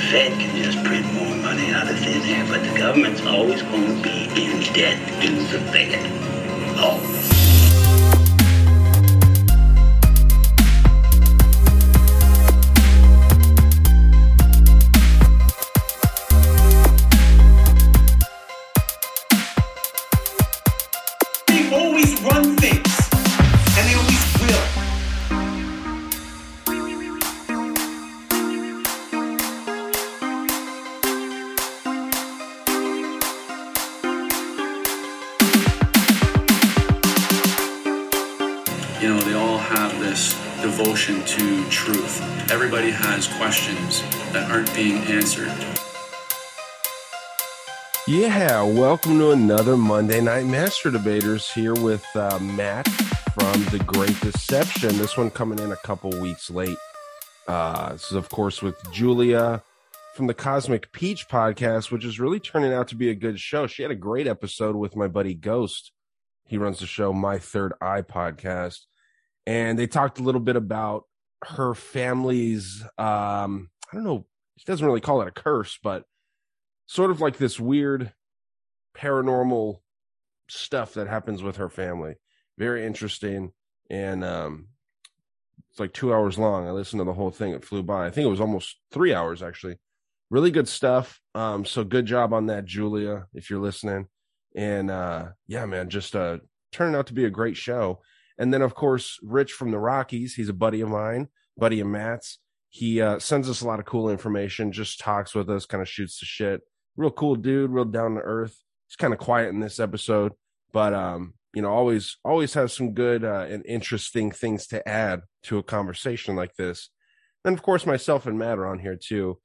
Fed can just print more money out of thin air, but the government's always going to be in debt to the Fed. Always. They always run things, and they always will. You know, they all have this devotion to truth. Everybody has questions that aren't being answered. Yeah, welcome to another Monday Night Master Debaters here with Matt from The Great Deception. This one coming in a couple weeks late. This is, of course, with Julia from the Cosmic Peach podcast, which is really turning out to be a good show. She had a great episode with my buddy Ghost. He runs the show My Third Eye podcast. And they talked a little bit about her family's, I don't know, she doesn't really call it a curse, but sort of like this weird paranormal stuff that happens with her family. Very interesting. And it's like 2 hours long. I listened to the whole thing. It flew by. I think it was almost 3 hours, actually. Really good stuff. So good job on that, Julia, if you're listening. And yeah, man, just turning out to be a great show. And then, of course, Rich from the Rockies. He's a buddy of mine, buddy of Matt's. He sends us a lot of cool information, just talks with us, kind of shoots the shit. Real cool dude, real down to earth. He's kind of quiet in this episode, but you know, always has some good and interesting things to add to a conversation like this. And of course, myself and Matt are on here too,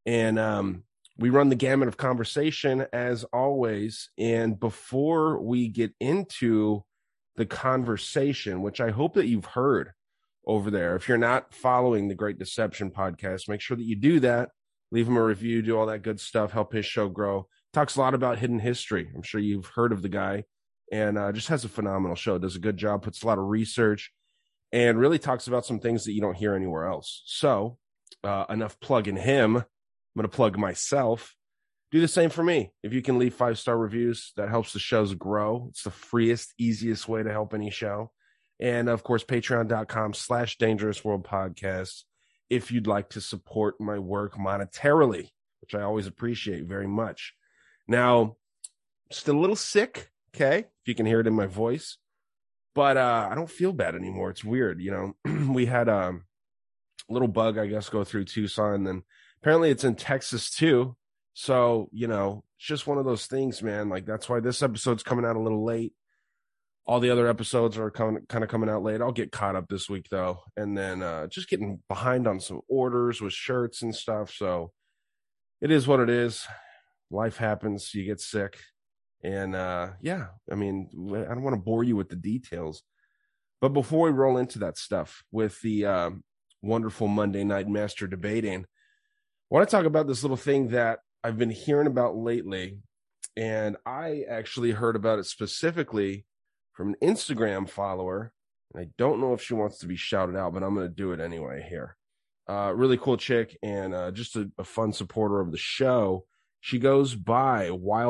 and we run the gamut of conversation as always. And before we get into the conversation, which I hope that you've heard over there, if you're not following the Great Deception podcast, make sure that you do that. Leave him a review, do all that good stuff, help his show grow. Talks a lot about hidden history. I'm sure you've heard of the guy, and just has a phenomenal show. Does a good job, puts a lot of research, and really talks about some things that you don't hear anywhere else. So enough plugging him. I'm going to plug myself. Do the same for me. If you can leave 5-star reviews, that helps the shows grow. It's the freest, easiest way to help any show. And of course, patreon.com/Dangerous World Podcast. If you'd like to support my work monetarily, which I always appreciate very much. Now, still a little sick, okay? If you can hear it in my voice, but I don't feel bad anymore. It's weird, you know. We had a little bug, I guess, go through Tucson, and then apparently it's in Texas too. So, you know, it's just one of those things, man. Like, that's why this episode's coming out a little late. All the other episodes are kind of coming out late. I'll get caught up this week, though. And then just getting behind on some orders with shirts and stuff. So it is what it is. Life happens. You get sick. And yeah, I mean, I don't want to bore you with the details. But before we roll into that stuff with the wonderful Monday Night Master Debating, I want to talk about this little thing that I've been hearing about lately. And I actually heard about it specifically from an Instagram follower, and I don't know if she wants to be shouted out, but I'm going to do it anyway here. Really cool chick, and just a fun supporter of the show. She goes by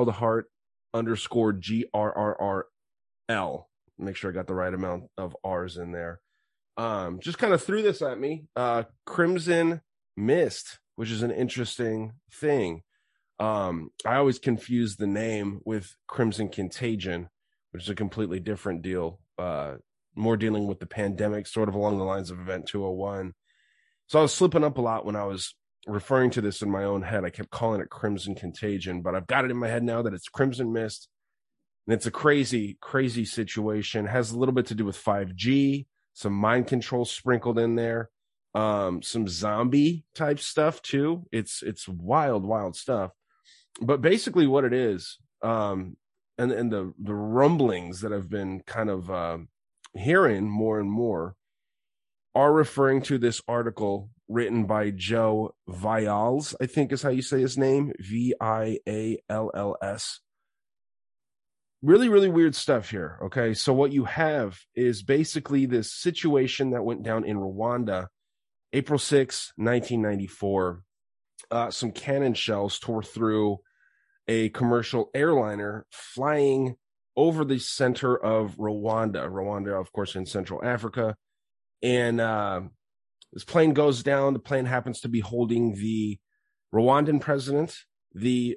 wildheart_GRRRL. Make sure I got the right amount of R's in there. Just kind of threw this at me. Crimson Mist, which is an interesting thing. I always confuse the name with Crimson Contagion, which is a completely different deal, more dealing with the pandemic, sort of along the lines of Event 201. So I was slipping up a lot when I was referring to this in my own head. I kept calling it Crimson Contagion, but I've got it in my head now that it's Crimson Mist, and it's a crazy, crazy situation. It has a little bit to do with 5G, some mind control sprinkled in there, some zombie type stuff too. It's wild, wild stuff. But basically what it is, and the rumblings that I've been kind of hearing more and more are referring to this article written by Joe Vialls, I think is how you say his name, Vialls. Really, really weird stuff here, okay? So what you have is basically this situation that went down in Rwanda, April 6, 1994. some cannon shells tore through a commercial airliner flying over the center of Rwanda. Rwanda, of course, in Central Africa. And this plane goes down. The plane happens to be holding the Rwandan president, the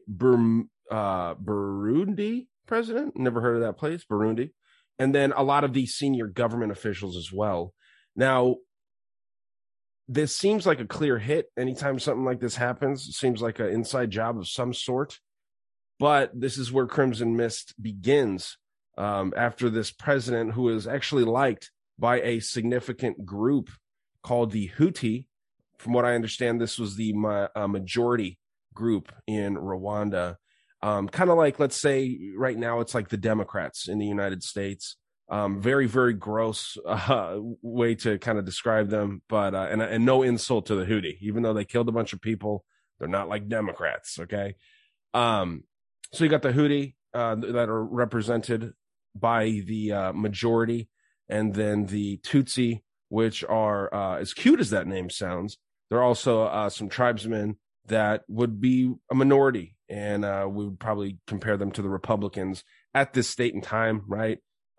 Burundi president. Never heard of that place, Burundi. And then a lot of the senior government officials as well. Now, this seems like a clear hit. Anytime something like this happens, it seems like an inside job of some sort. But this is where Crimson Mist begins after this president, who is actually liked by a significant group called the Hutu. From what I understand, this was the majority group in Rwanda. Kind of like, let's say right now, it's like the Democrats in the United States. Very, very gross way to kind of describe them, but and no insult to the Hutu, even though they killed a bunch of people, they're not like Democrats. Okay. So you got the Hutu that are represented by the majority, and then the Tutsi, which are as cute as that name sounds. There are also some tribesmen that would be a minority, and we would probably compare them to the Republicans at this state and time, right?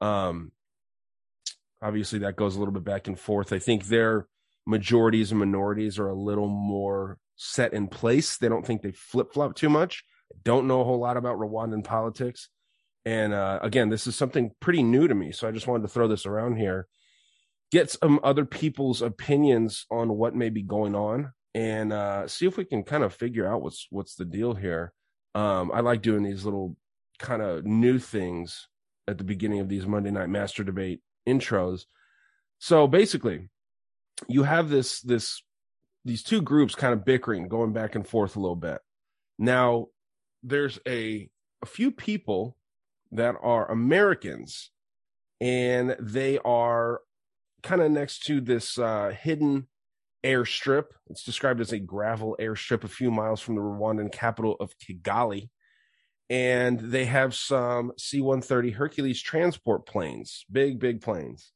Obviously that goes a little bit back and forth. I think their majorities and minorities are a little more set in place. They don't think they flip-flop too much. Don't know a whole lot about Rwandan politics. And again, this is something pretty new to me, so I just wanted to throw this around here. Get some other people's opinions on what may be going on, and see if we can kind of figure out what's the deal here. I like doing these little kind of new things at the beginning of these Monday Night Master Debate intros. So basically, you have these two groups kind of bickering, going back and forth a little bit. Now, there's a few people that are Americans, and they are kind of next to this hidden airstrip. It's described as a gravel airstrip a few miles from the Rwandan capital of Kigali. And they have some C-130 Hercules transport planes, big planes.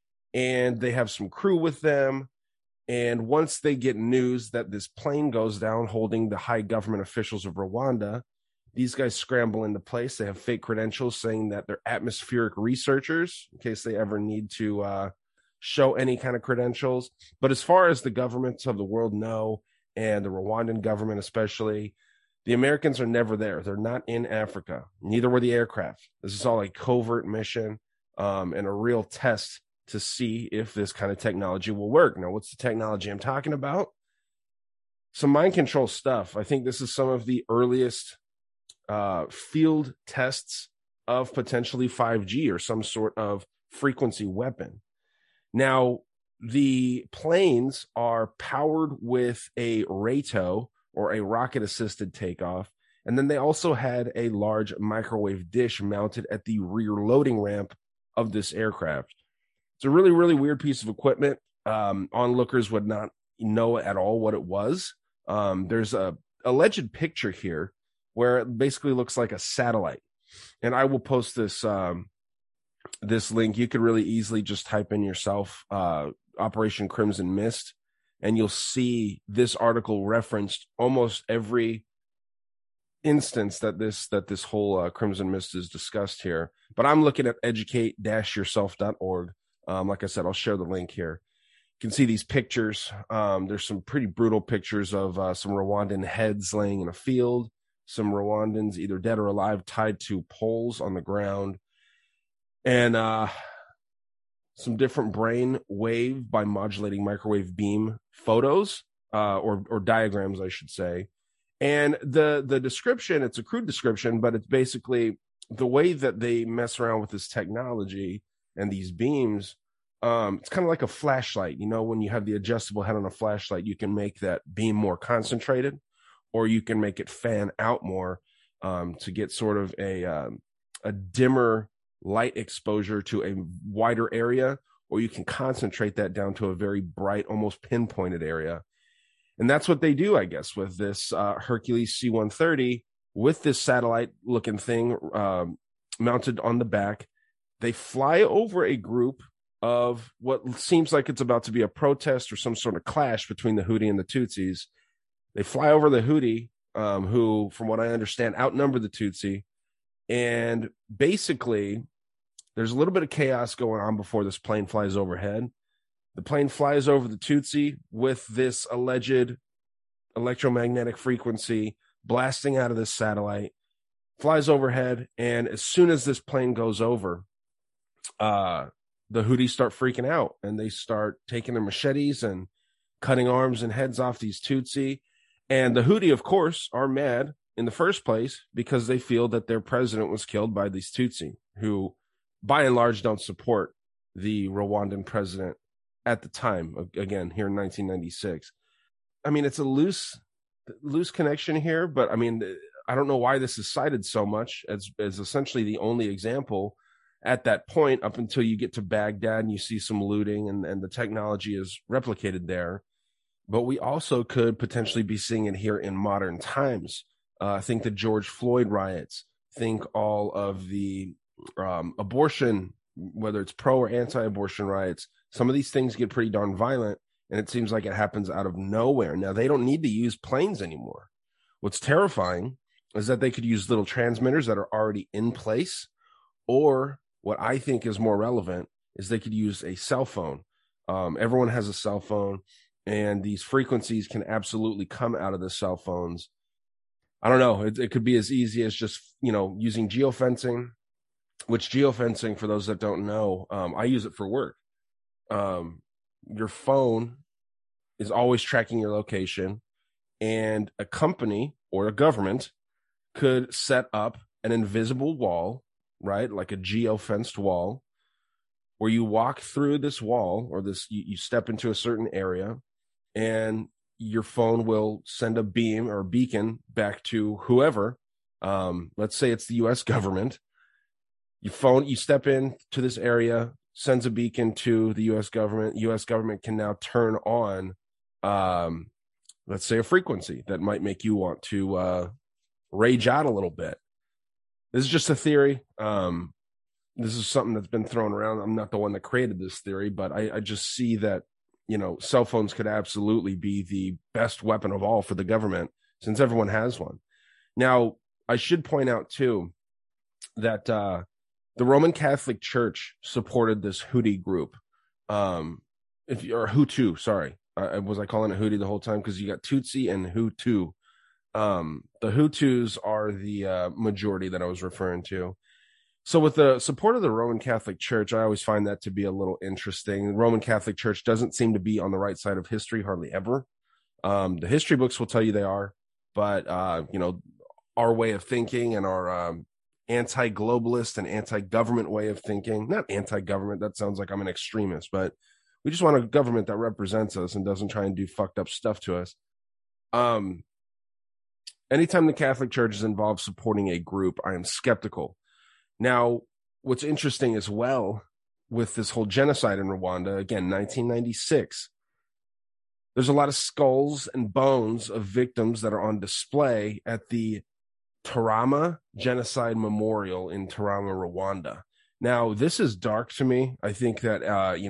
And they have some crew with them. And once they get news that this plane goes down holding the high government officials of Rwanda, these guys scramble into place. They have fake credentials saying that they're atmospheric researchers in case they ever need to show any kind of credentials. But as far as the governments of the world know, and the Rwandan government especially, the Americans are never there. They're not in Africa. Neither were the aircraft. This is all a covert mission and a real test to see if this kind of technology will work. Now, what's the technology I'm talking about? Some mind control stuff. I think this is some of the earliest field tests of potentially 5G or some sort of frequency weapon. Now, the planes are powered with a RATO, or a rocket-assisted takeoff, and then they also had a large microwave dish mounted at the rear loading ramp of this aircraft. It's a really, really weird piece of equipment. Onlookers would not know at all what it was. There's a alleged picture here where it basically looks like a satellite, and I will post this this link. You could really easily just type in yourself Operation Crimson Mist, and you'll see this article referenced almost every instance that this whole Crimson Mist is discussed here. But I'm looking at educate-yourself.org. Like I said, I'll share the link here. You can see these pictures. There's some pretty brutal pictures of some Rwandan heads laying in a field, some Rwandans either dead or alive tied to poles on the ground, and some different brain wave by modulating microwave beam photos or diagrams, I should say. And the description, it's a crude description, but it's basically the way that they mess around with this technology and these beams. It's kind of like a flashlight. You know, when you have the adjustable head on a flashlight, you can make that beam more concentrated, or you can make it fan out more to get sort of a dimmer light exposure to a wider area, or you can concentrate that down to a very bright, almost pinpointed area. And that's what they do, I guess, with this Hercules C-130, with this satellite looking thing mounted on the back. They fly over a group of what seems like it's about to be a protest or some sort of clash between the Hutu and the Tutsis. They fly over the Houthi, who, from what I understand, outnumber the Tutsi. And basically, there's a little bit of chaos going on before this plane flies overhead. The plane flies over the Tutsi with this alleged electromagnetic frequency blasting out of this satellite, flies overhead. And as soon as this plane goes over, the Houthis start freaking out and they start taking their machetes and cutting arms and heads off these Tutsi. And the Houthi, of course, are mad in the first place because they feel that their president was killed by these Tutsi, who by and large don't support the Rwandan president at the time, again, here in 1996. I mean, it's a loose connection here, but I mean, I don't know why this is cited so much as essentially the only example at that point up until you get to Baghdad and you see some looting and the technology is replicated there. But we also could potentially be seeing it here in modern times. Think the George Floyd riots, think all of the abortion, whether it's pro or anti-abortion riots. Some of these things get pretty darn violent, and it seems like it happens out of nowhere. Now, they don't need to use planes anymore. What's terrifying is that they could use little transmitters that are already in place, or what I think is more relevant is they could use a cell phone. Everyone has a cell phone, and these frequencies can absolutely come out of the cell phones. I don't know. It could be as easy as just, using geofencing, which geofencing, for those that don't know, I use it for work. Your phone is always tracking your location, and a company or a government could set up an invisible wall, right? Like a geofenced wall, where you walk through this wall or you step into a certain area, and your phone will send a beam or a beacon back to whoever. Let's say it's the U.S. government. You step in to this area, sends a beacon to the U.S. government. U.S. government can now turn on, let's say, a frequency that might make you want to rage out a little bit. This is just a theory. This is something that's been thrown around. I'm not the one that created this theory, but I just see that, cell phones could absolutely be the best weapon of all for the government, since everyone has one. Now, I should point out, too, that the Roman Catholic Church supported this Houthi group. Or Hutu, sorry. Was I calling it Houthi the whole time? Because you got Tutsi and Hutu. The Hutus are the majority that I was referring to. So with the support of the Roman Catholic Church, I always find that to be a little interesting. The Roman Catholic Church doesn't seem to be on the right side of history hardly ever. The history books will tell you they are, but our way of thinking and our anti-globalist and anti-government way of thinking, not anti-government, that sounds like I'm an extremist, but we just want a government that represents us and doesn't try and do fucked up stuff to us. Anytime the Catholic Church is involved supporting a group, I am skeptical. Now, what's interesting as well with this whole genocide in Rwanda, again, 1996, there's a lot of skulls and bones of victims that are on display at the Tarama Genocide Memorial in Tarama, Rwanda. Now, this is dark to me. I think that,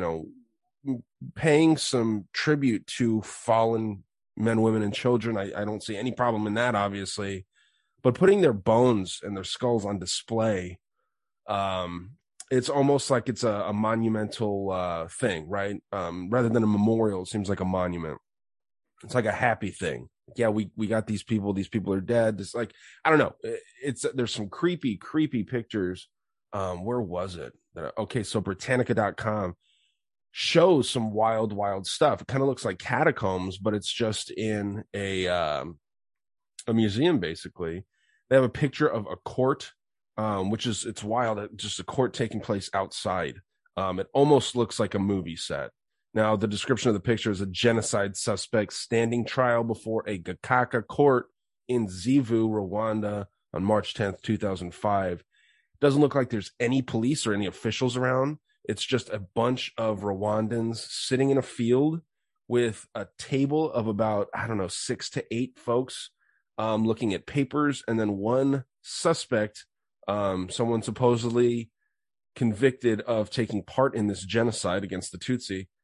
paying some tribute to fallen men, women, and children, I don't see any problem in that, obviously. But putting their bones and their skulls on display, it's almost like it's a monumental thing, right? Rather than a memorial, it seems like a monument. It's like a happy thing. Yeah, we got these people are dead. It's like, I don't know. There's some creepy pictures. Where was it? Okay, so Britannica.com shows some wild stuff. It kind of looks like catacombs, but it's just in a museum, basically. They have a picture of a court, it's wild. Just a court taking place outside. It almost looks like a movie set. Now, the description of the picture is a genocide suspect standing trial before a Gakaka court in Zivu, Rwanda on March 10th, 2005. Doesn't look like there's any police or any officials around. It's just a bunch of Rwandans sitting in a field with a table of about, 6 to 8 folks looking at papers, and then one suspect, someone supposedly convicted of taking part in this genocide against the Tutsi,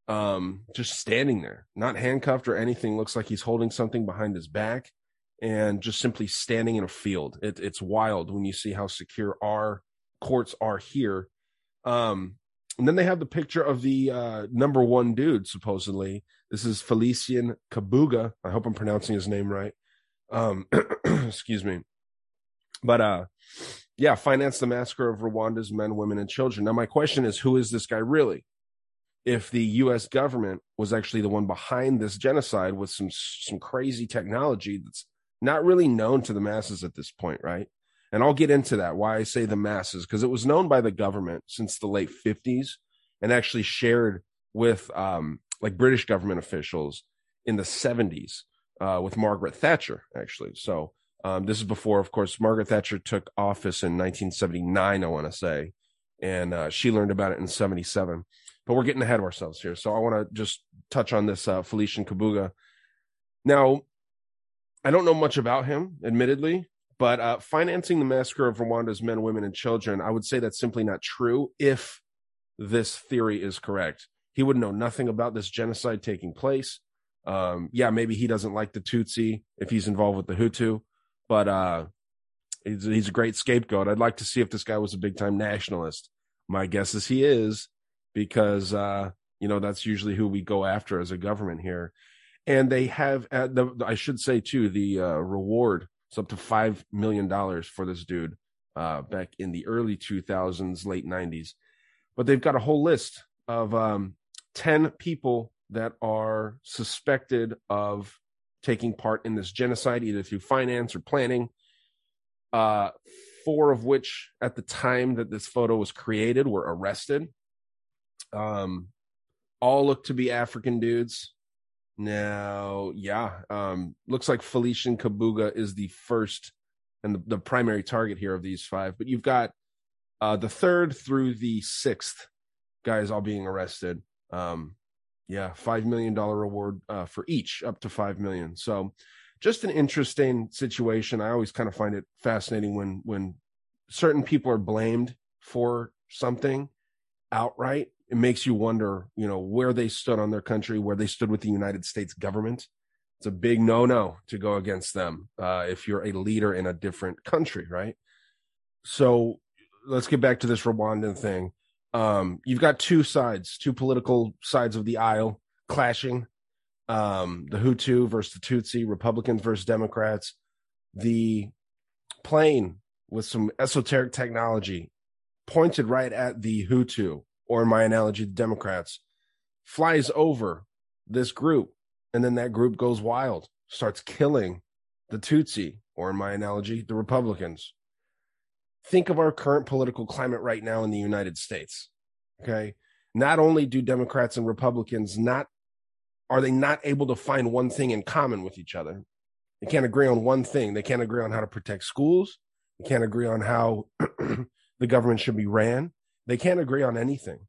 just standing there, not handcuffed or anything. Looks like he's holding something behind his back and just simply standing in a field. It's wild when you see how secure our courts are here. And then they have the picture of the number one dude, supposedly. This is Felician Kabuga. I hope I'm pronouncing his name right. Excuse me. But yeah, financed the massacre of Rwanda's men, women, and children. Now, my question is, who is this guy really? If the U.S. government was actually the one behind this genocide with some crazy technology that's not really known to the masses at this point, right? And I'll get into that, why I say the masses, because it was known by the government since the late 50s and actually shared with like British government officials in the 70s with Margaret Thatcher, actually. So this is before, of course, Margaret Thatcher took office in 1979, I want to say, and she learned about it in 77. But we're getting ahead of ourselves here. So I want to just touch on this Felician Kabuga. Now, I don't know much about him, admittedly, but financing the massacre of Rwanda's men, women, and children, I would say that's simply not true if this theory is correct. He would know nothing about this genocide taking place. Yeah, maybe he doesn't like the Tutsi if he's involved with the Hutu, but he's a great scapegoat. I'd like to see if this guy was a big-time nationalist. My guess is he is, because that's usually who we go after as a government here. And they have, I should say too, the reward is up to $5 million for this dude back in the early 2000s, late 90s. But they've got a whole list of 10 people that are suspected of taking part in this genocide, either through finance or planning. 4 of which, at the time that this photo was created, were arrested. All look to be African dudes. Now, yeah, looks like Felician Kabuga is the first and the primary target here of these 5. But you've got the 3rd through the 6th guys all being arrested. Yeah, $5 million reward for each, up to $5 million. So just an interesting situation. I always kind of find it fascinating when certain people are blamed for something outright. It makes you wonder, where they stood on their country, where they stood with the United States government. It's a big no-no to go against them if you're a leader in a different country, right? So let's get back to this Rwandan thing. You've got 2 sides, 2 political sides of the aisle clashing. The Hutu versus the Tutsi, Republicans versus Democrats. The plane with some esoteric technology pointed right at the Hutu, or in my analogy, the Democrats, flies over this group, and then that group goes wild, starts killing the Tutsi, or in my analogy, the Republicans. Think of our current political climate right now in the United States, okay? Not only do Democrats and Republicans are they not able to find one thing in common with each other. They can't agree on one thing. They can't agree on how to protect schools. They can't agree on how the government should be ran. They can't agree on anything.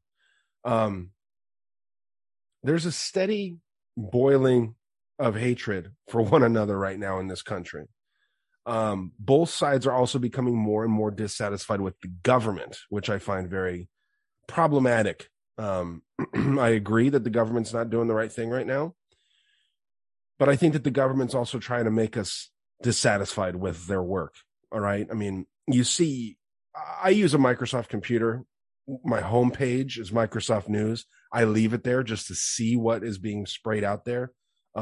There's a steady boiling of hatred for one another right now in this country. Both sides are also becoming more and more dissatisfied with the government, which I find very problematic. I agree that the government's not doing the right thing right now, but I think that the government's also trying to make us dissatisfied with their work. All right. I mean, you see, I use a Microsoft computer. My homepage is Microsoft News. I leave it there just to see what is being sprayed out there.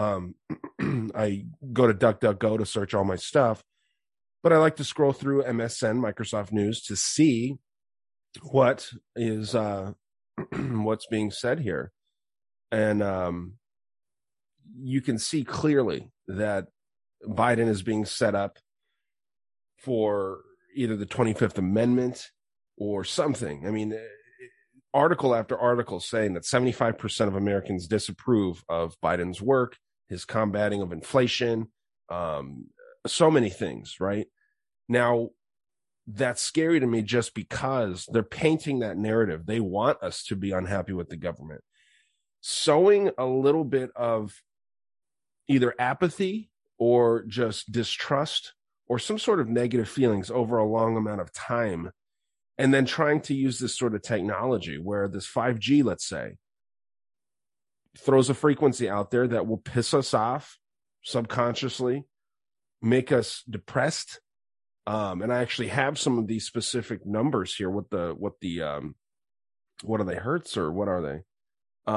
I go to DuckDuckGo to search all my stuff, but I like to scroll through MSN, Microsoft News, to see what is what's being said here. And you can see clearly that Biden is being set up for either the 25th Amendment or something. I mean, article after article saying that 75% of Americans disapprove of Biden's work, his combating of inflation, so many things, right? Now, that's scary to me just because they're painting that narrative. They want us to be unhappy with the government, sowing a little bit of either apathy or just distrust or some sort of negative feelings over a long amount of time. And then trying to use this sort of technology where this 5G, let's say, throws a frequency out there that will piss us off subconsciously, make us depressed. And I actually have some of these specific numbers here. What are they? Hertz, or what are they?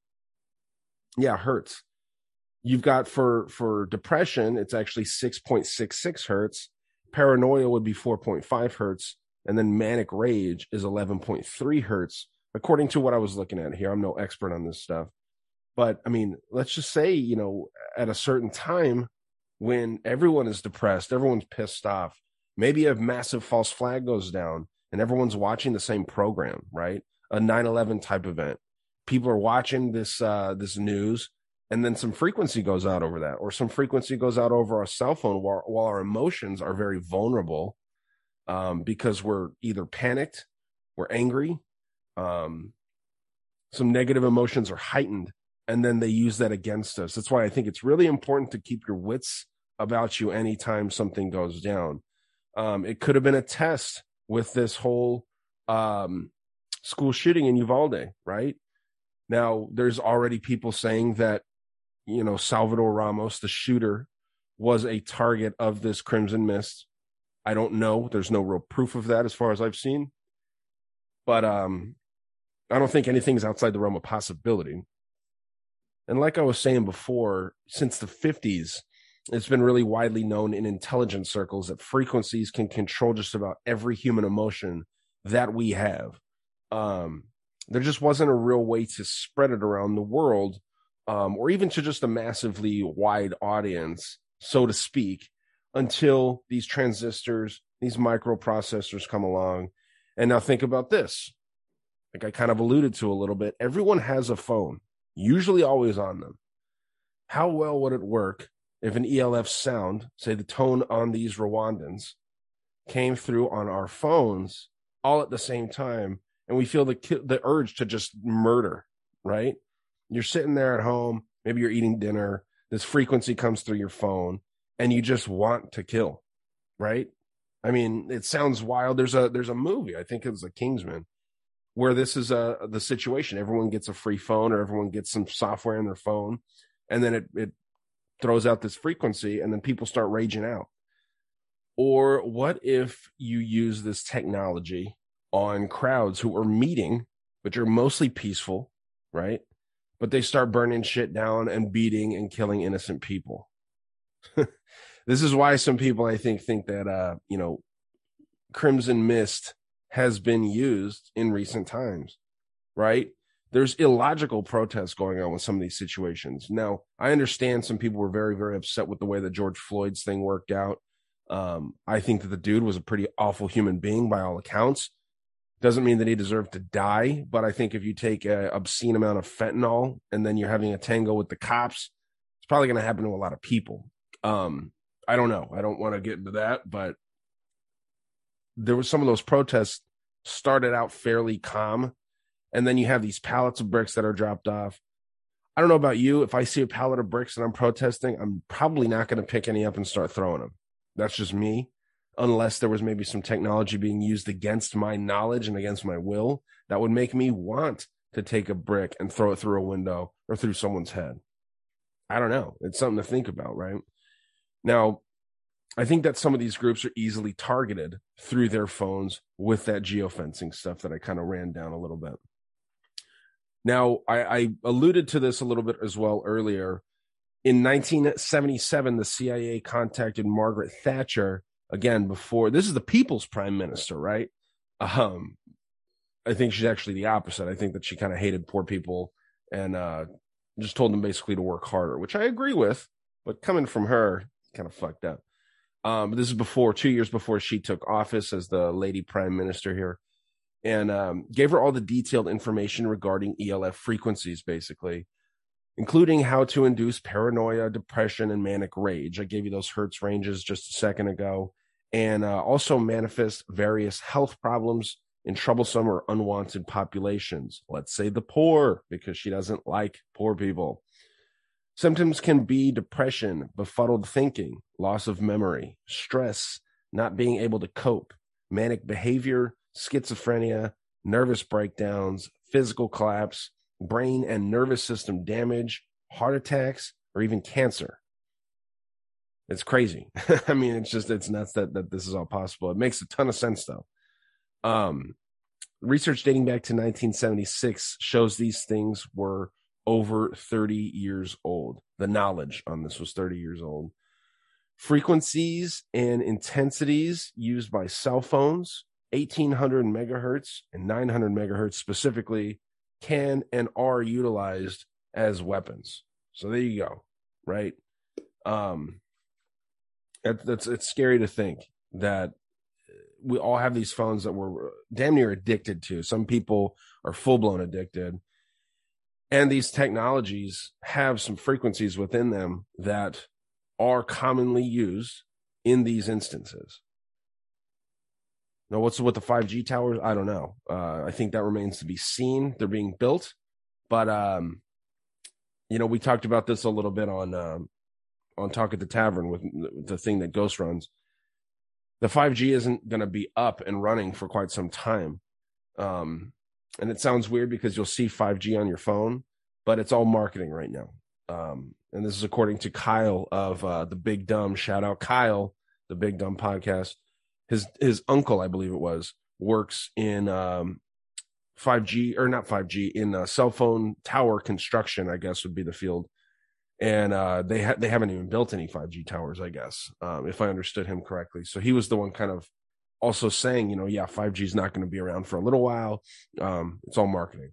Hertz. You've got for depression, it's actually 6.66 hertz. Paranoia would be 4.5 hertz. And then manic rage is 11.3 hertz, according to what I was looking at here. I'm no expert on this stuff. But I mean, let's just say, at a certain time when everyone is depressed, everyone's pissed off, maybe a massive false flag goes down and everyone's watching the same program, right? A 9/11 type event. People are watching this news, and then some frequency goes out over that, or some frequency goes out over our cell phone while our emotions are very vulnerable, because we're either panicked, we're angry, some negative emotions are heightened, and then they use that against us. That's why I think it's really important to keep your wits about you anytime something goes down. It could have been a test with this whole school shooting in Uvalde, right? Now, there's already people saying that, Salvador Ramos, the shooter, was a target of this Crimson Mist. I don't know. There's no real proof of that as far as I've seen. But I don't think anything's outside the realm of possibility. And like I was saying before, since the 50s, it's been really widely known in intelligence circles that frequencies can control just about every human emotion that we have. There just wasn't a real way to spread it around the world, or even to just a massively wide audience, so to speak, until these transistors, these microprocessors come along. And now think about this. Like I kind of alluded to a little bit, everyone has a phone, usually always on them. How well would it work if an ELF sound, say the tone on these Rwandans, came through on our phones all at the same time, and we feel the urge to just murder, right? You're sitting there at home, maybe you're eating dinner, this frequency comes through your phone, and you just want to kill, right? I mean, it sounds wild. There's a movie, I think it's a Kingsman, where this is the situation. Everyone gets a free phone, or everyone gets some software in their phone, and then it throws out this frequency, and then people start raging out. Or what if you use this technology on crowds who are meeting, but you're mostly peaceful, right? But they start burning shit down and beating and killing innocent people. This is why some people, I think that, Crimson Mist has been used in recent times, right? There's illogical protests going on with some of these situations. Now, I understand some people were very, very upset with the way that George Floyd's thing worked out. I think that the dude was a pretty awful human being by all accounts. Doesn't mean that he deserved to die, but I think if you take an obscene amount of fentanyl and then you're having a tango with the cops, it's probably going to happen to a lot of people. I don't know. I don't want to get into that, but there was some of those protests started out fairly calm, and then you have these pallets of bricks that are dropped off. I don't know about you. If I see a pallet of bricks and I'm protesting, I'm probably not going to pick any up and start throwing them. That's just me. Unless there was maybe some technology being used against my knowledge and against my will that would make me want to take a brick and throw it through a window or through someone's head. I don't know. It's something to think about, right? Now, I think that some of these groups are easily targeted through their phones with that geofencing stuff that I kind of ran down a little bit. Now, I alluded to this a little bit as well earlier. In 1977, the CIA contacted Margaret Thatcher, again, before, this is the people's prime minister, right? I think she's actually the opposite. I think that she kind of hated poor people and just told them basically to work harder, which I agree with, but coming from her, kind of fucked up. This is 2 years before she took office as the lady prime minister here, and gave her all the detailed information regarding ELF frequencies, basically, including how to induce paranoia, depression, and manic rage. I gave you those hertz ranges just a second ago, and also manifest various health problems in troublesome or unwanted populations. Let's say the poor, because she doesn't like poor people. Symptoms can be depression, befuddled thinking, loss of memory, stress, not being able to cope, manic behavior, schizophrenia, nervous breakdowns, physical collapse, brain and nervous system damage, heart attacks, or even cancer. It's crazy. I mean, it's nuts that this is all possible. It makes a ton of sense, though. Research dating back to 1976 shows these things were over 30 years old. The knowledge on this was 30 years old. Frequencies and intensities used by cell phones, 1800 megahertz and 900 megahertz specifically, can and are utilized as weapons. So there you go, right? It's scary to think that we all have these phones that we're damn near addicted to. Some people are full-blown addicted. And these technologies have some frequencies within them that are commonly used in these instances. Now, what's with the 5G towers? I don't know. I think that remains to be seen. They're being built. But, we talked about this a little bit on Talk at the Tavern with the thing that Ghost runs. The 5G isn't going to be up and running for quite some time. And it sounds weird because you'll see 5G on your phone, but it's all marketing right now. And this is according to Kyle of the Big Dumb. Shout out Kyle, the Big Dumb podcast. His uncle, I believe it was, works in 5G, or not 5G, in cell phone tower construction, I guess would be the field. And they haven't even built any 5G towers, I guess, if I understood him correctly. So he was the one kind of also saying, 5G is not going to be around for a little while. It's all marketing.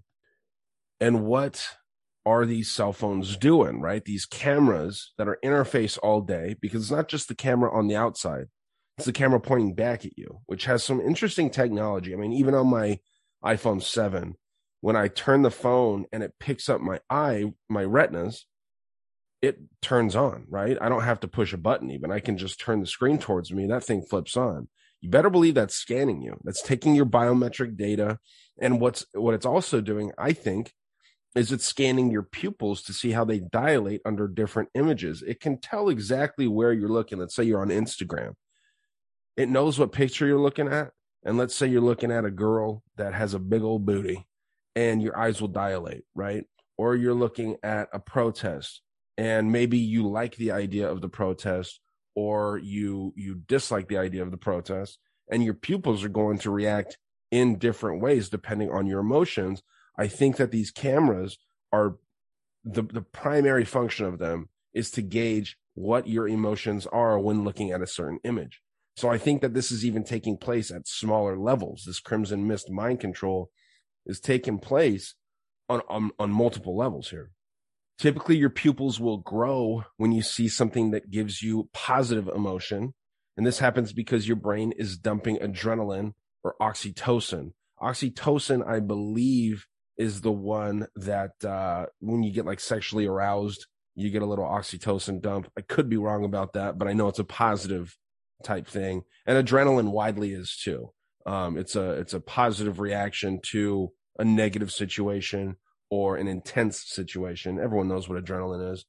And what are these cell phones doing, right? These cameras that are interface all day, because it's not just the camera on the outside. It's the camera pointing back at you, which has some interesting technology. I mean, even on my iPhone 7, when I turn the phone and it picks up my retinas, it turns on, right? I don't have to push a button even. I can just turn the screen towards me. That thing flips on. You better believe that's scanning you. That's taking your biometric data. And what it's also doing, I think, is it's scanning your pupils to see how they dilate under different images. It can tell exactly where you're looking. Let's say you're on Instagram. It knows what picture you're looking at. And let's say you're looking at a girl that has a big old booty and your eyes will dilate, right? Or you're looking at a protest and maybe you like the idea of the protest or you dislike the idea of the protest, and your pupils are going to react in different ways depending on your emotions. I think that these cameras are the primary function of them is to gauge what your emotions are when looking at a certain image. So I think that this is even taking place at smaller levels. This Crimson Mist mind control is taking place on multiple levels here. Typically, your pupils will grow when you see something that gives you positive emotion. And this happens because your brain is dumping adrenaline or oxytocin. Oxytocin, I believe, is the one that when you get like sexually aroused, you get a little oxytocin dump. I could be wrong about that, but I know it's a positive type thing. And adrenaline widely is too. It's a positive reaction to a negative situation or an intense situation. Everyone knows what adrenaline is.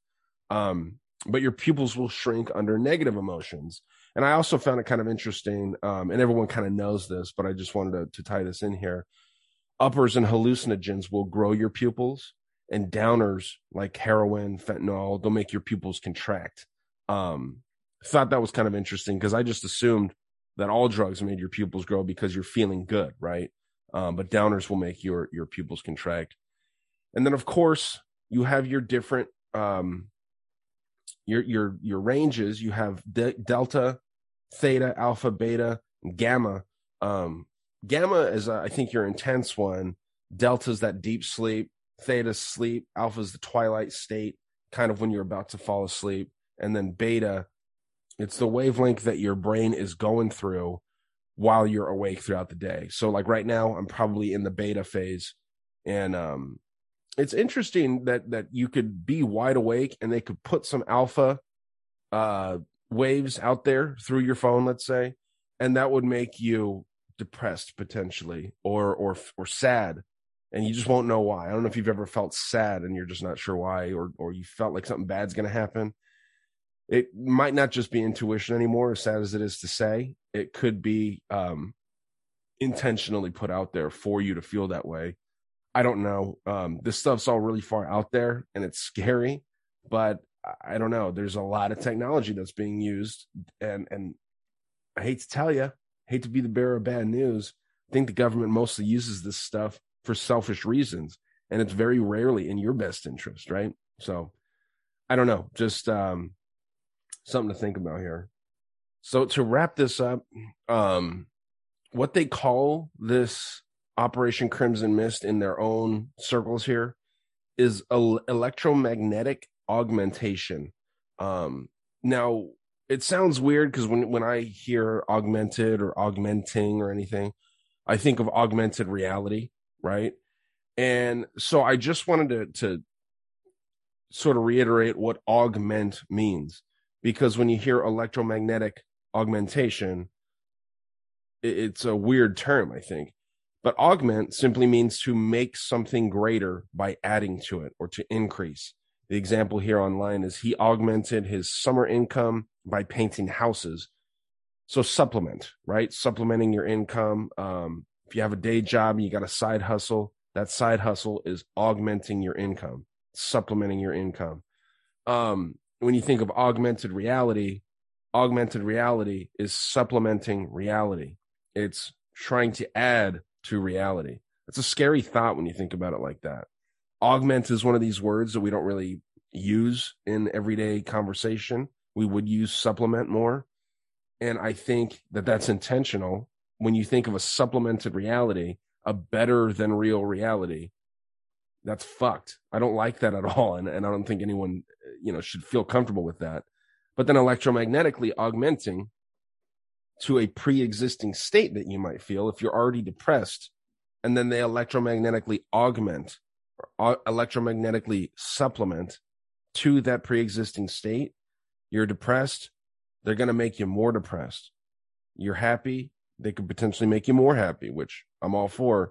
But your pupils will shrink under negative emotions. And I also found it kind of interesting, and everyone kind of knows this, but I just wanted to tie this in here. Uppers and hallucinogens will grow your pupils, and downers like heroin, fentanyl, they'll make your pupils contract. Thought that was kind of interesting because I just assumed that all drugs made your pupils grow because you're feeling good, right? But downers will make your pupils contract. And then, of course, you have your different your ranges. You have delta, theta, alpha, beta, and gamma. Gamma is, I think, your intense one. Delta is that deep sleep. Theta is sleep. Alpha is the twilight state, kind of when you're about to fall asleep. And then beta, it's the wavelength that your brain is going through while you're awake throughout the day. So like right now, I'm probably in the beta phase. And it's interesting that you could be wide awake and they could put some alpha waves out there through your phone, let's say, and that would make you depressed potentially or sad, and you just won't know why. I don't know if you've ever felt sad and you're just not sure why, or you felt like something bad's going to happen. It might not just be intuition anymore, as sad as it is to say. It could be intentionally put out there for you to feel that way. I don't know. This stuff's all really far out there and it's scary, but I don't know. There's a lot of technology that's being used, and I hate to tell you, hate to be the bearer of bad news. I think the government mostly uses this stuff for selfish reasons, and it's very rarely in your best interest, right? So I don't know, just something to think about here. So to wrap this up, what they call this Operation Crimson Mist in their own circles here is electromagnetic augmentation. Now, it sounds weird because when I hear augmented or augmenting or anything, I think of augmented reality, right? And so I just wanted to sort of reiterate what augment means, because when you hear electromagnetic augmentation, it's a weird term, I think. But augment simply means to make something greater by adding to it or to increase. The example here online is he augmented his summer income by painting houses. So supplement, right? Supplementing your income. If you have a day job and you got a side hustle, that side hustle is augmenting your income, supplementing your income. When you think of augmented reality is supplementing reality. It's trying to add to reality. It's a scary thought when you think about it like that. Augment is one of these words that we don't really use in everyday conversation. We would use supplement more. And I think that that's intentional. When you think of a supplemented reality, a better than real reality, that's fucked. I don't like that at all. And I don't think anyone, should feel comfortable with that. But then electromagnetically augmenting to a pre-existing state that you might feel if you're already depressed, and then they electromagnetically augment or electromagnetically supplement to that pre-existing state. You're depressed, they're going to make you more depressed. You're happy, they could potentially make you more happy, which I'm all for.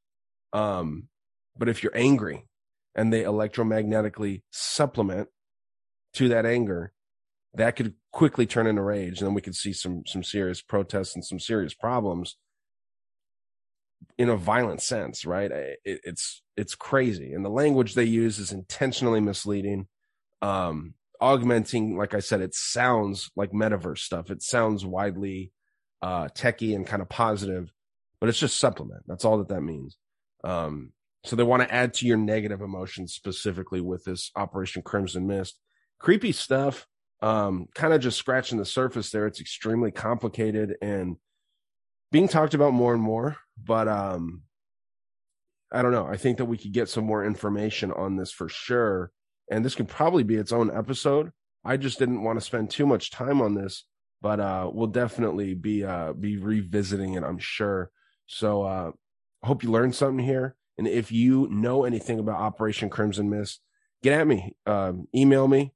But if you're angry and they electromagnetically supplement to that anger, that could quickly turn into rage, and then we could see some serious protests and some serious problems in a violent sense, right? It's crazy, and the language they use is intentionally misleading. Augmenting, like I said, it sounds like metaverse stuff. It sounds widely techie and kind of positive, but it's just supplement. That's all that means. So they want to add to your negative emotions specifically with this Operation Crimson Mist. Creepy stuff. Kind of just scratching the surface there. It's extremely complicated and being talked about more and more, but I don't know. I think that we could get some more information on this for sure, and this could probably be its own episode. I just didn't want to spend too much time on this, but we'll definitely be revisiting it, I'm sure. So I hope you learned something here, and if you know anything about Operation Crimson Mist, get at me. Email me,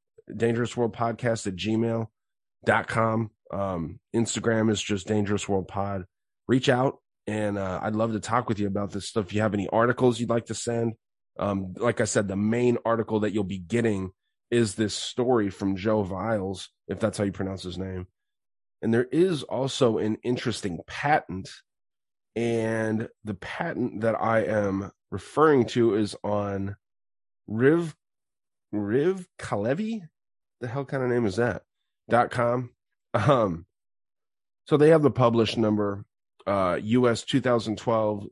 dangerousworldpodcast@gmail.com. Instagram is just Dangerous World Pod. Reach out, and I'd love to talk with you about this stuff. If you have any articles you'd like to send, like I said, the main article that you'll be getting is this story from Joe Viles, if that's how you pronounce his name. And there is also an interesting patent, and the patent that I am referring to is on Riv Kalevi. The hell kind of name is that? .com. So they have the published number, US 2012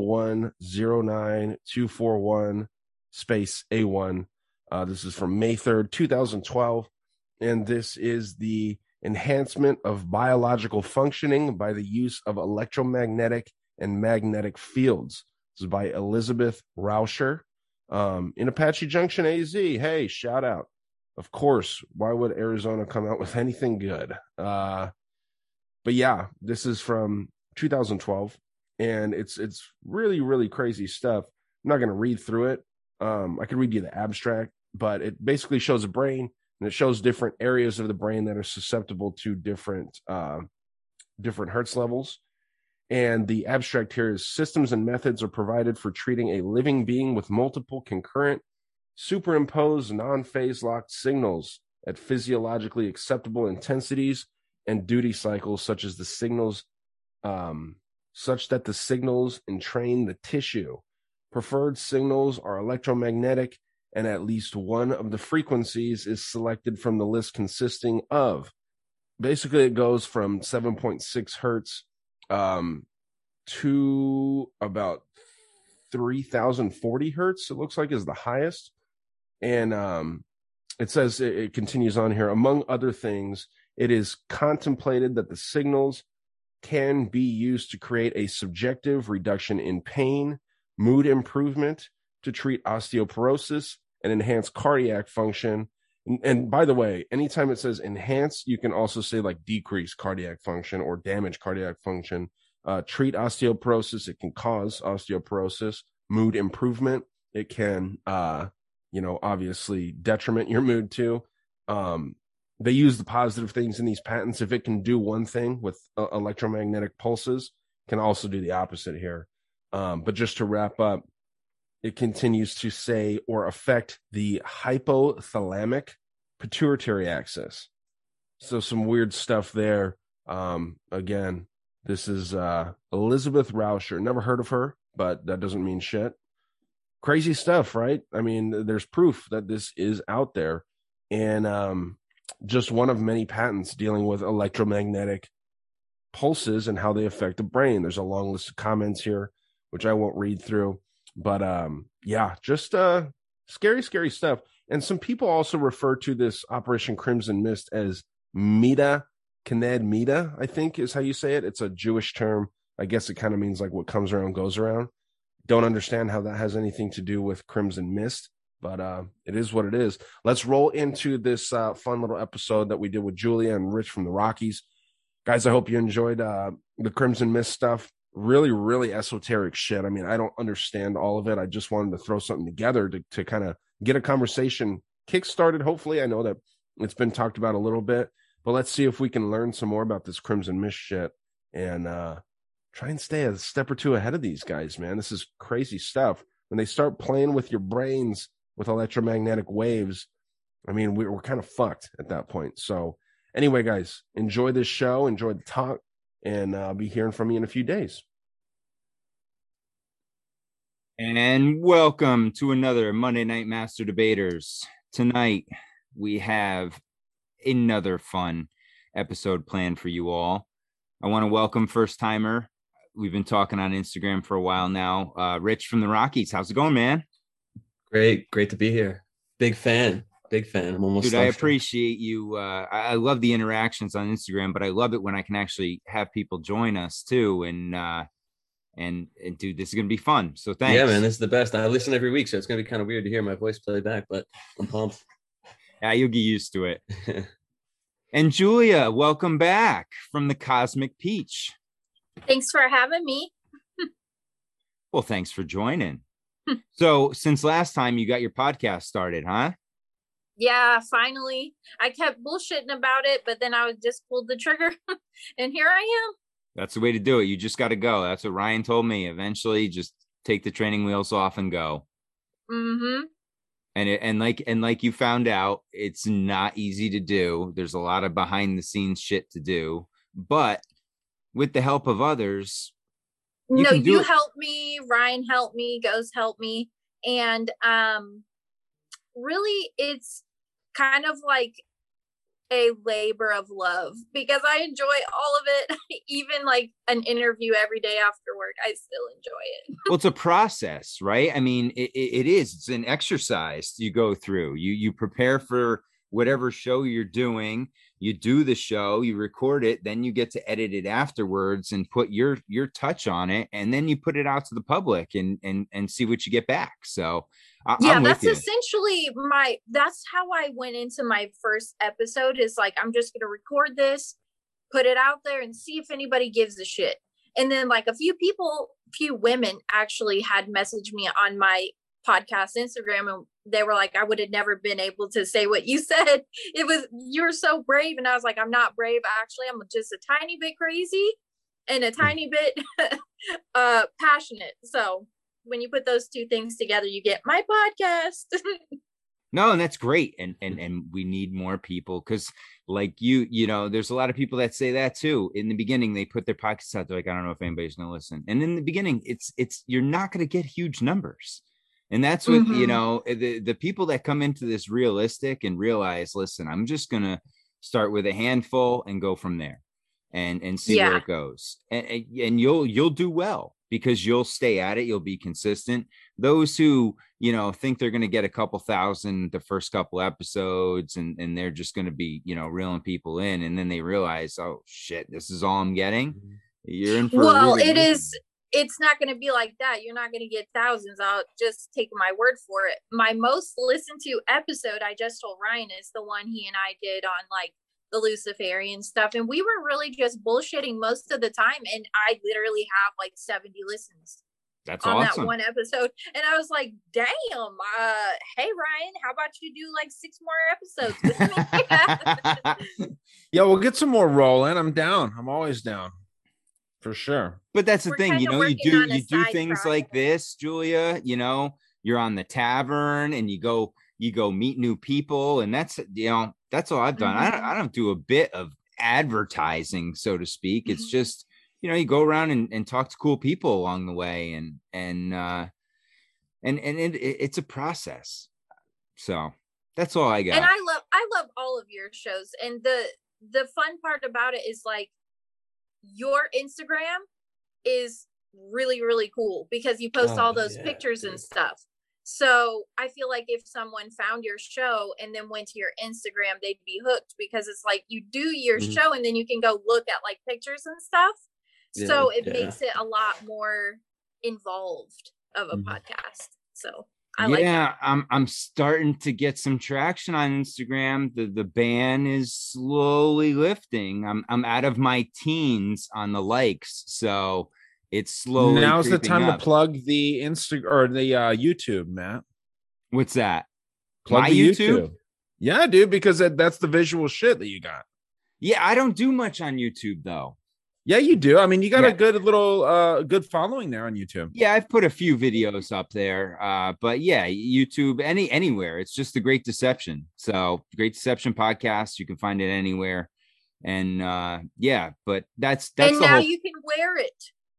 0109241 space A1. This is from May 3rd, 2012. And this is the enhancement of biological functioning by the use of electromagnetic and magnetic fields. This is by Elizabeth Rauscher, in Apache Junction, AZ. Hey, shout out. Of course, why would Arizona come out with anything good? But yeah, this is from 2012, and it's really, really crazy stuff. I'm not going to read through it. I could read you the abstract, but it basically shows a brain, and it shows different areas of the brain that are susceptible to different hertz levels. And the abstract here is: systems and methods are provided for treating a living being with multiple concurrent, superimposed, non-phase locked signals at physiologically acceptable intensities and duty cycles, such that the signals entrain the tissue. Preferred signals are electromagnetic, and at least one of the frequencies is selected from the list consisting of, basically it goes from 7.6 hertz to about 3040 hertz, it looks like, is the highest. And it says, it continues on here, among other things, it is contemplated that the signals can be used to create a subjective reduction in pain, mood improvement, to treat osteoporosis, and enhance cardiac function. And by the way, anytime it says enhance, you can also say like decrease cardiac function or damage cardiac function. Treat osteoporosis, it can cause osteoporosis. Mood improvement, it can, obviously detriment your mood too. They use the positive things in these patents. If it can do one thing with electromagnetic pulses, can also do the opposite here. But just to wrap up, it continues to say or affect the hypothalamic pituitary axis. So some weird stuff there. Again, this is Elizabeth Rauscher. Never heard of her, but that doesn't mean shit. Crazy stuff, right? I mean, there's proof that this is out there. And just one of many patents dealing with electromagnetic pulses and how they affect the brain. There's a long list of comments here, which I won't read through. But just scary, scary stuff. And some people also refer to this Operation Crimson Mist as Mita, Kened Mita, I think is how you say it. It's a Jewish term. I guess it kind of means like what comes around goes around. Don't understand how that has anything to do with Crimson Mist, but it is what it is. Let's roll into this fun little episode that we did with Julia and Rich from the Rockies. Guys, I hope you enjoyed the Crimson Mist stuff. Really, really esoteric shit. I mean, I don't understand all of it. I just wanted to throw something together to kind of get a conversation kickstarted. Hopefully, I know that it's been talked about a little bit, but let's see if we can learn some more about this Crimson Mist shit and try and stay a step or two ahead of these guys, man. This is crazy stuff. When they start playing with your brains with electromagnetic waves, I mean, we're kind of fucked at that point. So anyway, guys, enjoy this show. Enjoy the talk. And I'll be hearing from you in a few days. And welcome to another Monday Night Master Debaters. Tonight, we have another fun episode planned for you all. I want to welcome first timer. We've been talking on Instagram for a while now. Rich from the Rockies. How's it going, man? Great to be here. Big fan. I'm almost dude. I appreciate you. I love the interactions on Instagram, but I love it when I can actually have people join us too. And dude, this is gonna be fun. So thanks. Yeah, man, this is the best. I listen every week, so it's gonna be kind of weird to hear my voice play back, but I'm pumped. Yeah, you'll get used to it. And Julia, welcome back from the Cosmic Peach. Thanks for having me. Well, thanks for joining. So since last time you got your podcast started, huh? Yeah, finally. I kept bullshitting about it, but then I just pulled the trigger and here I am. That's the way to do it. You just got to go. That's what Ryan told me. Eventually just take the training wheels off and go. Mm-hmm. And like you found out, it's not easy to do. There's a lot of behind the scenes shit to do, but with the help of others. You helped me. Ryan helped me. Ghost helped me. And really, it's kind of like a labor of love because I enjoy all of it. Even like an interview every day after work, I still enjoy it. Well, it's a process, right? I mean, it is. It's an exercise you go through. You prepare for whatever show you're doing. You do the show, you record it, then you get to edit it afterwards and put your touch on it, and then you put it out to the public and see what you get back. So that's essentially that's how I went into my first episode, is like, I'm just going to record this, put it out there and see if anybody gives a shit. And then like a few women actually had messaged me on my podcast Instagram, and they were like, I would have never been able to say what you said. You're so brave. And I was like, I'm not brave. Actually, I'm just a tiny bit crazy and a tiny bit passionate. So when you put those two things together, you get my podcast. No, and that's great. And we need more people because like you know, there's a lot of people that say that too. In the beginning, they put their podcasts out. They're like, I don't know if anybody's gonna listen. And in the beginning, it's you're not gonna get huge numbers. And that's what, you know, the people that come into this realistic and realize, listen, I'm just gonna start with a handful and go from there and see where it goes. And you'll do well because you'll stay at it, you'll be consistent. Those who, you know, think they're going to get a couple thousand the first couple episodes and they're just going to be, you know, reeling people in, and then they realize, oh shit, this is all I'm getting. You're in for it's not going to be like that. You're not going to get thousands. I'll just take my word for it. My most listened to episode, I just told Ryan, is the one he and I did on like the Luciferian stuff, and we were really just bullshitting most of the time, and I literally have like 70 listens. That's on awesome. that one episode, and I was like, damn, hey Ryan, how about you do like 6 more episodes with me? Yeah, we'll get some more rolling. I'm down. I'm always down for sure. But that's the We're thing, kinda you know, you working do on a things side like project. this, Julia, you know, you're on the tavern and you go meet new people, and that's, you know, that's all I've done. I don't do a bit of advertising, so to speak. It's just, you know, you go around and talk to cool people along the way, and it's a process. So that's all I got. And I love all of your shows, and the fun part about it is like your Instagram is really, really cool because you post all those pictures and stuff. So I feel like if someone found your show and then went to your Instagram, they'd be hooked because it's like you do your show and then you can go look at like pictures and stuff. So it makes it a lot more involved of a podcast. So I like that. I'm starting to get some traction on Instagram. The ban is slowly lifting. I'm out of my teens on the likes, so it's slowly. Now's the time up. to plug the Insta or the YouTube, Matt. What's that? Plug My the YouTube? Yeah, dude, because that's the visual shit that you got. Yeah, I don't do much on YouTube though. Yeah, you do. I mean, you got a good little good following there on YouTube. Yeah, I've put a few videos up there. But yeah, YouTube, anywhere. It's just the Great Deception. So Great Deception podcast, you can find it anywhere. And yeah, but that's and the now whole... you can wear it.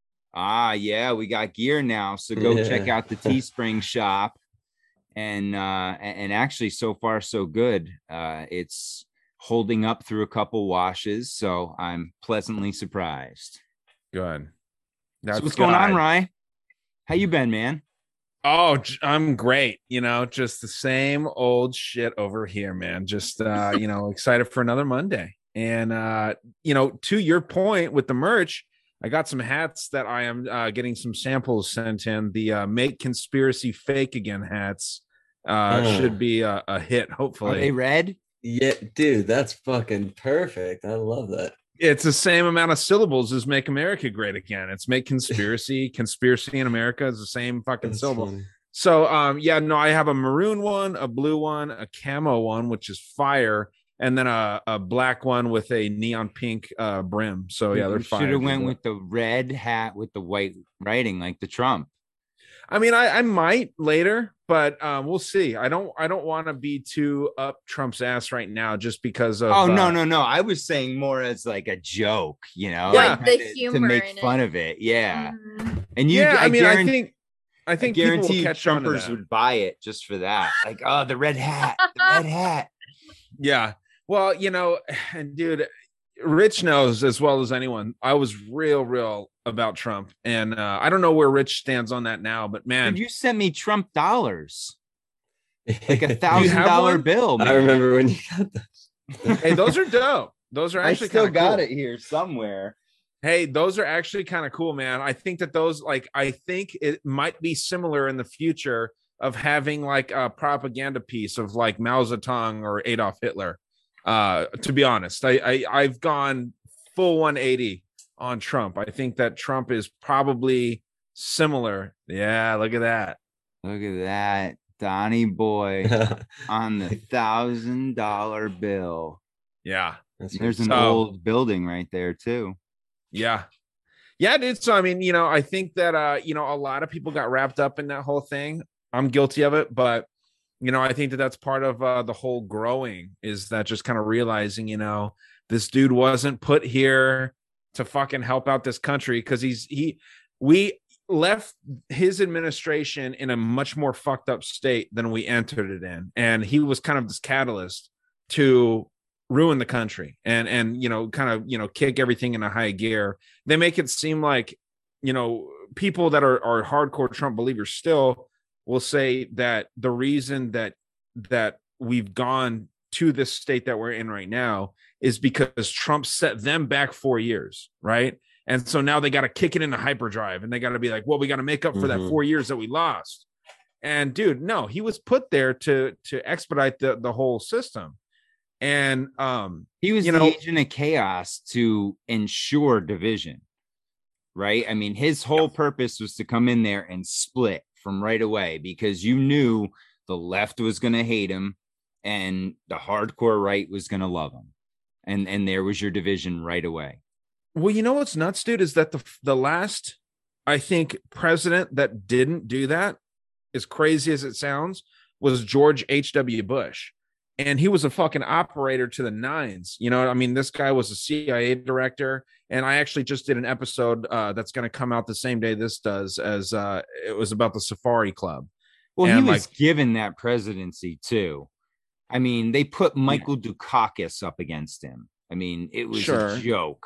Yeah, we got gear now. So go check out the Teespring shop. And actually, so far so good. It's holding up through a couple washes, so I'm pleasantly surprised. Good. So what's going on, Ryan? How you been, man? Oh, I'm great. You know, just the same old shit over here, man. Just you know, excited for another Monday. And you know, to your point with the merch, I got some hats that I am getting some samples sent in. The Make Conspiracy Fake Again hats should be a hit, hopefully. Are they red? Yeah, dude, that's fucking perfect. I love that. It's the same amount of syllables as Make America Great Again. It's Make Conspiracy. Conspiracy in America is the same fucking syllable. Funny. So yeah, no, I have a maroon one, a blue one, a camo one, which is fire, and then a black one with a neon pink brim. So yeah, they're fire. Should have went with the red hat with the white writing like the Trump. I mean, I might later, but we'll see. I don't want to be too up Trump's ass right now just because of. Oh no! I was saying more as like a joke, you know, like the humor to make fun of it. Yeah, and I think guarantee people will catch Trumpers would buy it just for that. Like, oh, the red hat, the red hat. Yeah. Well, you know, and dude, Rich knows as well as anyone. I was real about Trump, and I don't know where Rich stands on that now, but man, dude, you sent me Trump dollars, like $1,000 bill. Man. I remember when you got those. Hey, those are dope. Those are actually I still got cool. it here somewhere. Hey, those are actually kind of cool, man. I think that those, like, I think it might be similar in the future of having like a propaganda piece of like Mao Zedong or Adolf Hitler. To be honest, I've gone full 180 on Trump. I think that Trump is probably similar. Yeah, look at that. Look at that, Donnie boy on the $1,000 bill. Yeah, there's an old building right there too. Yeah, dude. So I mean, you know, I think that you know, a lot of people got wrapped up in that whole thing. I'm guilty of it, but you know, I think that that's part of the whole growing, is that just kind of realizing, you know, this dude wasn't put here to fucking help out this country, because we left his administration in a much more fucked up state than we entered it in, and he was kind of this catalyst to ruin the country and you know, kind of, you know, kick everything in a high gear. They make it seem like, you know, people that are hardcore Trump believers still will say that the reason that we've gone to this state that we're in right now is because Trump set them back 4 years, right? And so now they got to kick it into hyperdrive, and they got to be like, well, we got to make up for that 4 years that we lost. And dude, no, he was put there to expedite the whole system. And he was the agent of chaos to ensure division, right? I mean, his whole purpose was to come in there and split from right away, because you knew the left was going to hate him and the hardcore right was going to love him. And there was your division right away. Well, you know what's nuts, dude, is that the last, I think, president that didn't do that, as crazy as it sounds, was George H.W. Bush. And he was a fucking operator to the nines. You know, I mean, this guy was a CIA director. And I actually just did an episode that's going to come out the same day this does, as it was about the Safari Club. Well, and he was given that presidency too. I mean, they put Michael Dukakis up against him. I mean, it was a joke.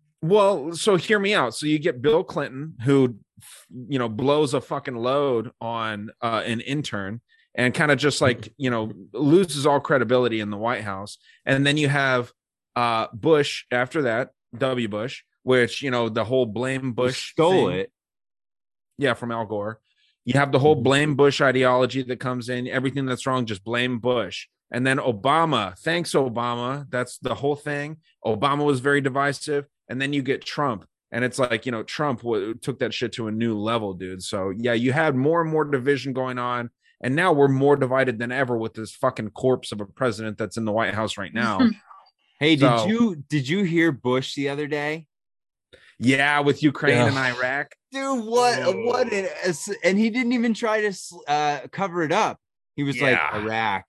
Well, so hear me out. So you get Bill Clinton, who, you know, blows a fucking load on an intern and kind of just like, you know, loses all credibility in the White House. And then you have Bush after that, W. Bush, which, you know, the whole blame Bush stole thing. it. Yeah, from Al Gore. You have the whole blame Bush ideology that comes in. Everything that's wrong, just blame Bush. And then Obama. Thanks, Obama. That's the whole thing. Obama was very divisive. And then you get Trump. And it's like, you know, Trump took that shit to a new level, dude. So, yeah, you had more and more division going on. And now we're more divided than ever with this fucking corpse of a president that's in the White House right now. Hey, did you hear Bush the other day? Yeah, with Ukraine and Iraq. Dude, what and he didn't even try to cover it up. He was like, Iraq,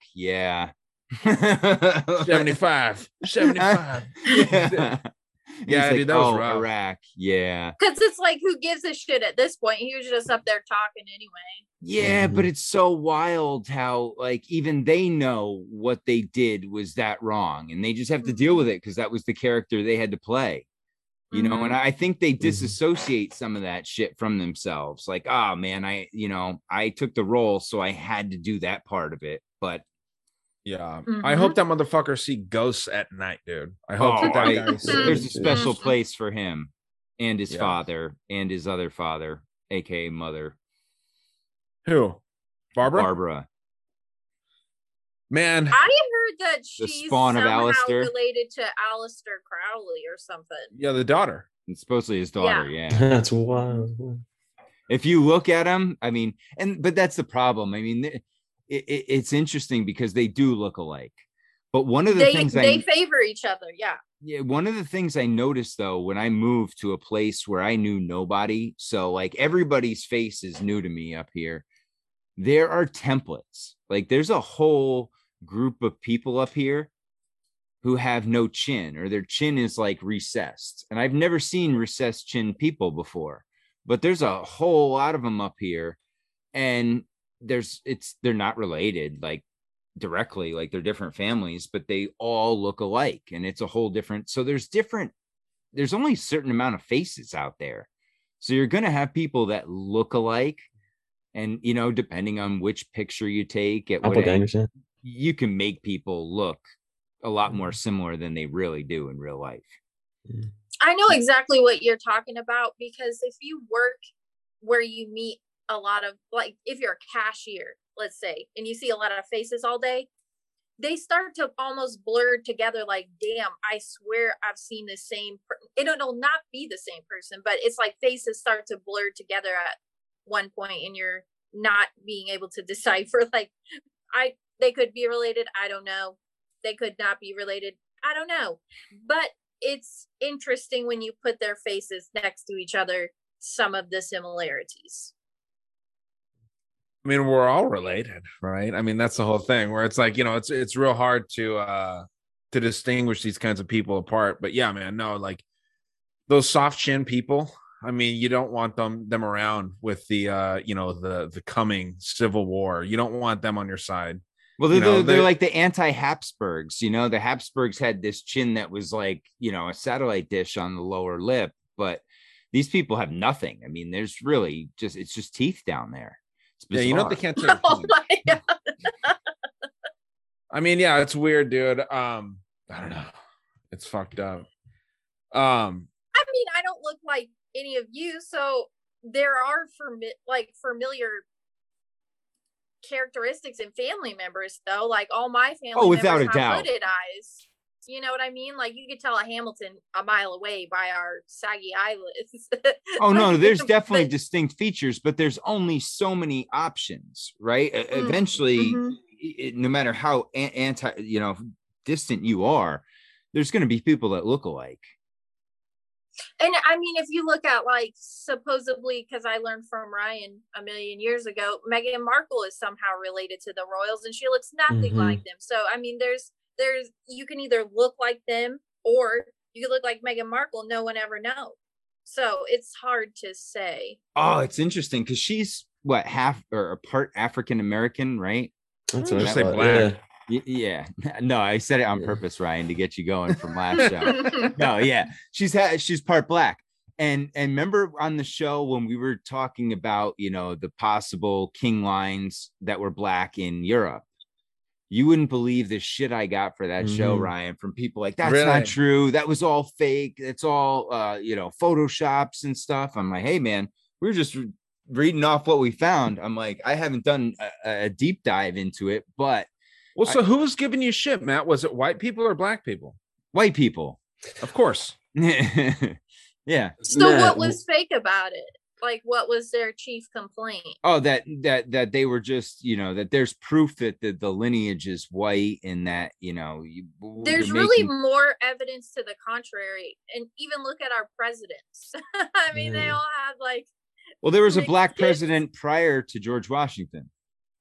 75. Yeah, like, dude, that was rough. Iraq, yeah. Because it's like, who gives a shit at this point? He was just up there talking anyway. Yeah, but it's so wild how, like, even they know what they did was that wrong, and they just have to deal with it because that was the character they had to play. You know, and I think they disassociate some of that shit from themselves. Like, oh man, I took the role, so I had to do that part of it. But yeah, I hope that motherfucker see ghosts at night, dude. I hope that guy there's a special place for him and his father and his other father, aka mother. Who? Barbara. Man, I heard that she's spawn of somehow Alistair. Related to Alistair Crowley or something. Yeah, the daughter. It's supposedly his daughter. Yeah. That's wild. If you look at him, I mean, but that's the problem. I mean, it's interesting because they do look alike. But one of the things they favor each other. Yeah. Yeah. One of the things I noticed though, when I moved to a place where I knew nobody, so like everybody's face is new to me up here. There are templates. Like there's a whole group of people up here who have no chin, or their chin is like recessed. And I've never seen recessed chin people before, but there's a whole lot of them up here. And they're not related like directly, like they're different families, but they all look alike. And it's a whole different, so there's only a certain amount of faces out there. So you're going to have people that look alike. And, you know, depending on which picture you take at what angle, you can make people look a lot more similar than they really do in real life. I know exactly what you're talking about, because if you work where you meet a lot of, like, if you're a cashier, let's say, and you see a lot of faces all day, they start to almost blur together. Like, damn, I swear I've seen the same. It'll not be the same person, but it's like faces start to blur together at one point, and you're not being able to decipher. Like, they could be related. I don't know. They could not be related. I don't know. But it's interesting when you put their faces next to each other, some of the similarities. mean, we're all related, right? I mean, that's the whole thing where it's like, you know, it's real hard to distinguish these kinds of people apart. But yeah, man, no, like those soft chin people, I mean, you don't want them around with the you know, the coming civil war. You don't want them on your side. Well, You know, they're like the anti-Habsburgs. You know, the Habsburgs had this chin that was like, you know, a satellite dish on the lower lip, but these people have nothing. I mean, there's really it's just teeth down there. It's yeah, you know they bizarre. can't take. Oh my god. I mean, yeah, it's weird, dude. I don't know. It's fucked up. I mean, I don't look like any of you, so there are familiar characteristics in family members, though. Like all my family without members a have doubt. hooded eyes. You know what I mean? Like you could tell a Hamilton a mile away by our saggy eyelids. Oh no, there's definitely But- distinct features, but there's only so many options, right? Eventually, Mhm. no matter how distant you are, there's going to be people that look alike. And I mean, if you look at like supposedly, because I learned from Ryan a million years ago, Meghan Markle is somehow related to the royals, and she looks nothing Mhm. like them. So I mean, there's you can either look like them or you can look like Meghan Markle. No one ever knows. So it's hard to say. Oh, it's interesting because she's what, half or a part African American, right? That's what I Just say thought, black. Yeah. No, I said it on purpose, Ryan, to get you going from last show. No, yeah, she's part black. And remember on the show when we were talking about, you know, the possible king lines that were black in Europe, you wouldn't believe the shit I got for that show, Mhm. Ryan, from people like, that's Really? not true. That was all fake. It's all, you know, Photoshops and stuff. I'm like, hey, man, we're just reading off what we found. I'm like, I haven't done a deep dive into it, but Well, so who was giving you shit, Matt? Was it white people or black people? white people. Of course. Yeah. So Matt, what was fake about it? Like, what was their chief complaint? Oh, that they were just, you know, that there's proof that the lineage is white and that, you know, There's you're really making- more evidence to the contrary. And even look at our presidents. I mean, they Yeah. all have like, well, there was a mixed black kids. president prior to George Washington,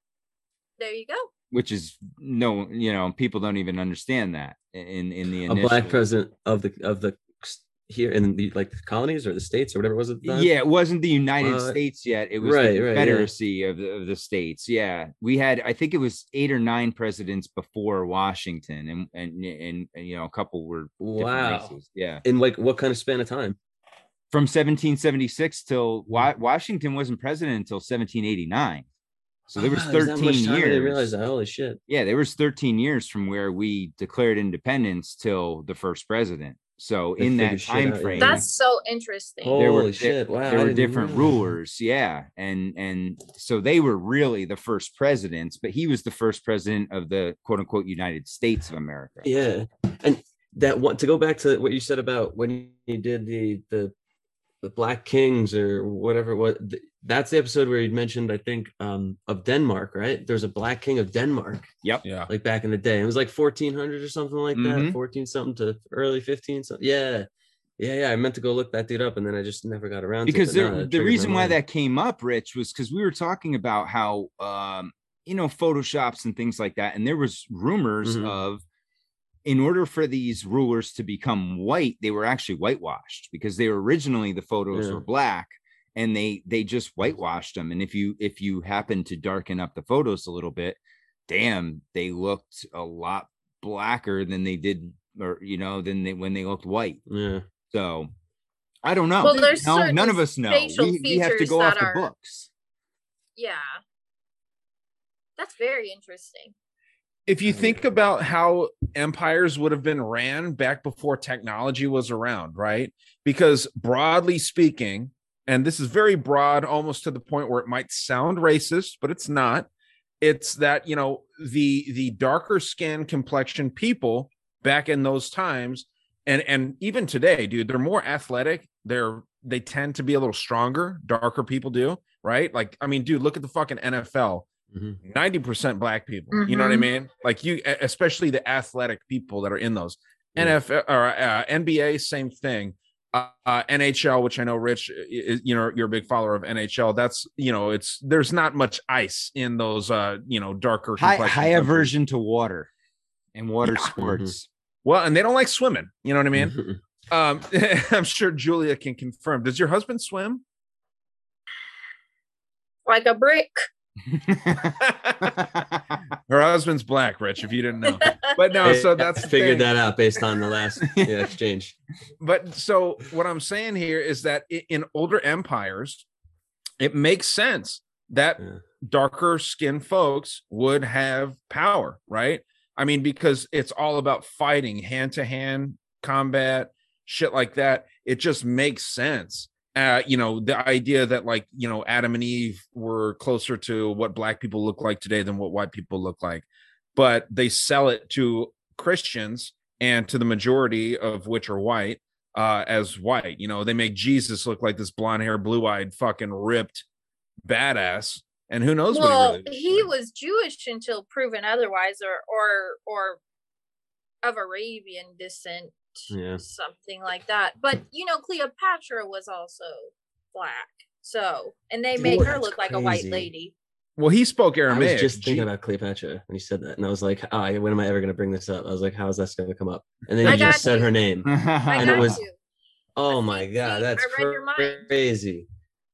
there you go. which is no, you know, people don't even understand that in the a initial. black president of the here in the like the colonies or the states or whatever it was at the time? Yeah, it wasn't the United Uh, States yet. It was right, the right, yeah. Confederacy of the states. Yeah, we had, I think it was 8 or 9 presidents before Washington, and you know, a couple were different Wow. races. Yeah, In like what kind of span of time? from 1776 till Washington wasn't president until 1789. So there was Wow, there's that 13 much time, I didn't years. realize that. Holy shit. Yeah, there was 13 years from where we declared independence till the first president. So They in figure that shit time out, yeah. frame, That's so interesting. there were Holy shit. Wow. there I were didn't different realize. rulers, yeah, and so they were really the first presidents, but he was the first president of the quote unquote United States of America. Yeah. And that one, to go back to what you said about when you did the Black Kings or whatever it was, that's the episode where you mentioned, I think, of Denmark, right? There's a Black King of Denmark, Yeah. like back in the day. It was like 1400 or something like that, Mhm. 14 something to early 15 something. Yeah. I meant to go look that dude up, and then I just never got around Because to it. but now that the triggered my reason why mind. that came up, Rich, was because we were talking about how you know, photoshops and things like that, and there was rumors Mhm. of, in order for these rulers to become white, they were actually whitewashed, because they were originally, the photos Yeah. were black, and they just whitewashed them. And if you happen to darken up the photos a little bit, damn, they looked a lot blacker than they did, or you know, when they looked white. Yeah. So I don't know. Well, there's No, certain none of us know. facial We have to features go off that the are- books. Yeah. That's very interesting. If you think about how empires would have been ran back before technology was around, right? Because broadly speaking, and this is very broad, almost to the point where it might sound racist, but it's not. It's that, you know, the darker skin complexion people back in those times, and even today, dude, they're more athletic. They tend to be a little stronger. Darker people do, right? Like, I mean, dude, look at the fucking NFL. Mhm. 90% black people. You know what I Mhm. mean? Like, you, especially the athletic people that are in those. Yeah. NFL or NBA, same thing. NHL, which I know Rich is, you're a big follower of NHL. That's, there's not much ice in those darker high countries. aversion to water and water sports. Well, and they don't like swimming, you know what I mean? I'm sure Julia can confirm. Does your husband swim? Like a brick. Her husband's black, Rich, if you didn't know. But no, so that's figured that out based on the last exchange. But so what I'm saying here is that in older empires, it makes sense that darker skinned folks would have power, right? I mean, because it's all about fighting, hand-to-hand combat, shit like that. It just makes sense. The idea that Adam and Eve were closer to what black people look like today than what white people look like, but they sell it to Christians and to the majority of which are white as white. They make Jesus look like this blonde hair, blue-eyed, fucking ripped badass. And who knows? Well, he was Jewish until proven otherwise, or of Arabian descent. Something like that. But Cleopatra was also black, and they made her look like a white lady. Well, he spoke Aramaic. I was just thinking about Cleopatra when he said that, and I was like, when am I ever going to bring this up? I was like, how is that going to come up? And then you just said her name, and it was, oh my god, that's crazy.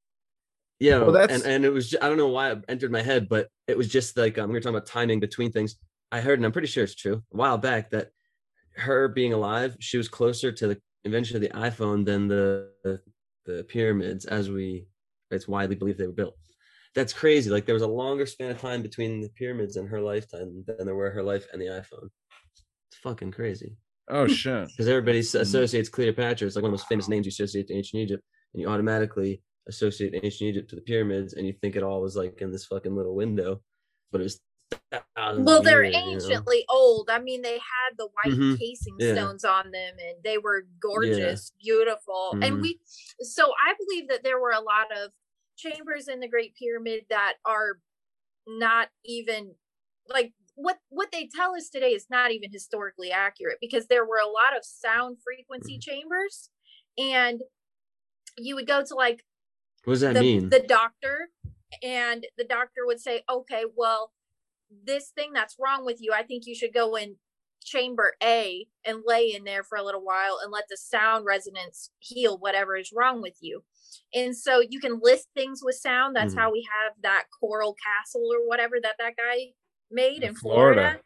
Yeah, well, and it was, I don't know why it entered my head, but it was just like we were talking about timing between things. I heard, and I'm pretty sure it's true, a while back, that her being alive, she was closer to the invention of the iPhone than the pyramids, it's widely believed they were built. That's crazy. Like, there was a longer span of time between the pyramids and her lifetime than there were her life and the iPhone. It's fucking crazy. Oh shit! Because everybody associates Cleopatra. It's like one of the most famous names you associate to ancient Egypt, and you automatically associate ancient Egypt to the pyramids, and you think it all was like in this fucking little window, but it's they're anciently old. I mean, they had the white casing stones on them, and they were gorgeous, beautiful. And I believe that there were a lot of chambers in the Great Pyramid that are not even like what they tell us today is not even historically accurate, because there were a lot of sound frequency chambers, and you would go to what does that mean? The doctor, and the doctor would say, okay, well, this thing that's wrong with you, I think you should go in chamber A and lay in there for a little while and let the sound resonance heal whatever is wrong with you. And so you can list things with sound. That's how we have that coral castle or whatever that guy made in Florida.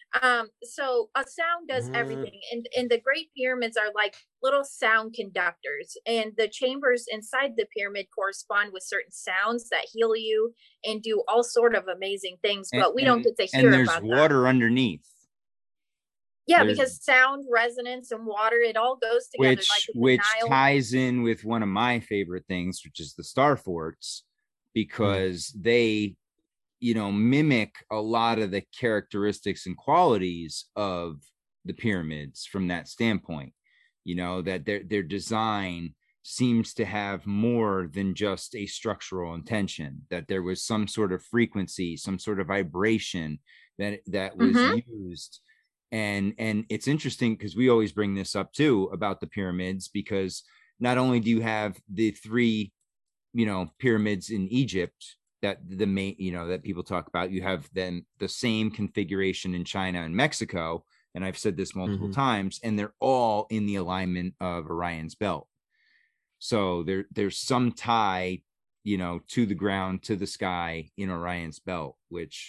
So a sound does everything, and the Great Pyramids are like little sound conductors, and the chambers inside the pyramid correspond with certain sounds that heal you and do all sort of amazing things, but we don't get to hear about that. And there's water underneath. Yeah, because sound, resonance, and water, it all goes together. Which ties in with one of my favorite things, which is the Star Forts, because they mimic a lot of the characteristics and qualities of the pyramids from that standpoint. That their design seems to have more than just a structural intention, that there was some sort of frequency, some sort of vibration that was used. And it's interesting because we always bring this up too about the pyramids, because not only do you have the three pyramids in Egypt that the main that people talk about, you have then the same configuration in China and Mexico, and I've said this multiple times, and they're all in the alignment of Orion's belt. So there's some tie to the ground, to the sky in Orion's belt, which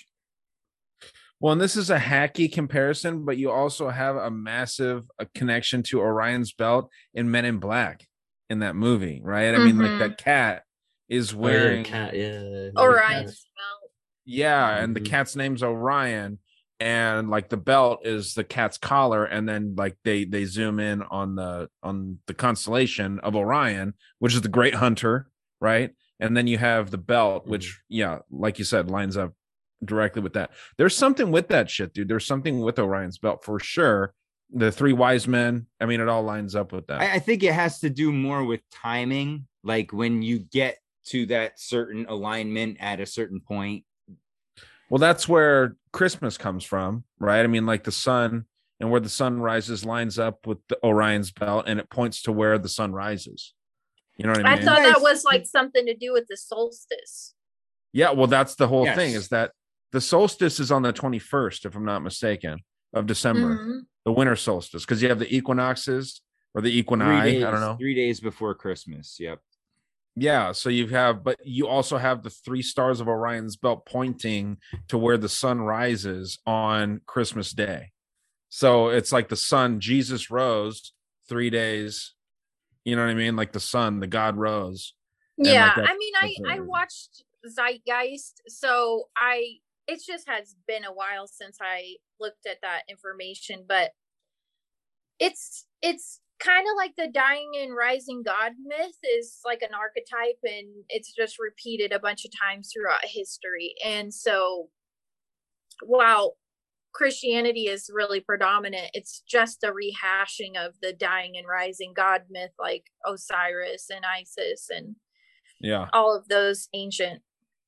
and this is a hacky comparison, but you also have a massive connection to Orion's belt in Men in Black in that movie, right? I mean, like, that cat is wearing Orion's belt. Yeah, and the cat's name's Orion, and like the belt is the cat's collar, and then like they zoom in on the constellation of Orion, which is the Great Hunter, right? And then you have the belt, which like you said, lines up directly with that. There's something with that shit, dude. There's something with Orion's belt for sure. The three wise men, I mean, it all lines up with that. I think it has to do more with timing, like when you get to that certain alignment at a certain point. Well, that's where Christmas comes from, right? I mean, like the sun and where the sun rises lines up with the Orion's belt, and it points to where the sun rises. You know what I I mean? thought that was like something to do with the solstice. Yeah, well, that's the whole Yes. thing, is that the solstice is on the 21st, if I'm not mistaken, of December, Mhm. the winter solstice, because you have the equinoxes or the equini. I don't know. 3 days before Christmas. Yep. Yeah, so but you also have the 3 stars of Orion's belt pointing to where the sun rises on Christmas Day. So it's like the sun, Jesus rose 3 days. You know what I mean? Like the sun, the God rose. And Yeah, like I mean, I watched Zeitgeist, so it just has been a while since I looked at that information, but it's kind of like the dying and rising God myth is like an archetype, and it's just repeated a bunch of times throughout history. And so while Christianity is really predominant, it's just a rehashing of the dying and rising God myth, like Osiris and Isis and Yeah. all of those ancient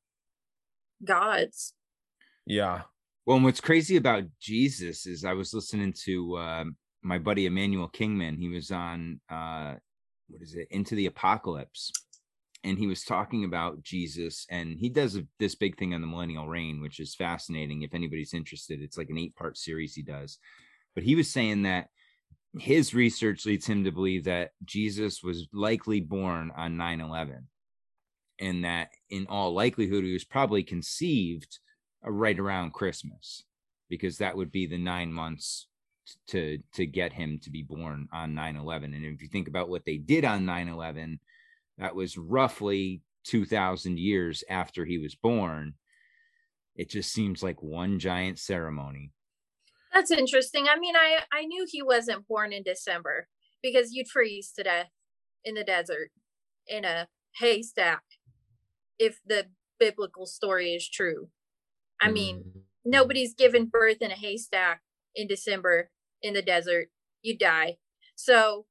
gods. Yeah. Well, and what's crazy about Jesus is I was listening to my buddy Emmanuel Kingman. He was on what is it, Into the Apocalypse, and he was talking about Jesus, and he does this big thing on the millennial reign, which is fascinating. If anybody's interested, it's like an 8-part series he does. But he was saying that his research leads him to believe that Jesus was likely born on 9/11, and that in all likelihood he was probably conceived right around Christmas, because that would be the 9 months to get him to be born on 9/11. And if you think about what they did on 9/11, that was roughly 2,000 years after he was born. It just seems like one giant ceremony. That's interesting. I mean, I knew he wasn't born in December, because you'd freeze to death in the desert in a haystack if the biblical story is true. I mean, nobody's given birth in a haystack in December in the desert. You die. So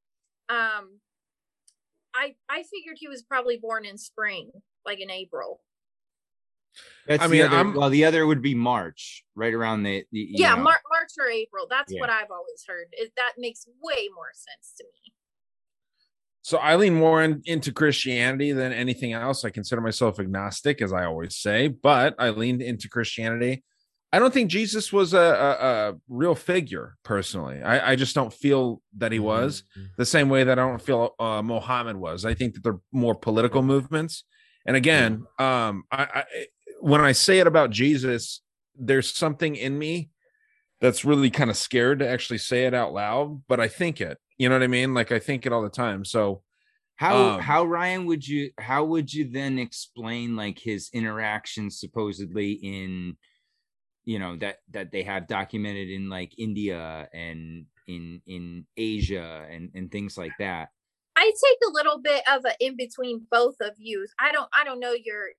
I figured he was probably born in spring, like in April. That's the other would be March, right around the March or April. That's Yeah. what I've always heard. That makes way more sense to me. So I lean more into Christianity than anything else. I consider myself agnostic, as I always say, but I leaned into Christianity. I don't think Jesus was a real figure, personally. I just don't feel that he was, the same way that I don't feel Muhammad was. I think that they're more political movements. And again, when I say it about Jesus, there's something in me that's really kind of scared to actually say it out loud, but I think it. You know what I mean? Like, I think it all the time. So how Ryan would you then explain like his interactions supposedly in, you know, that they have documented in like India and in Asia and things like that? I take a little bit of a in between both of you. I don't know your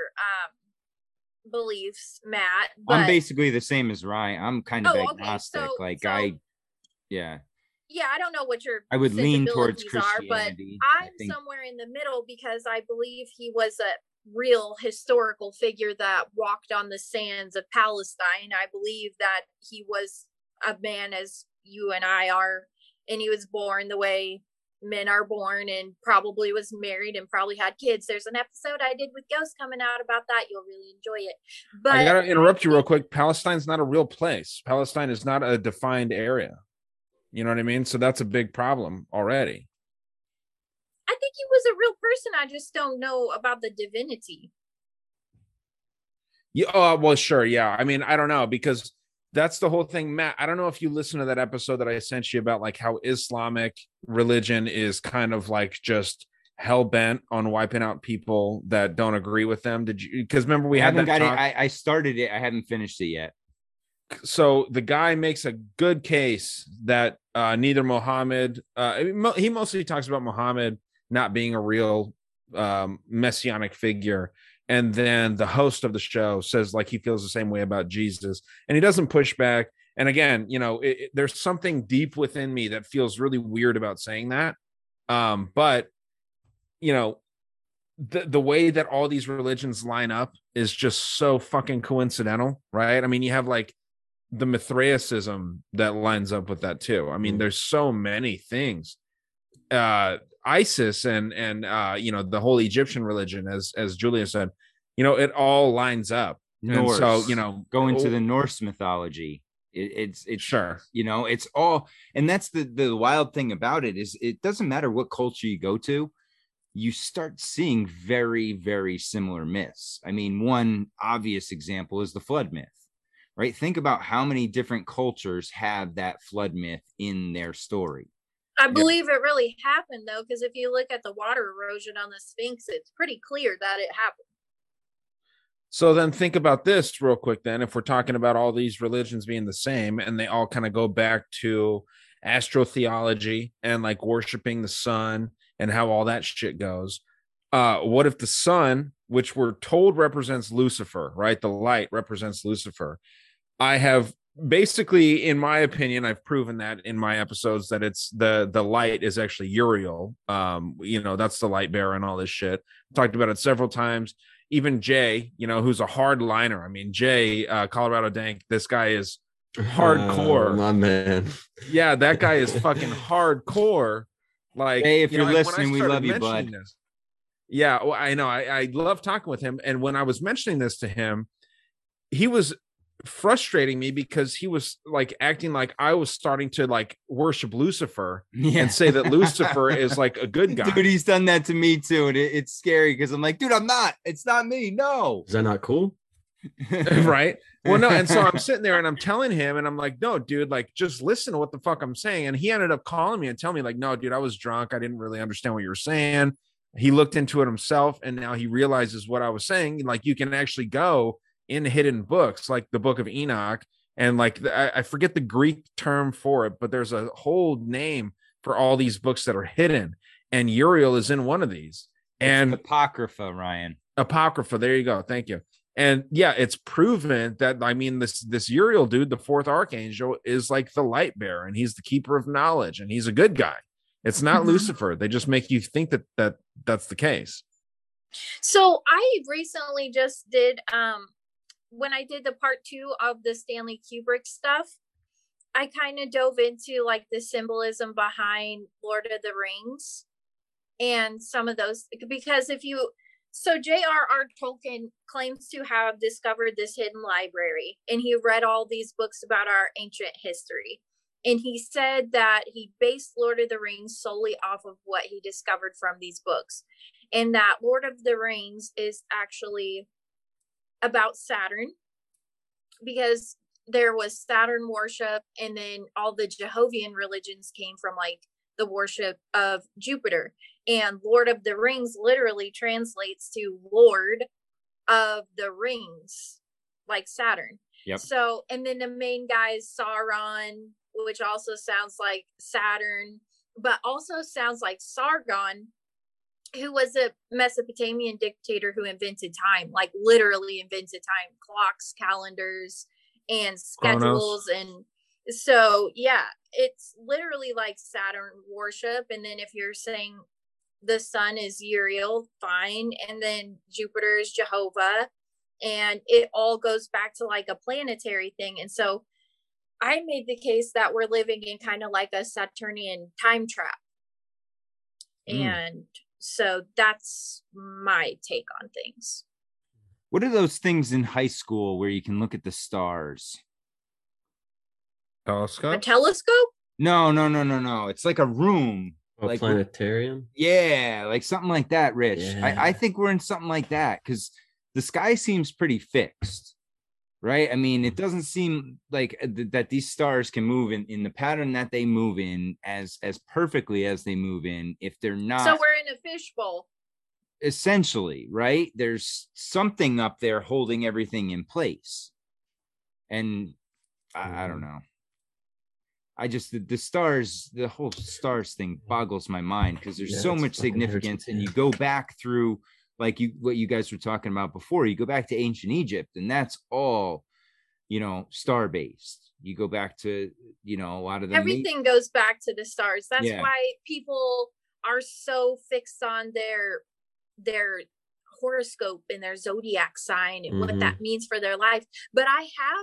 beliefs, Matt. But I'm basically the same as Ryan. I'm kind of agnostic. Okay. Yeah, I don't know what your I would lean towards Christianity, but I'm somewhere in the middle, because I believe he was a real historical figure that walked on the sands of Palestine. I believe that he was a man as you and I are, and he was born the way men are born, and probably was married and probably had kids. There's an episode I did with Ghost coming out about that. You'll really enjoy it. But I gotta interrupt you real quick. Palestine's not a real place. Palestine is not a defined area. You know what I mean? So that's a big problem already. I think he was a real person. I just don't know about the divinity. Yeah, well, sure. Yeah. I mean, I don't know, because that's the whole thing, Matt. I don't know if you listened to that episode that I sent you about like how Islamic religion is kind of like just hell bent on wiping out people that don't agree with them. Did you? Because remember we had that talk. I started it. I haven't finished it yet. So the guy makes a good case that neither Muhammad, he mostly talks about Muhammad not being a real messianic figure. And then the host of the show says like he feels the same way about Jesus, and he doesn't push back. And again, you know, there's something deep within me that feels really weird about saying that. But you know, the way that all these religions line up is just so fucking coincidental, right? I mean, you have like the Mithraicism that lines up with that too. I mean, there's so many things. Isis and the whole Egyptian religion, as Julia said, it all lines up. Norse. And so, go into the Norse mythology. It's sure, it's all, and that's the wild thing about it is it doesn't matter what culture you go to, you start seeing very, very similar myths. I mean, one obvious example is the flood myth, right? Think about how many different cultures have that flood myth in their story. I believe it really happened, though, because if you look at the water erosion on the Sphinx, it's pretty clear that it happened. So then think about this real quick. Then, if we're talking about all these religions being the same and they all kind of go back to astrotheology and like worshiping the sun and how all that shit goes, what if the sun, which we're told represents Lucifer, right? The light represents Lucifer. I have basically, in my opinion, I've proven that in my episodes that it's the light is actually Uriel. That's the light bearer and all this shit. Talked about it several times. Even Jay, who's a hard liner. I mean, Jay, Colorado Dank, this guy is hardcore. My man. Yeah, that guy is fucking hardcore. Like, hey, if you're listening, we love you, bud. Yeah, well, I know. I love talking with him. And when I was mentioning this to him, he was frustrating me because he was like acting like I was starting to like worship Lucifer and say that Lucifer is like a good guy. Dude, he's done that to me too, and it's scary because I'm like, dude, I'm not. It's not me. No. Is that not cool? Right. Well, no. And so I'm sitting there and I'm telling him, and I'm like, no, dude, like just listen to what the fuck I'm saying. And he ended up calling me and telling me like, no, dude, I was drunk. I didn't really understand what you were saying. He looked into it himself, and now he realizes what I was saying. Like, you can actually go in hidden books like the Book of Enoch, and like I forget the Greek term for it, but there's a whole name for all these books that are hidden, and Uriel is in one of these. And it's Apocrypha, Ryan. Apocrypha, there you go. Thank you. And yeah, it's proven that, I mean, this Uriel dude, the fourth archangel, is like the light bearer, and he's the keeper of knowledge, and he's a good guy. It's not Lucifer. They just make you think that that's the case. So I recently just did when I did the part 2 of the Stanley Kubrick stuff, I kind of dove into like the symbolism behind Lord of the Rings and some of those, because J.R.R. Tolkien claims to have discovered this hidden library, and he read all these books about our ancient history. And he said that he based Lord of the Rings solely off of what he discovered from these books. And that Lord of the Rings is actually about Saturn, because there was Saturn worship, and then all the Jehovah's religions came from like the worship of Jupiter. And Lord of the Rings literally translates to Lord of the Rings, like Saturn. Yep. So, and then the main guy is Sauron, which also sounds like Saturn, but also sounds like Sargon, who was a Mesopotamian dictator who invented time, like literally invented time, clocks, calendars, and schedules. Chronos. And so, yeah, it's literally like Saturn worship. And then if you're saying the sun is Uriel, fine. And then Jupiter is Jehovah. And it all goes back to like a planetary thing. And so I made the case that we're living in kind of like a Saturnian time trap. And so that's my take on things. What are those things in high school where you can look at the stars? Telescope? A telescope? No. It's like a room. Like planetarium? Yeah, like something like that, Rich. Yeah. I think we're in something like that because the sky seems pretty fixed, right? I mean, it doesn't seem like that these stars can move in the pattern that they move in as perfectly as they move in if they're not. So we're in a fishbowl. Essentially, right? There's something up there holding everything in place. And I don't know. I just, the stars, the whole stars thing boggles my mind because there's so much significance. And you go back through like what you guys were talking about before, you go back to ancient Egypt, and that's all, star based. You go back to, a lot of them. Everything goes back to the stars. That's why people are so fixed on their horoscope and their zodiac sign and what that means for their life. But I have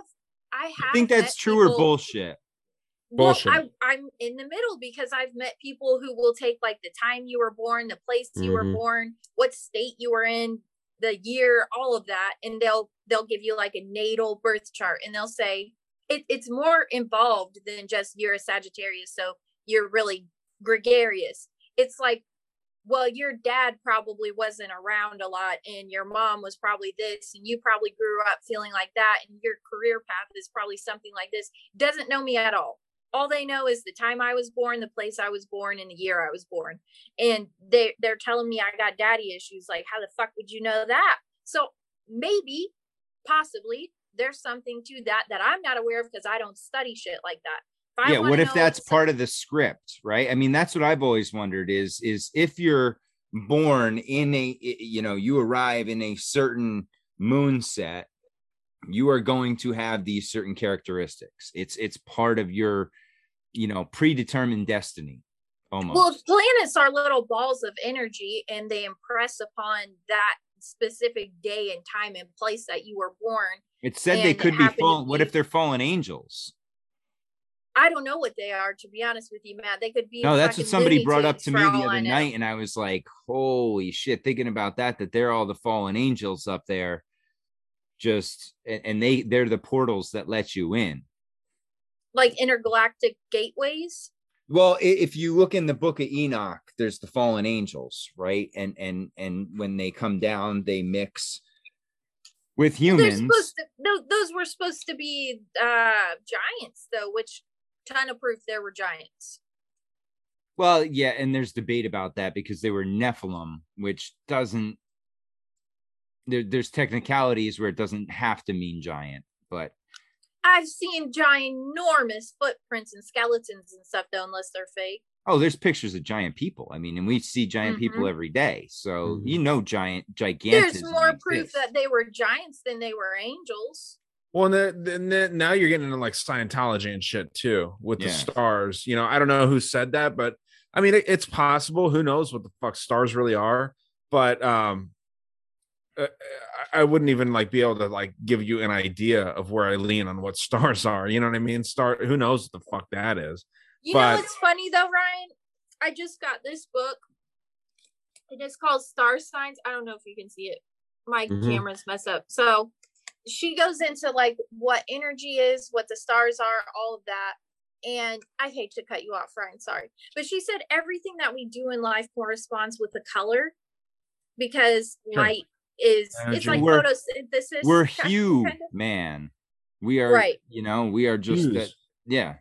I You have think that's met true or people- bullshit? Well, Bullshit. I'm in the middle because I've met people who will take like the time you were born, the place you were born, what state you were in, the year, all of that, and they'll give you like a natal birth chart, and they'll say it's more involved than just you're a Sagittarius, so you're really gregarious. It's like, well, your dad probably wasn't around a lot, and your mom was probably this, and you probably grew up feeling like that, and your career path is probably something like this. Doesn't know me at all. All they know is the time I was born, the place I was born, and the year I was born. And they're telling me I got daddy issues. Like, how the fuck would you know that? So maybe, possibly, there's something to that I'm not aware of because I don't study shit like that. Yeah, what if that's part of the script, right? I mean, that's what I've always wondered is if you're born in a, you know, you arrive in a certain moon set, you are going to have these certain characteristics. It's part of your, you know, predetermined destiny almost. Well, planets are little balls of energy, and they impress upon that specific day and time and place that you were born. It said they could be fallen. What if they're fallen angels? I don't know what they are, to be honest with you, Matt. They could be. No, that's what somebody brought up to me the other night, and I was like, "Holy shit!" Thinking about that they're all the fallen angels up there, just and they're the portals that let you in, like intergalactic gateways. Well, if you look in the Book of Enoch, there's the fallen angels, right? And when they come down, they mix with humans. Those were supposed to be giants, though, which ton of proof there were giants. Well, yeah, and there's debate about that because they were Nephilim, which doesn't. There's technicalities where it doesn't have to mean giant, but I've seen ginormous footprints and skeletons and stuff, though, unless they're fake. Oh, there's pictures of giant people. I mean, and we see giant people every day. So, you know, gigantic. There's more proof that they were giants than they were angels. Well, and now you're getting into like Scientology and shit too with the stars. You know, I don't know who said that, but I mean, it's possible. Who knows what the fuck stars really are? But I wouldn't even like be able to like give you an idea of where I lean on what stars are. You know what I mean? Who knows what the fuck that is? You know what's funny though, Ryan? I just got this book. It is called Star Signs. I don't know if you can see it. My camera's messed up. So she goes into like what energy is, what the stars are, all of that. And I hate to cut you off, Ryan, sorry. But she said everything that we do in life corresponds with the color, because light is it's like photosynthesis. We're hue, man. We are right. You know, we are just that. Yeah.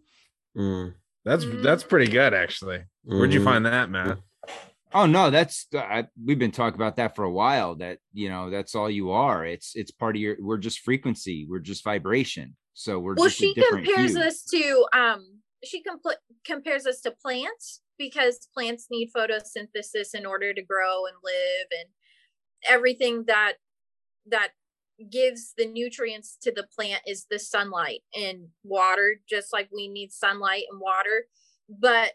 That's pretty good, actually. Where'd you find that, Matt? Oh no, we've been talking about that for a while. That, you know, that's all you are. It's part of we're just frequency. We're just vibration. So we're just she compares us to compares us to plants, because plants need photosynthesis in order to grow and live, and everything that gives the nutrients to the plant is the sunlight and water, just like we need sunlight and water. But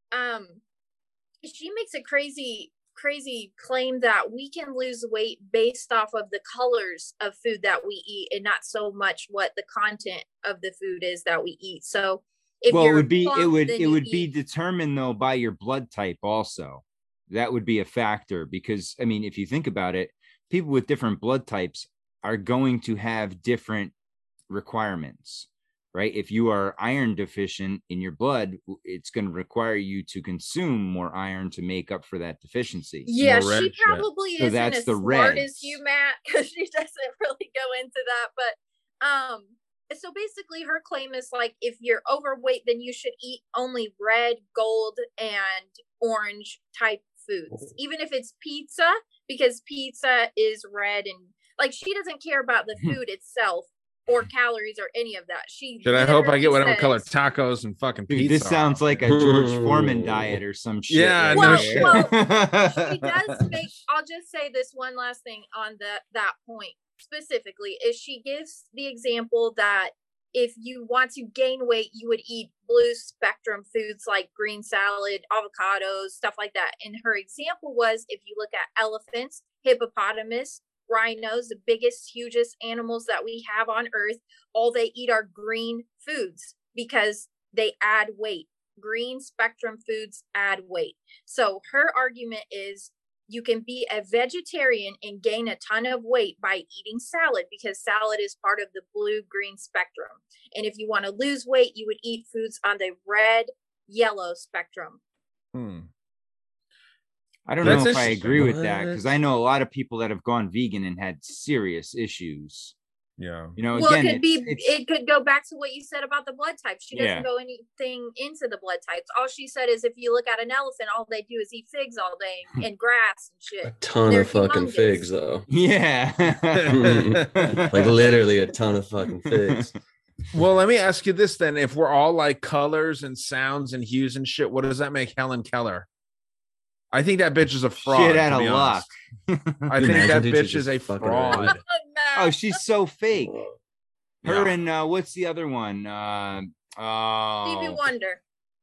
she makes a crazy claim that we can lose weight based off of the colors of food that we eat, and not so much what the content of the food is that we eat. So if it would be determined though by your blood type also. That would be a factor, because I mean, if you think about it, people with different blood types are going to have different requirements, right? If you are iron deficient in your blood, it's going to require you to consume more iron to make up for that deficiency. Yeah, she probably isn't as smart as you, Matt, because she doesn't really go into that. But so basically her claim is like, if you're overweight, then you should eat only red, gold, and orange type foods, even if it's pizza, because pizza is red, and like she doesn't care about the food itself or calories or any of that. I hope I get whatever color tacos and fucking pizza. This sounds like a George Foreman diet or some shit. Yeah, no shit. Well, she does make. I'll just say this one last thing on that point specifically, is she gives the example that if you want to gain weight, you would eat blue spectrum foods like green salad, avocados, stuff like that. And her example was, if you look at elephants, hippopotamus, rhinos, the biggest, hugest animals that we have on Earth, all they eat are green foods because they add weight. Green spectrum foods add weight. So her argument is you can be a vegetarian and gain a ton of weight by eating salad because salad is part of the blue-green spectrum. And if you want to lose weight, you would eat foods on the red-yellow spectrum. I don't know if I agree with that because I know a lot of people that have gone vegan and had serious issues. Yeah. You know, well, again, it could go back to what you said about the blood types. She doesn't go anything into the blood types. All she said is if you look at an elephant, all they do is eat figs all day and grass and shit. A ton of fucking figs, though. Yeah. Like literally a ton of fucking figs. Well, let me ask you this then. If we're all like colors and sounds and hues and shit, what does that make Helen Keller? I think that bitch is a fraud. Shit out of luck. I think that bitch is a fraud. Oh, she's so fake. Her Yeah. and what's the other one? Stevie Wonder.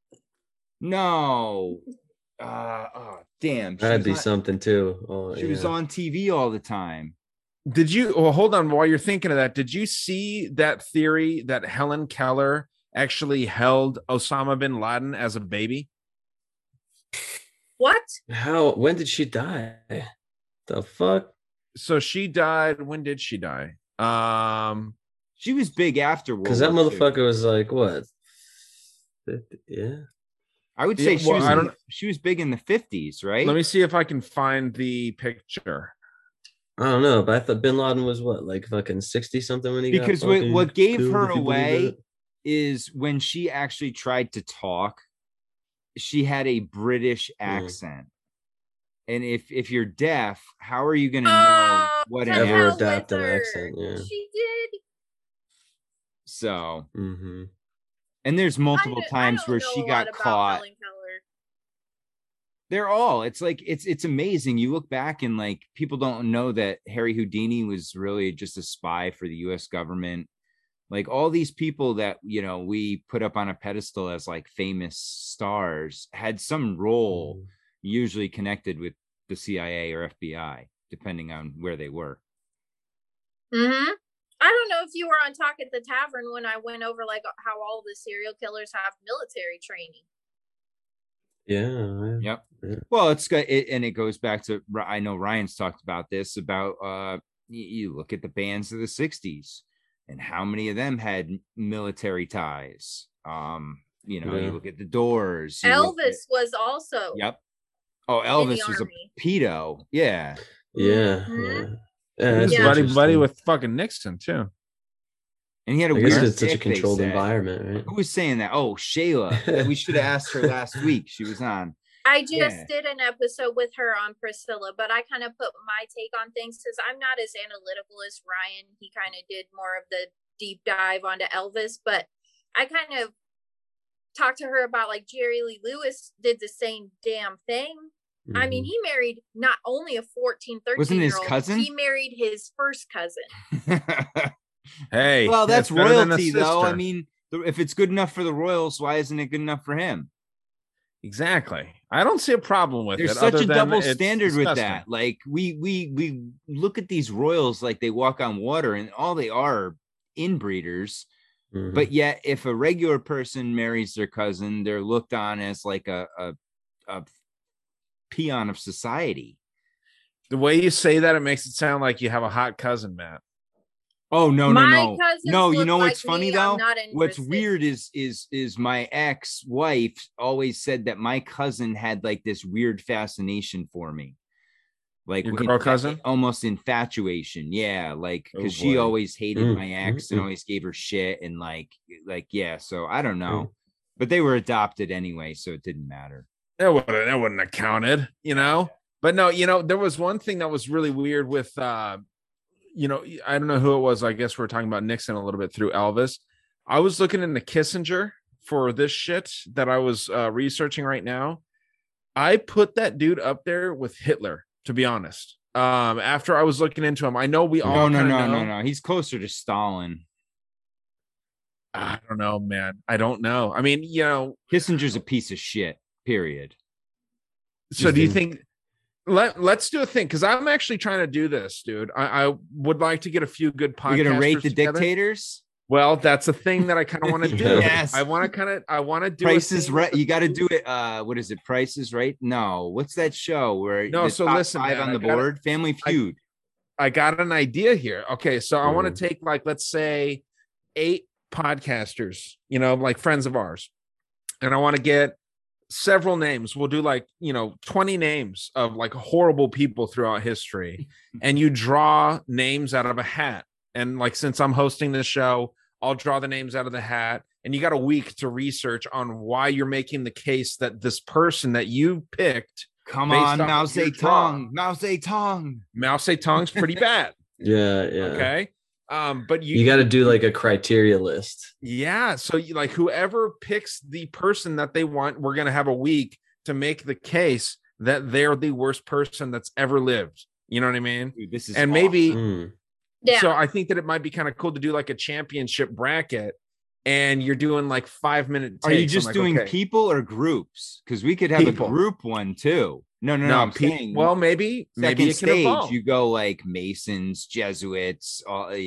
No. Oh, damn. That'd be something too. Oh, She was on TV all the time. Did you? Well, hold on. While you're thinking of that, did you see that theory that Helen Keller actually held Osama bin Laden as a baby? What? How? When did she die? The fuck? So she died. When did she die? She was big afterwards. Because that motherfucker was like what? 50, yeah. I would say Yeah, she was big in the 50s, right? Let me see if I can find the picture. I don't know, but I thought Bin Laden was what, like fucking 60 something when he because got fucking what gave killed, her if you believe away it? is when she actually tried to talk, she had a British Hmm. accent. And if you're deaf, how are you going to know what an to Ever hell accent? adapt with an her. accent, yeah. She did. So, Mm-hmm. and there's multiple I times don't where know she a lot got about caught. Helen Keller. They're all, it's like, it's amazing. You look back and like people don't know that Harry Houdini was really just a spy for the US government. Like all these people that, you know, we put up on a pedestal as like famous stars had some role usually connected with the CIA or FBI, depending on where they were. Mm-hmm. I don't know if you were on Talk at the Tavern when I went over like how all the serial killers have military training. Yeah. Yep. Yeah. Well, it's got it, and it goes back to, I know Ryan's talked about this about you look at the bands of the 60s and how many of them had military ties. You know, Yeah. you look at the Doors. Elvis was also. Yep. Oh, Elvis was a Army. pedo. Yeah. Yeah. Mhm. Yeah, He's that's buddy interesting. with fucking Nixon too. And he had a I guess weird it's such a dick, they controlled said. environment, right? Who was saying that? Oh, Shayla. We should have asked her last week. She was on. I just Yeah. did an episode with her on Priscilla, but I kind of put my take on things because I'm not as analytical as Ryan. He kind of did more of the deep dive onto Elvis, but I kind of talked to her about like Jerry Lee Lewis did the same damn thing. I mean, he married not only a 14, 13 Wasn't his year old, cousin? he married his first cousin. Hey, Well, that's better than a royalty, though. I sister. mean, if it's good enough for the royals, why isn't it good enough for him? Exactly. I don't see a problem with There's it. such other a than double it's standard with disgusting. that. Like we look at these royals like they walk on water, and all they are inbreeders. Mhm. But yet, if a regular person marries their cousin, they're looked on as like a peon of society. The way you say that, it makes it sound like you have a hot cousin, Matt. Oh no, My no, cousins no! You look know like what's funny me, I'm though? not What's interested. weird is my ex-wife always said that my cousin had like this weird fascination for me, like Your girl cousin? almost infatuation. Yeah, like Oh, because she boy. always hated Mm, my ex and mm. always gave her shit and like yeah. So I don't know, Mm. but they were adopted anyway, so it didn't matter. That wouldn't have counted, you know. But no, you know, there was one thing that was really weird with you know, I don't know who it was. I guess we're talking about Nixon a little bit through Elvis. I was looking into Kissinger for this shit that I was researching right now. I put that dude up there with Hitler, to be honest. After I was looking into him, I know we all No. He's closer to Stalin. I don't know, man. I don't know. I mean, you know, Kissinger's a piece of shit. Period. so do you think let's do a thing because I'm actually trying to do this, dude. I would like to get a few good podcasters. You're gonna rate the together. dictators? Well, that's a thing that I kind of want to do. Yes. I want to do Price is Right. You got to do it. What is it? Price is Right? No. What's that show where No, the so top listen, five man, on the board? Family Feud. I got an idea here. Okay, so I want to take like let's say 8 podcasters, you know, like friends of ours, and I want to get several names. We'll do like 20 names of like horrible people throughout history, and you draw names out of a hat. And like since I'm hosting this show, I'll draw the names out of the hat, and you got a week to research on why you're making the case that this person that you picked. Come on, Mao Zedong. Mao Zedong. Mao Zedong's pretty bad. Yeah. Okay. But you got to do like a criteria list. Yeah. So like whoever picks the person that they want, we're gonna have a week to make the case that they're the worst person that's ever lived. You know what I mean? Dude, this is and awesome. maybe so I think that it might be kind of cool to do like a championship bracket, and you're doing like 5-minute takes. Are you just doing people or groups? Because we could have a group one too. No. I'm saying, well, maybe it can stage, evolve. you go like Masons, Jesuits,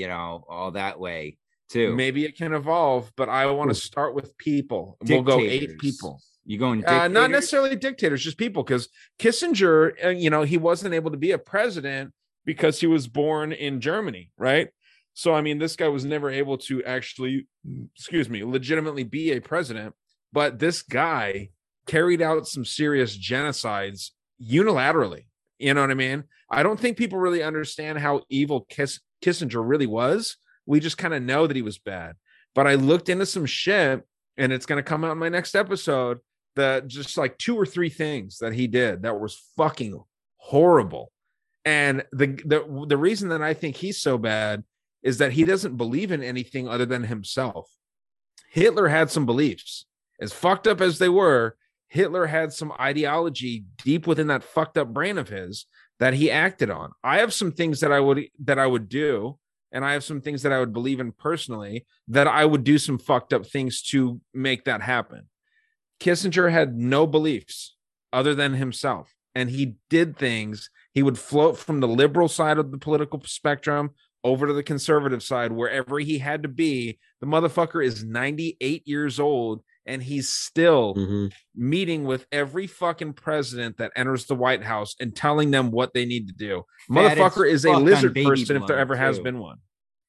all that way too. Maybe it can evolve, but I want to start with people. We'll go 8 people. You going not necessarily dictators, just people. Because Kissinger, he wasn't able to be a president because he was born in Germany, right? So, I mean, this guy was never able to actually, legitimately be a president. But this guy carried out some serious genocides unilaterally. You know what I mean? I don't think people really understand how evil Kissinger really was. We just kind of know that he was bad. But I looked into some shit, and it's going to come out in my next episode, that just like 2 or 3 things that he did that was fucking horrible. And the reason that I think he's so bad is that he doesn't believe in anything other than himself. Hitler had some beliefs. As fucked up as they were, Hitler had some ideology deep within that fucked up brain of his that he acted on. I have some things that I would do, and I have some things that I would believe in personally, that I would do some fucked up things to make that happen. Kissinger had no beliefs other than himself, and he did things. He would float from the liberal side of the political spectrum over to the conservative side, wherever he had to be. The motherfucker is 98 years old, and he's still meeting with every fucking president that enters the White House and telling them what they need to do. Motherfucker is a lizard person if there ever has been one.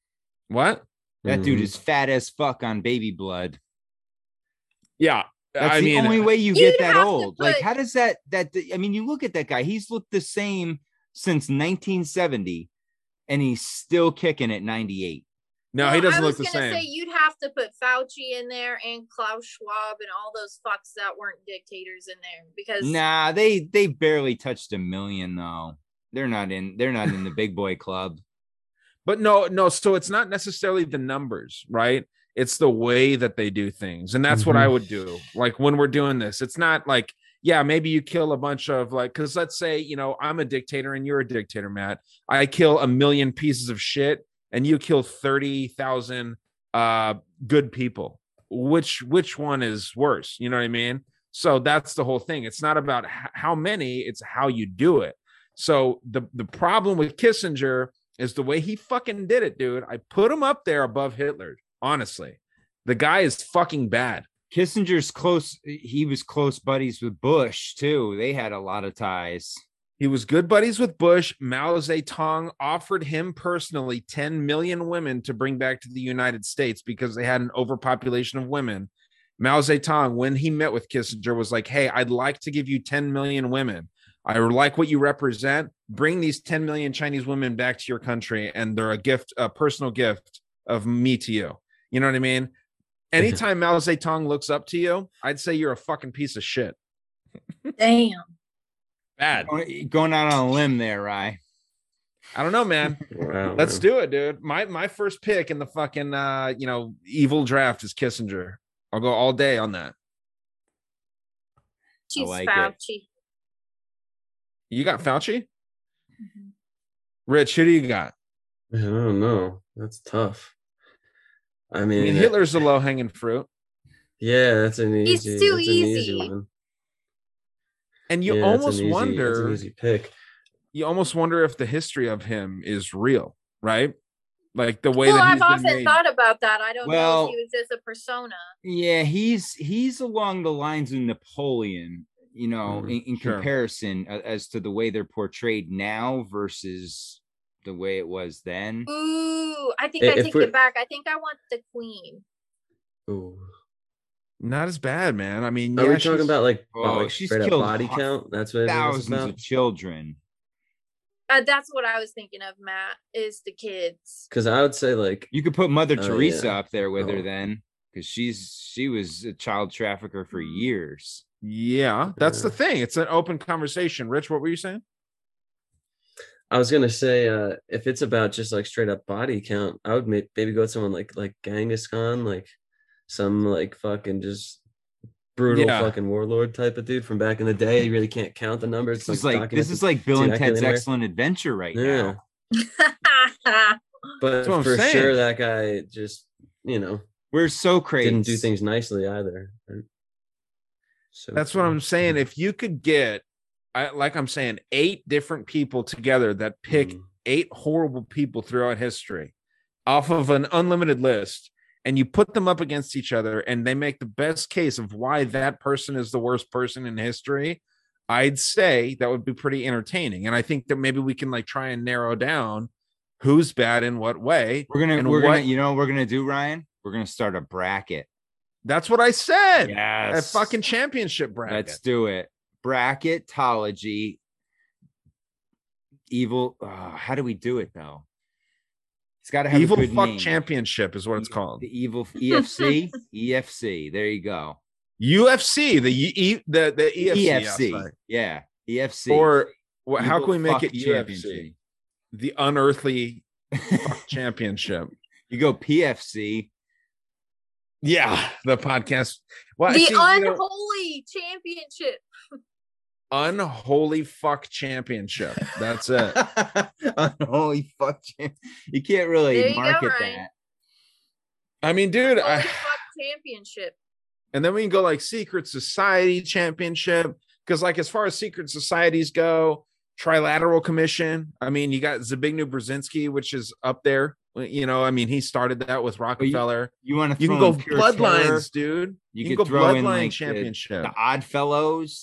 What? That dude is fat as fuck on baby blood. Yeah. That's the only way you get that old. Like, how does that, I mean, you look at that guy, he's looked the same since 1970, and he's still kicking at 98. No, he doesn't look the same. I was going to say, you'd have to put Fauci in there and Klaus Schwab and all those fucks that weren't dictators in there, because nah, they barely touched 1 million though. They're not in the big boy club. But no, so it's not necessarily the numbers, right? It's the way that they do things. And that's what I would do. Like when we're doing this, it's not like, yeah, maybe you kill a bunch of like, because let's say, I'm a dictator and you're a dictator, Matt. I kill 1 million pieces of shit and you kill 30,000 good people. Which one is worse? You know what I mean? So that's the whole thing. It's not about how many, it's how you do it. So the problem with Kissinger is the way he fucking did it, dude. I put him up there above Hitler. Honestly, the guy is fucking bad. Kissinger's close. He was close buddies with Bush too. They had a lot of ties. He was good buddies with Bush. Mao Zedong offered him personally 10 million women to bring back to the United States because they had an overpopulation of women. Mao Zedong, when he met with Kissinger, was like, hey, I'd like to give you 10 million women. I like what you represent. Bring these 10 million Chinese women back to your country, and they're a personal gift of me to you. You know what I mean? Anytime Mao Zedong looks up to you, I'd say you're a fucking piece of shit. Damn. Bad. Going out on a limb there, Rye. I don't know, man. Wow, Let's do it, dude. My first pick in the fucking evil draft is Kissinger. I'll go all day on that. She's like Fauci. You got Fauci? Rich, who do you got? I don't know. That's tough. I mean, Hitler's the low-hanging fruit. Yeah, that's an easy. He's too that's easy. An easy one. And you Yeah, that's almost an easy, that's an wonder, easy pick. you almost wonder if the history of him is real, right? Like the way Well, that I've he's been often made. thought about that. I don't know Well- if he was just a persona. Yeah, he's along the lines of Napoleon, you know, in sure. comparison as to the way they're portrayed now versus the way it was then. Ooh, I think If I take we're- it back. I think I want the queen. Ooh. Not as bad, man. I mean, Are yeah, we talking she's- about like, Oh, like she's straight up killed body count? That's what it is Thousands about. of children. That's what I was thinking of, Matt, is the kids. Because I would say like, You could put Mother Oh, Teresa yeah. up there with her Oh. then, because she was a child trafficker for years. Yeah, that's the Yeah. thing. It's an open conversation. Rich, what were you saying? I was gonna say, if it's about just like straight up body count, I would maybe go with someone like Genghis Khan, like some like fucking just brutal Yeah. fucking warlord type of dude from back in the day. You really can't count the numbers. This is like Bill and Ted's Excellent Adventure right Yeah. now. But That's what I'm for saying. sure, that guy just, We're so crazy. didn't do things nicely either. So That's what I'm saying. If you could get, like I'm saying, 8 different people together that pick Mhm. 8 horrible people throughout history off of an unlimited list, and you put them up against each other, and they make the best case of why that person is the worst person in history, I'd say that would be pretty entertaining. And I think that maybe we can like try and narrow down who's bad in what way. We're gonna, and you know what- what we're gonna do, Ryan? We're gonna start a bracket. That's what I said. A Yes. fucking championship bracket. Let's do it. Bracketology. Evil. How do we do it though? It's got to have Evil a good fuck name. championship is what it's called. The evil EFC. EFC. There you go. UFC, the EFC. EFC. sorry. Yeah. EFC. Or how Evil can we make fuck it UFC? championship. The unearthly fuck championship. You go PFC. Yeah, the podcast. Well, The see, unholy championship. unholy fuck championship. That's it. Unholy fuck champ. You can't There really you go, market Ryan. that. I mean, dude, Holy fuck championship. and then we can go like Secret Society Championship, because like as far as secret societies go, Trilateral Commission. I mean, you got Zbigniew Brzezinski, which is up there. You know, I mean, he started that with Rockefeller. You want to You can throw go in pure Bloodlines, terror? dude. You can could go throw in Bloodline like Championship. the Odd Fellows,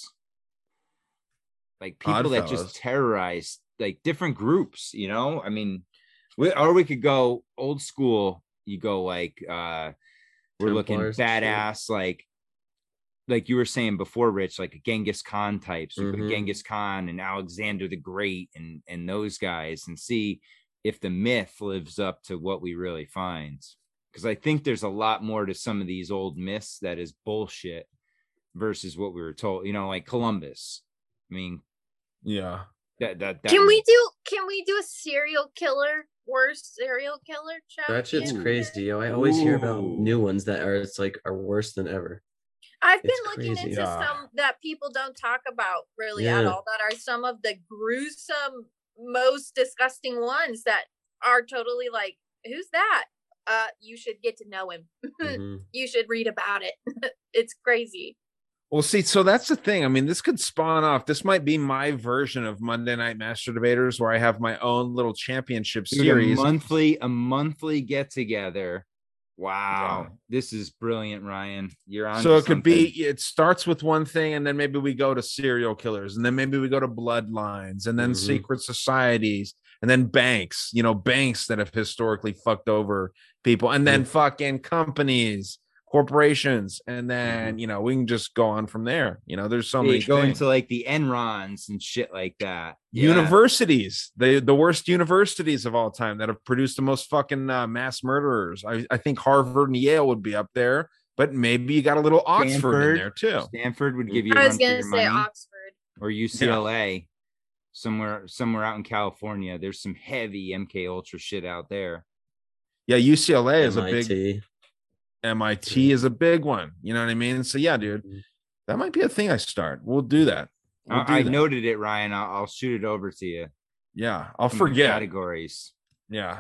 like people that Oddfellows. just terrorize like different groups. You know, I mean, or we could go old school. You go like we're looking Templars and shit. badass, like you were saying before, Rich, like a Genghis Khan types. So Mhm. Genghis Khan and Alexander the Great and those guys, and see if the myth lives up to what we really find. Because I think there's a lot more to some of these old myths that is bullshit versus what we were told. You know, like Columbus. I mean, Yeah. that Can we do a serial killer? Worst serial killer That shit's champion? crazy, yo. I always hear about Ooh. new ones that are worse than ever. I've been It's looking crazy. into Yeah. some that people don't talk about really at Yeah. all, that are some of the gruesome, most disgusting ones that are totally like, who's that? You should get to know him. Mhm. You should read about it. It's crazy. Well, see, so that's the thing. I mean, this could spawn off. This might be my version of Monday Night Master Debaters, where I have my own little championship Dude, series. a monthly get together. Wow, Yeah. this is brilliant, Ryan. You're on. So it could be, it starts with one thing, and then maybe we go to serial killers, and then maybe we go to bloodlines, and then Mhm. secret societies, and then banks, banks that have historically fucked over people, and then fucking companies, corporations, and then, we can just go on from there. There's so many go things. into like the Enrons and shit like that. Yeah. Universities, the worst universities of all time that have produced the most fucking mass murderers. I think Harvard and Yale would be up there, but maybe you got a little Oxford in Stanford. there too. Stanford would give you. I a was run for gonna your say money. Oxford. Or UCLA, somewhere out in California. There's some heavy MK Ultra shit out there. Yeah, UCLA is a big. MIT. MIT is a big one. You know what I mean? So yeah, dude, that might be a thing I start. We'll do that. We'll do I that. noted it, Ryan. I'll shoot it over to you. Yeah, I'll Some of the forget. categories. Yeah.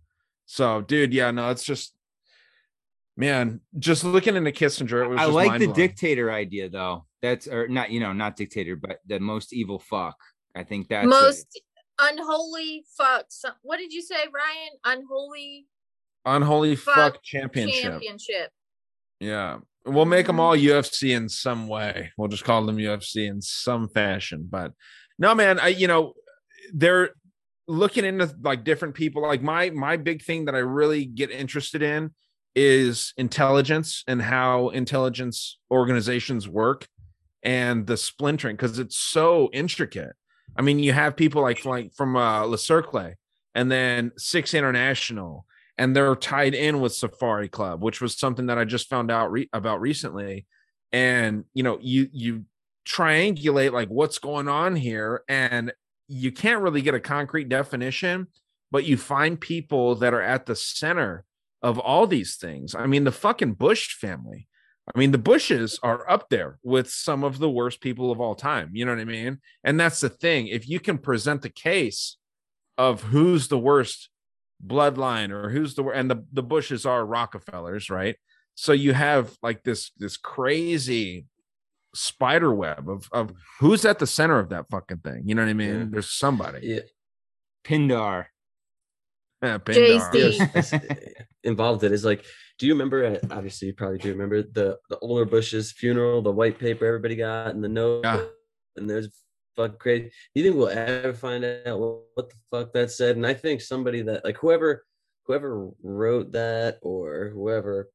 So, dude, yeah, no, it's just, man, just looking into Kissinger. It was I just like the mind-blowing. dictator idea though. That's or not, not dictator, but the most evil fuck. I think that's most unholy fuck. What did you say, Ryan? Unholy fuck championship. Yeah. We'll make them all UFC in some way. We'll just call them UFC in some fashion. But no, man, they're looking into like different people. Like my big thing that I really get interested in is intelligence and how intelligence organizations work and the splintering, because it's so intricate. I mean, you have people like from Le Cercle and then Six International, and they're tied in with Safari Club, which was something that I just found out about recently. And, you triangulate like what's going on here, and you can't really get a concrete definition, but you find people that are at the center of all these things. I mean, the fucking Bush family. I mean, the Bushes are up there with some of the worst people of all time. You know what I mean? And that's the thing. If you can present the case of who's the worst bloodline or who's and the Bushes are Rockefellers, right? So you have like this crazy spider web of who's at the center of that fucking thing. You know what I mean? Yeah. There's somebody. Yeah. Pindar. Yeah, Pindar. Involved in it is like, do you remember, obviously you probably do remember the older Bush's funeral, the white paper everybody got and the note, and there's fuck crazy. Do you think we'll ever find out what the fuck that said? And I think somebody that like whoever wrote that or whoever,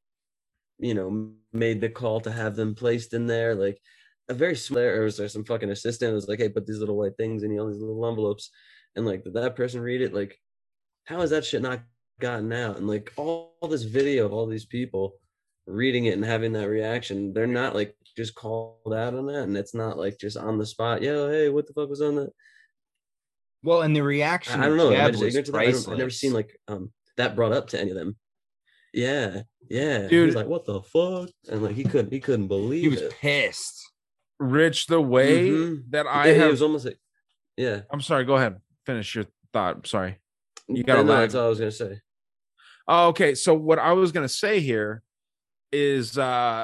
made the call to have them placed in there, like a very small, or was there some fucking assistant was like, hey, put these little white things in all these little envelopes, and like did that person read it? Like, how is that shit not gotten out? And like all this video of all these people reading it and having that reaction, they're not like just called out on that, and it's not like just on the spot, yo, hey, what the fuck was on that? Well, and the reaction, I don't know, I've never seen like that brought up to any of them. Yeah dude, he was like, what the fuck? And like he couldn't believe he was it. Pissed. Rich, the way that it was almost like, I'm sorry, go ahead, finish your thought. Sorry, you got that's all I was gonna say. Oh, okay, so what I was gonna say here is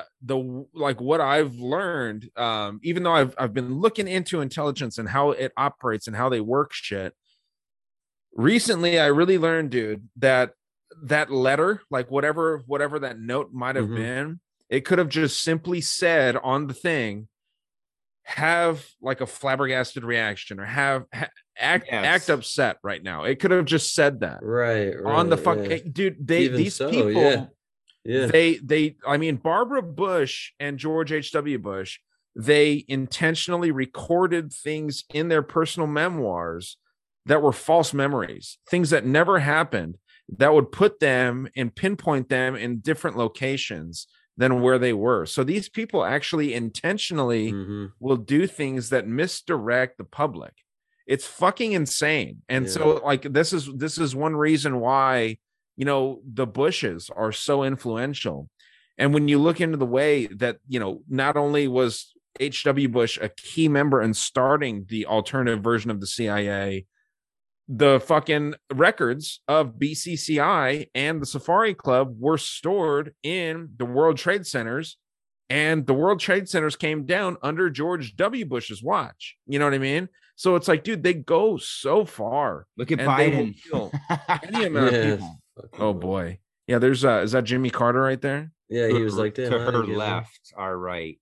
what I've learned, even though I've been looking into intelligence and how it operates and how they work shit recently, I really learned, dude, that letter, like whatever that note might have been, it could have just simply said on the thing, have like a flabbergasted reaction or act upset right now. It could have just said that right on the fuck, dude. These people, they I mean, Barbara Bush and George H.W. Bush, they intentionally recorded things in their personal memoirs that were false memories, things that never happened, that would put them and pinpoint them in different locations than where they were. So these people actually intentionally will do things that misdirect the public. It's fucking insane. And so like this is one reason why, the Bushes are so influential. And when you look into the way that, not only was H.W. Bush a key member in starting the alternative version of the CIA, the fucking records of BCCI and the Safari Club were stored in the World Trade Centers, and the World Trade Centers came down under George W. Bush's watch. You know what I mean? So it's like, dude, they go so far. Look at Biden. Any amount of people. Oh boy. Yeah, there's is that Jimmy Carter right there? Yeah, he was like to her left, our right.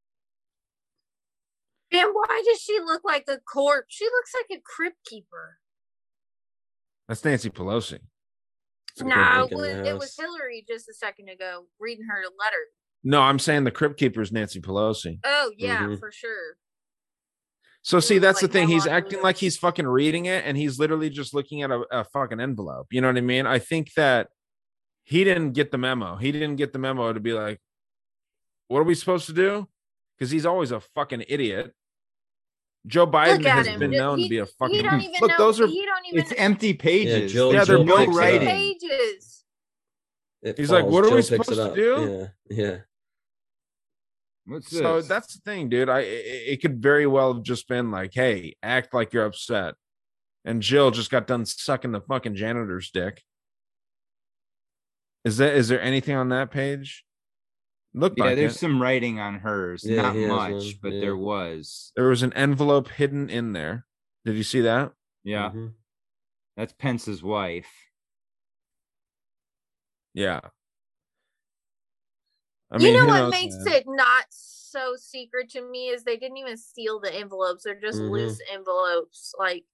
And why does she look like a corpse? She looks like a crypt keeper. That's Nancy Pelosi. No, it was Hillary just a second ago reading her letter. No, I'm saying the crypt keeper is Nancy Pelosi. Oh, yeah, for sure. So see, that's the thing. He's acting like he's fucking reading it, and he's literally just looking at a fucking envelope. You know what I mean? I think that he didn't get the memo. He didn't get the memo to be like, what are we supposed to do? Because he's always a fucking idiot. Joe Biden has been known to be a fucking. He don't even know. Those are. It's empty pages. Yeah, they're no writing. Pages. He's like, what are we supposed to do? Yeah. What's this? So that's the thing, dude. It could very well have just been like, hey, act like you're upset. And Jill just got done sucking the fucking janitor's dick. Is there anything on that page? Looked Yeah, like there's it. some writing on hers. Yeah, Not he has much, one, but yeah. there was. There was an envelope hidden in there. Did you see that? Yeah. Mhm. That's Pence's wife. Yeah. I You mean, know who what knows, makes man? it not so secret to me is they didn't even steal the envelopes. They're just Mhm. loose envelopes. Like,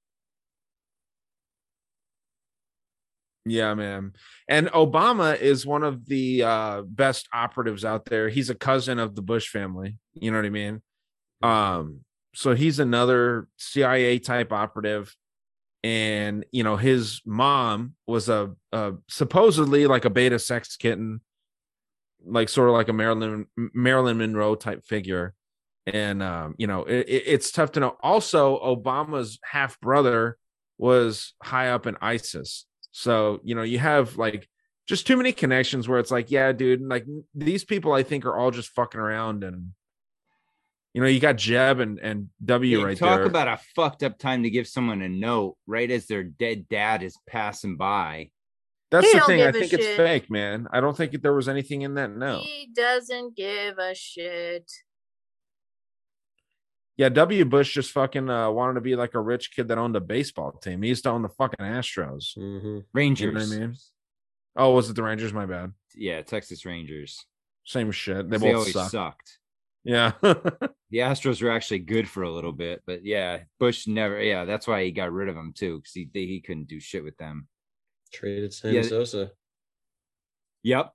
Yeah, man. And Obama is one of the best operatives out there. He's a cousin of the Bush family. You know what I mean? So he's another CIA type operative. And you know, his mom was a supposedly like a beta sex kitten, like sort of like a Marilyn Monroe type figure. And you know, it's tough to know. Also, Obama's half brother was high up in ISIS. So, you know, you have like just too many connections where it's like, yeah, dude, like these people I think are all just fucking around. And you know, you got Jeb and W Yeah, right talk there. about a fucked up time to give someone a note right as their dead dad is passing by. That's He the don't thing. I give a think it's shit. fake, man. I don't think there was anything in that note. he doesn't give a shit. Yeah, W. Bush just fucking wanted to be like a rich kid that owned a baseball team. He used to own the fucking Astros. Mhm. Rangers. You know what I mean? Oh, was it the Rangers? My bad. Yeah, Texas Rangers. Same shit. They They both always suck. sucked. Yeah. The Astros were actually good for a little bit, but yeah, Bush never. Yeah, that's why he got rid of them too, because he couldn't do shit with them. Traded Sammy Yeah. Sosa. Yep.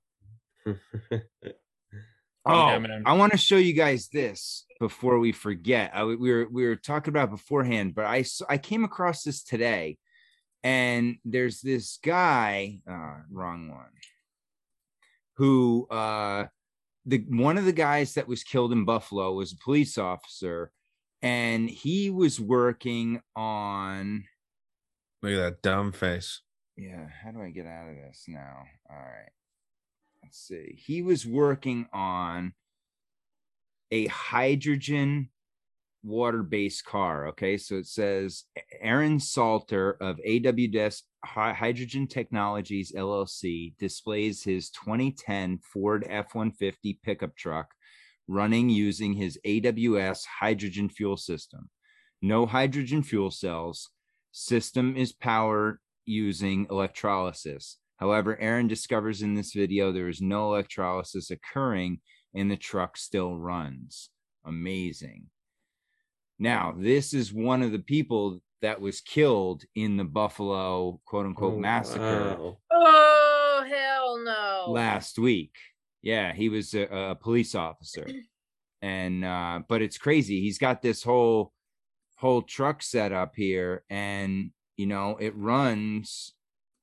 Yeah, Oh, man. I want to show you guys this before we forget. We were talking about it beforehand, but I came across this today, and there's this guy, wrong one, who one of the guys that was killed in Buffalo was a police officer, and he was working on. Look at that dumb face. Yeah, how do I get out of this now? All right. Let's see. He was working on a hydrogen water-based car. Okay, so it says Aaron Salter of AWS Hydrogen Technologies LLC displays his 2010 Ford F-150 pickup truck running using his AWS hydrogen fuel system. No hydrogen fuel cells. System is powered using electrolysis. However, Aaron discovers in this video there is no electrolysis occurring and the truck still runs. Amazing. Now, this is one of the people that was killed in the Buffalo quote unquote massacre. Wow. Oh, hell no. Last week. Yeah, he was a police officer. And but it's crazy. He's got this whole truck set up here, and you know, it runs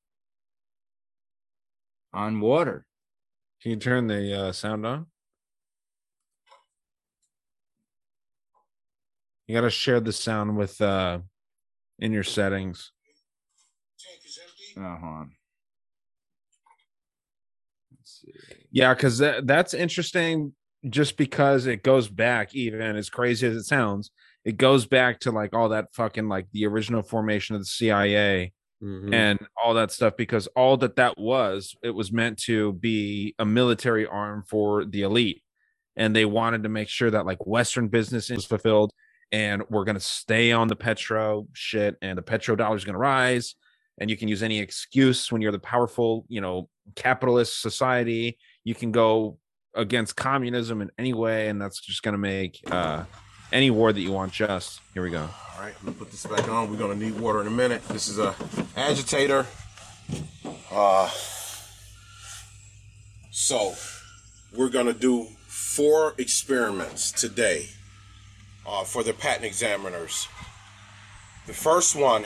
on water. Can you turn the sound on? You got to share the sound with in your settings. Hold on. Let's see. Yeah, because that's interesting. Just because it goes back, even as crazy as it sounds, it goes back to like all that fucking like the original formation of the CIA Mhm. and all that stuff. Because all that was, it was meant to be a military arm for the elite, and they wanted to make sure that like Western business is fulfilled, and we're gonna stay on the petro shit, and the petro dollar is gonna rise, and you can use any excuse when you're the powerful, you know, capitalist society. You can go against communism in any way, and that's just going to make any war that you want just. Here we go. All right, let me put this back on. We're gonna need water in a minute. This is a agitator. So we're gonna do 4 experiments today for the patent examiners. The first one,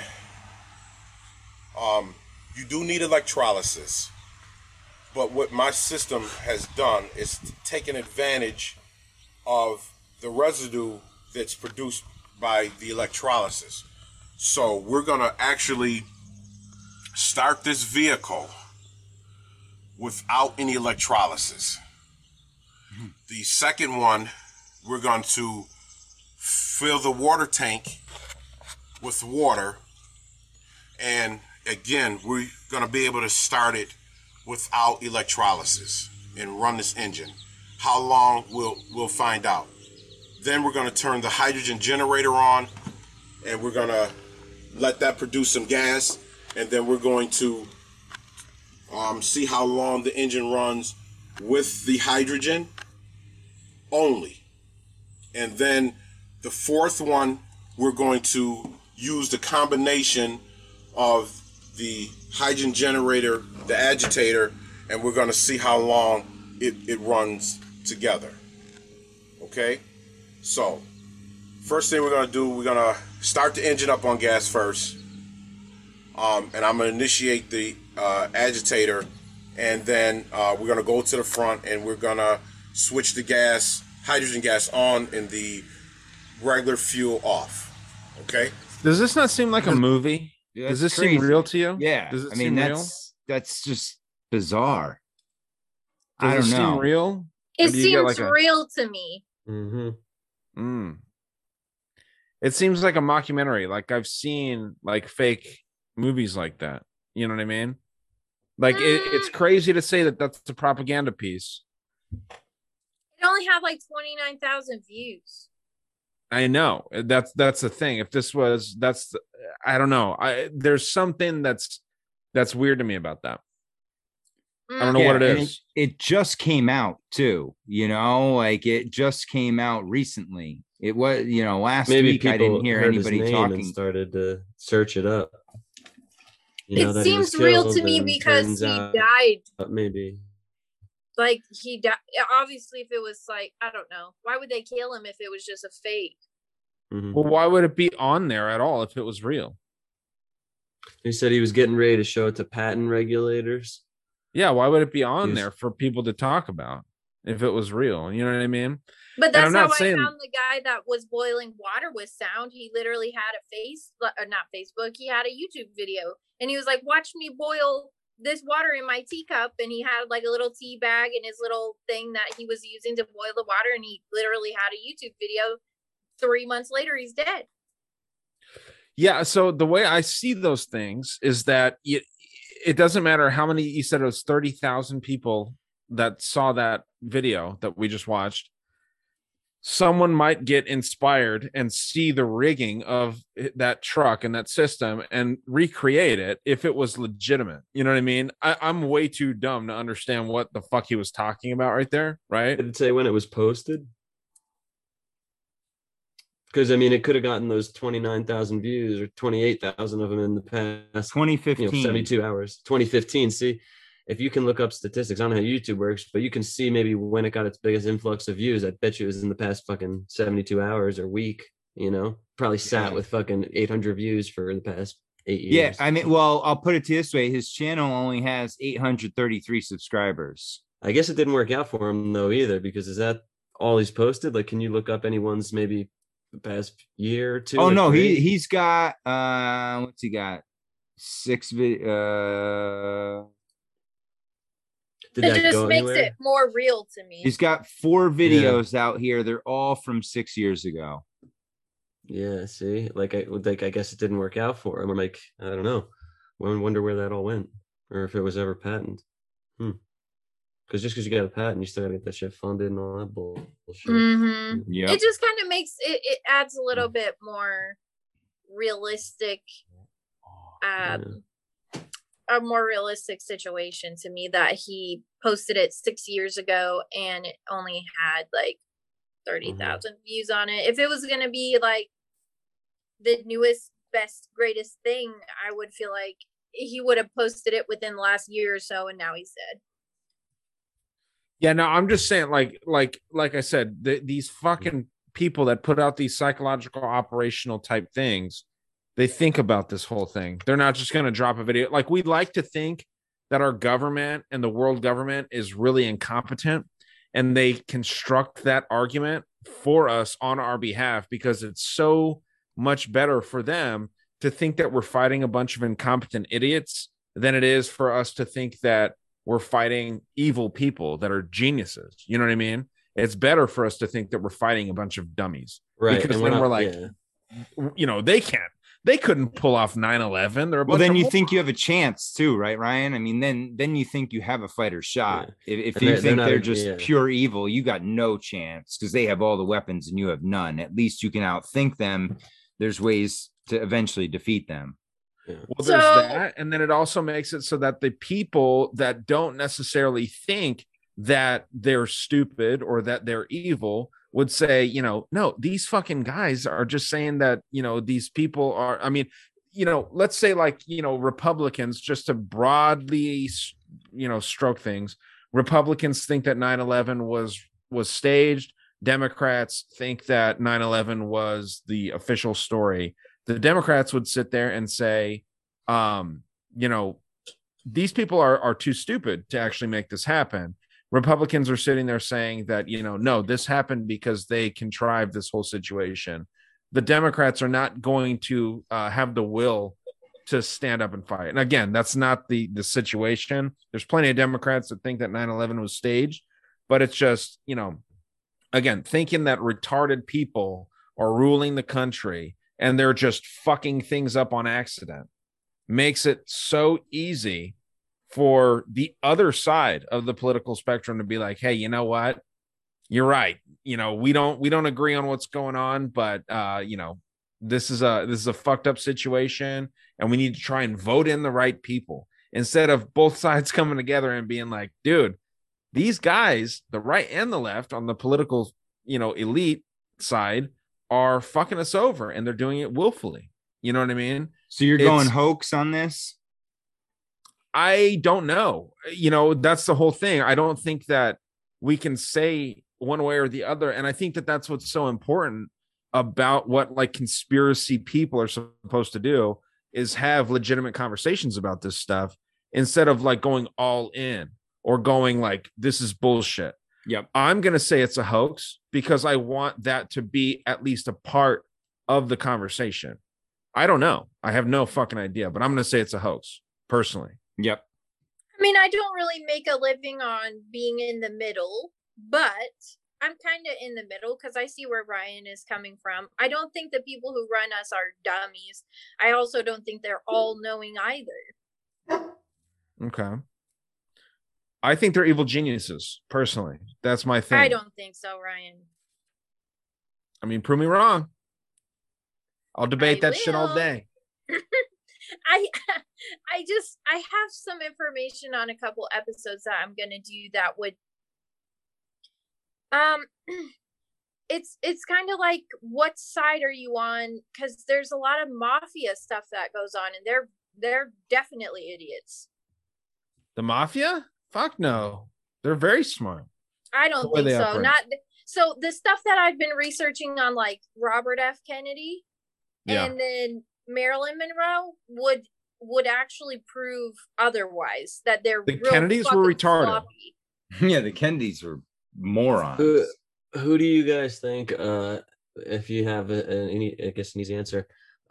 you do need electrolysis. But what my system has done is taken advantage of the residue that's produced by the electrolysis. So we're gonna actually start this vehicle without any electrolysis. The second one, we're going to fill the water tank with water. And again, we're gonna be able to start it without electrolysis and run this engine. How long, we'll find out. Then we're going to turn the hydrogen generator on, and we're going to let that produce some gas, and then we're going to see how long the engine runs with the hydrogen only. And then the fourth one, we're going to use the combination of the hydrogen generator, the agitator, and we're going to see how long it runs together. Okay? So, first thing we're going to do, we're going to start the engine up on gas first. And I'm going to initiate the agitator, and then we're going to go to the front, and we're going to switch the gas, hydrogen gas on, and the regular fuel off. Okay? Does this not seem like a movie? Does this seem real to you? Yeah. Does it I mean, seem real? that's just bizarre. Does I don't it know. seem real? It Or do you get seems like a- real to me. Mm-hmm. It seems like a mockumentary. Like I've seen like fake movies like that. You know what I mean? Like it's crazy to say that that's a propaganda piece. It only had like 29,000 views. I know that's the thing. If this was, I don't know. There's something that's weird to me about that. I don't know what it is. It just came out too, like it just came out recently. It was, last week I didn't hear anybody talking. And started to search it up. It seems real to me because he died. Maybe. Like he died. Obviously, if it was like, I don't know, why would they kill him if it was just a fake? Mm-hmm. Well, why would it be on there at all if it was real? He said he was getting ready to show it to patent regulators. Yeah, why would it be on there for people to talk about if it was real? You know what I mean? But that's how I found the guy that was boiling water with sound. He literally had not Facebook. He had a YouTube video, and he was like, "Watch me boil this water in my teacup." And he had like a little tea bag and his little thing that he was using to boil the water. And he literally had a YouTube video. 3 months later, he's dead. Yeah. So the way I see those things is that it doesn't matter how many, you said it was 30,000 people that saw that video that we just watched. Someone might get inspired and see the rigging of that truck and that system and recreate it if it was legitimate. You know what I mean? I'm way too dumb to understand what the fuck he was talking about right there. Right. Did it say when it was posted? Because I mean, it could have gotten those 29,000 views or 28,000 of them in the past 2015, 72 hours. 2015. See, if you can look up statistics, I don't know how YouTube works, but you can see maybe when it got its biggest influx of views. I bet you it was in the past fucking 72 hours or week. Probably sat with fucking 800 views for the past 8 years. Yeah, I mean, well, I'll put it this way: his channel only has 833 subscribers. I guess it didn't work out for him though either, because is that all he's posted? Like, can you look up anyone's maybe the past year or two? Oh no, he's got what's he got? 6 It just makes it more real to me. He's got 4 videos out here. They're all from 6 years ago. Yeah, see, I guess it didn't work out for him. I'm like, I don't know. I wonder where that all went, or if it was ever patented. Because just because you got a patent, you still gotta get that shit funded and all that bullshit. Mm-hmm. Yeah, it just kind of makes it adds a little bit more realistic, a more realistic situation to me that he posted it 6 years ago and it only had like 30,000 views on it. If it was gonna be like the newest, best, greatest thing, I would feel like he would have posted it within the last year or so, and now he's dead. Yeah, no, I'm just saying, like I said, these fucking people that put out these psychological operational type things, they think about this whole thing. They're not just going to drop a video. Like, we like to think that our government and the world government is really incompetent, and they construct that argument for us on our behalf because it's so much better for them to think that we're fighting a bunch of incompetent idiots than it is for us to think that we're fighting evil people that are geniuses. You know what I mean? It's better for us to think that we're fighting a bunch of dummies. Right. Because then we're like, they can't. They couldn't pull off 9/11. They're a Well, bunch then of you morons. think you have a chance too, right, Ryan? I mean, then you think you have a fighter shot. If And you they're think not- they're just yeah. pure evil, you got no chance because they have all the weapons and you have none. At least you can outthink them. There's ways to eventually defeat them. Well, there's So- that, and then it also makes it so that the people that don't necessarily think that they're stupid or that they're evil would say, you know, no, these fucking guys are just saying that, you know, these people are, I mean, you know, let's say like, you know, Republicans, just to broadly, you know, stroke things, Republicans think that 9/11 was staged. Democrats think that 9/11 was the official story. The Democrats would sit there and say, you know, these people are too stupid to actually make this happen. Republicans are sitting there saying that, you know, no, this happened because they contrived this whole situation. The Democrats are not going to have the will to stand up and fight. And again, that's not the situation. There's plenty of Democrats that think that 9/11 was staged, but it's just, you know, again, thinking that retarded people are ruling the country and they're just fucking things up on accident makes it so easy for the other side of the political spectrum to be like, hey, you know what? You're right. You know, we don't agree on what's going on, but you know, this is a fucked up situation and we need to try and vote in the right people instead of both sides coming together and being like, dude, these guys, the right and the left on the political, you know, elite side are fucking us over and they're doing it willfully. You know what I mean? So you're going hoax on this? I don't know. You know, that's the whole thing. I don't think that we can say one way or the other. And I think that that's what's so important about what like conspiracy people are supposed to do is have legitimate conversations about this stuff instead of like going all in or going like, this is bullshit. Yep. I'm going to say it's a hoax because I want that to be at least a part of the conversation. I don't know. I have no fucking idea, but I'm going to say it's a hoax personally. Yep. I mean, I don't really make a living on being in the middle, but I'm kind of in the middle because I see where Ryan is coming from. I don't think the people who run us are dummies. I also don't think they're all knowing either. Okay. I think they're evil geniuses, personally. That's my thing. I don't think so, Ryan. I mean, prove me wrong. I'll debate that shit all will. day. I have some information on a couple episodes that I'm gonna do that would it's kind of like what side are you on, because there's a lot of mafia stuff that goes on and they're definitely idiots. The mafia? Fuck no. They're very smart. I don't The way think they so. operate. Not so the stuff that I've been researching on like Robert F. Kennedy Yeah. and then Marilyn Monroe would actually prove otherwise, that they're The real Kennedys were fucking retarded. sloppy. Yeah, the Kennedys were morons. Who do you guys think, if you have any, I guess, an easy answer,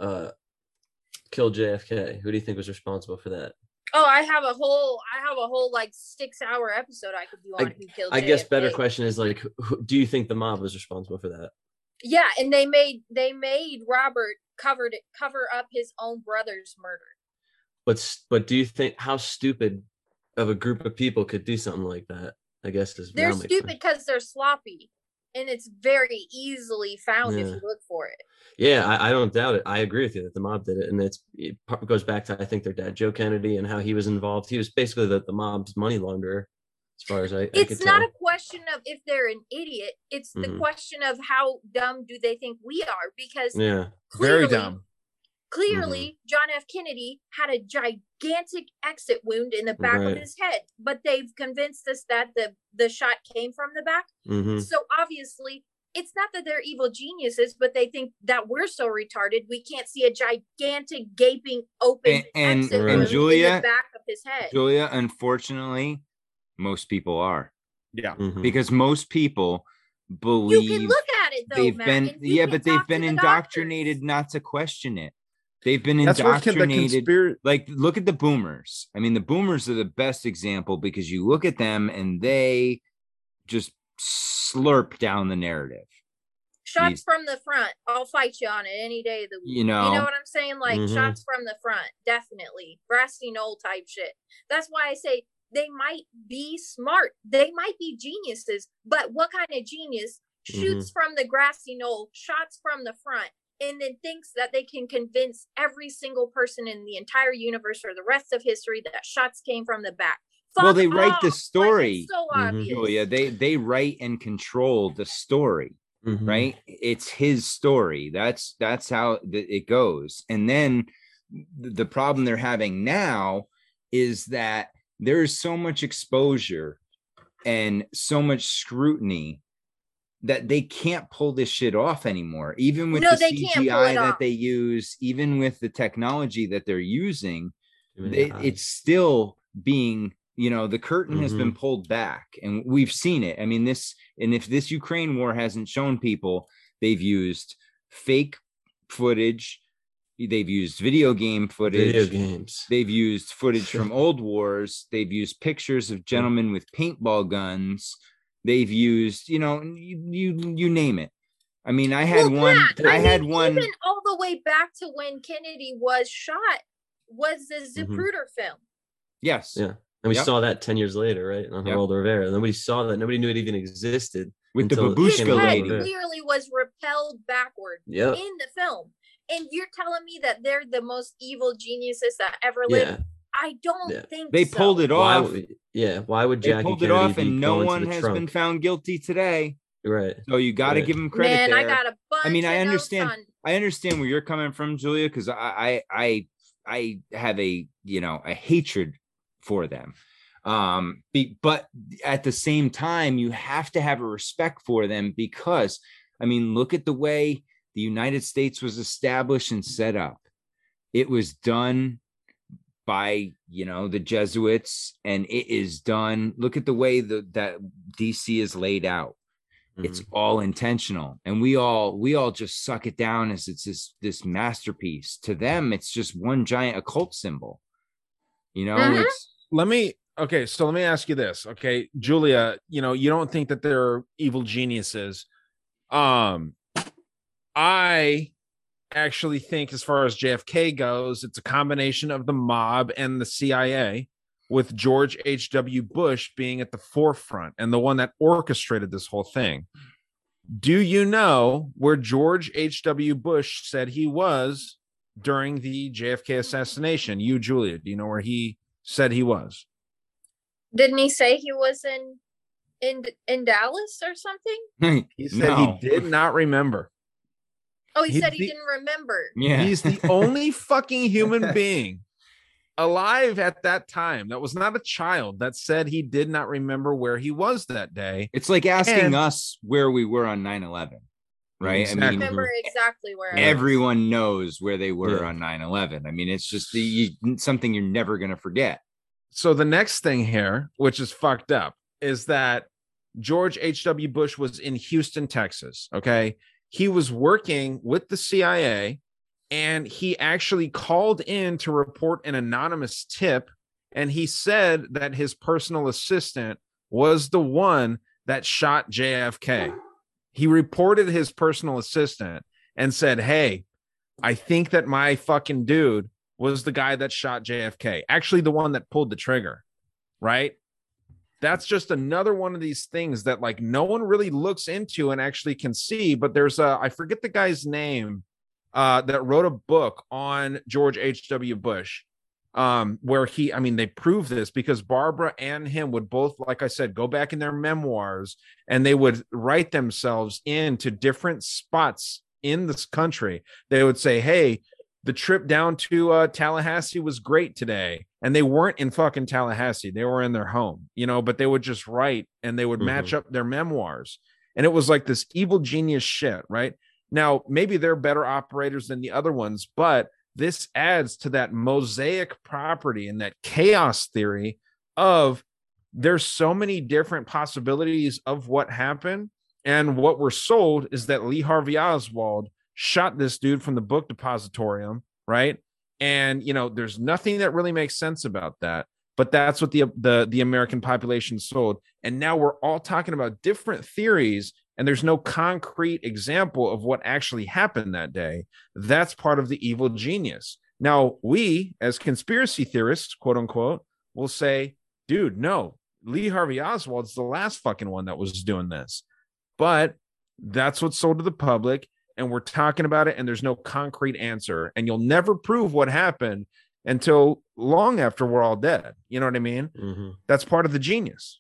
killed JFK? Who do you think was responsible for that? Oh, I have a whole like 6-hour episode I could do on who killed I guess JFK. better question is like, do you think the mob was responsible for that? Yeah, and they made Robert cover up his own brother's murder. But do you think how stupid of a group of people could do something like that? I guess is They're now my stupid question. because they're sloppy, and it's very easily found if Yeah. you look for it. Yeah, I don't doubt it. I agree with you that the mob did it, and it goes back to I think their dad, Joe Kennedy, and how he was involved. He was basically the mob's money launderer, as far as I could It's not tell. a question of if they're an idiot. It's the Mhm. question of how dumb do they think we are? Because Yeah, Very clearly, dumb. Clearly, John F. Kennedy had a gigantic exit wound in the back of Right. his head, but they've convinced us that the shot came from the back. hmm So obviously, it's not that they're evil geniuses, but they think that we're so retarded we can't see a gigantic gaping open And exit Right. wound Julia- in the back of his head. Julia, unfortunately, most people are. Yeah. Because most people You believe can look at it though, they've Matt, been and you can but they've talk to been the indoctrinated not to question it. They've been That's where the indoctrinated. conspiracy. Like, look at the boomers. I mean, the boomers are the best example because you look at them and they just slurp down the narrative. Shots from the front. I'll fight you on it any day of the week. You know what I'm saying? Like shots from the front, definitely. Grassy knoll type shit. That's why I say they might be smart. They might be geniuses, but what kind of genius shoots from the grassy knoll, shots from the front, and then thinks that they can convince every single person in the entire universe or the rest of history that shots came from the back? Well, they write the story, so obvious. Julia. They write and control the story, right? It's his story. That's how it goes. And then the problem they're having now is that there's so much exposure and so much scrutiny that they can't pull this shit off anymore. Even with the CGI that they use, even with the technology that they're using, it's still being, the curtain has been pulled back, and we've seen it. I mean, if this Ukraine war hasn't shown people, they've used fake footage. They've used video game footage. They've used footage from old wars. They've used pictures of gentlemen with paintball guns. They've used, you name it. I mean, I had one. Even all the way back to when Kennedy was shot was the Zapruder film. Yes. Yeah. And we saw that 10 years later, right? On Geraldo Rivera. Nobody saw that. Nobody knew it even existed. With the babushka lady. His head clearly was repelled backward in the film. And you're telling me that they're the most evil geniuses that ever lived? I don't think they pulled it off. Why would Jackie pulled it off, and no one has been found guilty today? Right. So you got to give them credit. Man, there. I got a bunch. I mean, I understand. Notes on... I understand where you're coming from, Julia, because I have a hatred for them. But at the same time, you have to have a respect for them, because I mean, look at the way the United States was established and set up. It was done by, the Jesuits, and it is done. Look at the way that DC is laid out. It's all intentional, and we all just suck it down as it's this masterpiece. To them, it's just one giant occult symbol. Let me ask you this. Okay, Julia, you don't think that they're evil geniuses. I actually think, as far as JFK goes, it's a combination of the mob and the CIA, with George H.W. Bush being at the forefront and the one that orchestrated this whole thing. Do you know where George H.W. Bush said he was during the JFK assassination? You, Julia, do you know where he said he was? Didn't he say he was in Dallas or something? He said he did not remember. Oh, he said he didn't remember. Yeah. He's the only fucking human being alive at that time that was not a child that said he did not remember where he was that day. It's like asking us where we were on 9/11, right? Exactly. I remember exactly where everyone knows where they were on 9/11. I mean, it's just something you're never going to forget. So the next thing here, which is fucked up, is that George H.W. Bush was in Houston, Texas. Okay. He was working with the CIA, and he actually called in to report an anonymous tip. And he said that his personal assistant was the one that shot JFK. He reported his personal assistant and said, "Hey, I think that my fucking dude was the guy that shot JFK. Actually, the one that pulled the trigger." Right? That's just another one of these things that like no one really looks into and actually can see. But there's I forget the guy's name that wrote a book on George H.W. Bush, where they prove this because Barbara and him would both, like I said, go back in their memoirs, and they would write themselves into different spots in this country. They would say, "Hey, the trip down to Tallahassee was great today." And they weren't in fucking Tallahassee. They were in their home, but they would just write, and they would match up their memoirs. And it was like this evil genius shit, right? Now, maybe they're better operators than the other ones, but this adds to that mosaic property and that chaos theory of there's so many different possibilities of what happened. And what we're sold is that Lee Harvey Oswald shot this dude from the book depositorium, right? And, there's nothing that really makes sense about that. But that's what the American population sold. And now we're all talking about different theories and there's no concrete example of what actually happened that day, that's part of the evil genius. Now, we, as conspiracy theorists, quote unquote, will say, dude, no, Lee Harvey Oswald's the last fucking one that was doing this. But that's what's sold to the public, and we're talking about it, and there's no concrete answer, and you'll never prove what happened until long after we're all dead. You know what I mean? Mm-hmm. That's part of the genius.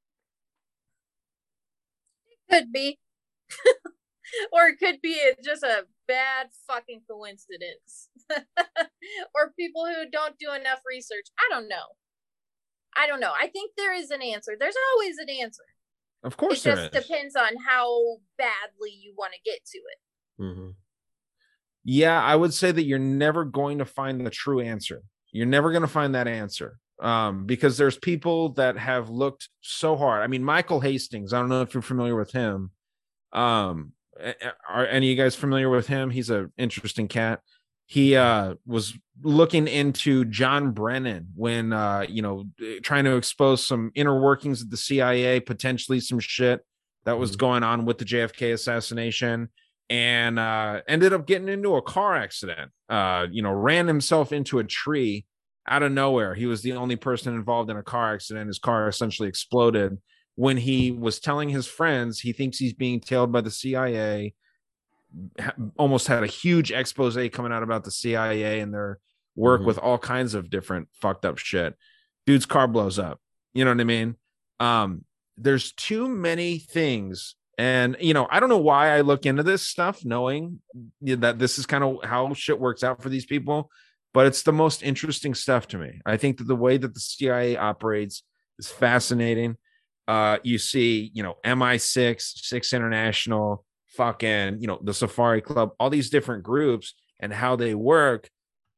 Could be. Or it could be just a bad fucking coincidence. Or people who don't do enough research. I don't know. I think there is an answer. There's always an answer. Of course, it just depends on how badly you want to get to it. Mm-hmm. Yeah, I would say that you're never going to find the true answer. You're never going to find that answer, because there's people that have looked so hard. I mean, Michael Hastings, I don't know if you're familiar with him. Are any of you guys familiar with him? He's an interesting cat. He was looking into John Brennan when, trying to expose some inner workings of the CIA, potentially some shit that was going on with the JFK assassination, and ended up getting into a car accident, ran himself into a tree out of nowhere. He was the only person involved in a car accident. His car essentially exploded. When he was telling his friends he thinks he's being tailed by the CIA, almost had a huge expose coming out about the CIA and their work with all kinds of different fucked up shit. Dude's car blows up. You know what I mean? There's too many things. And, I don't know why I look into this stuff, knowing that this is kind of how shit works out for these people, but it's the most interesting stuff to me. I think that the way that the CIA operates is fascinating. You see, MI6, Six International, fucking, the Safari Club, all these different groups and how they work.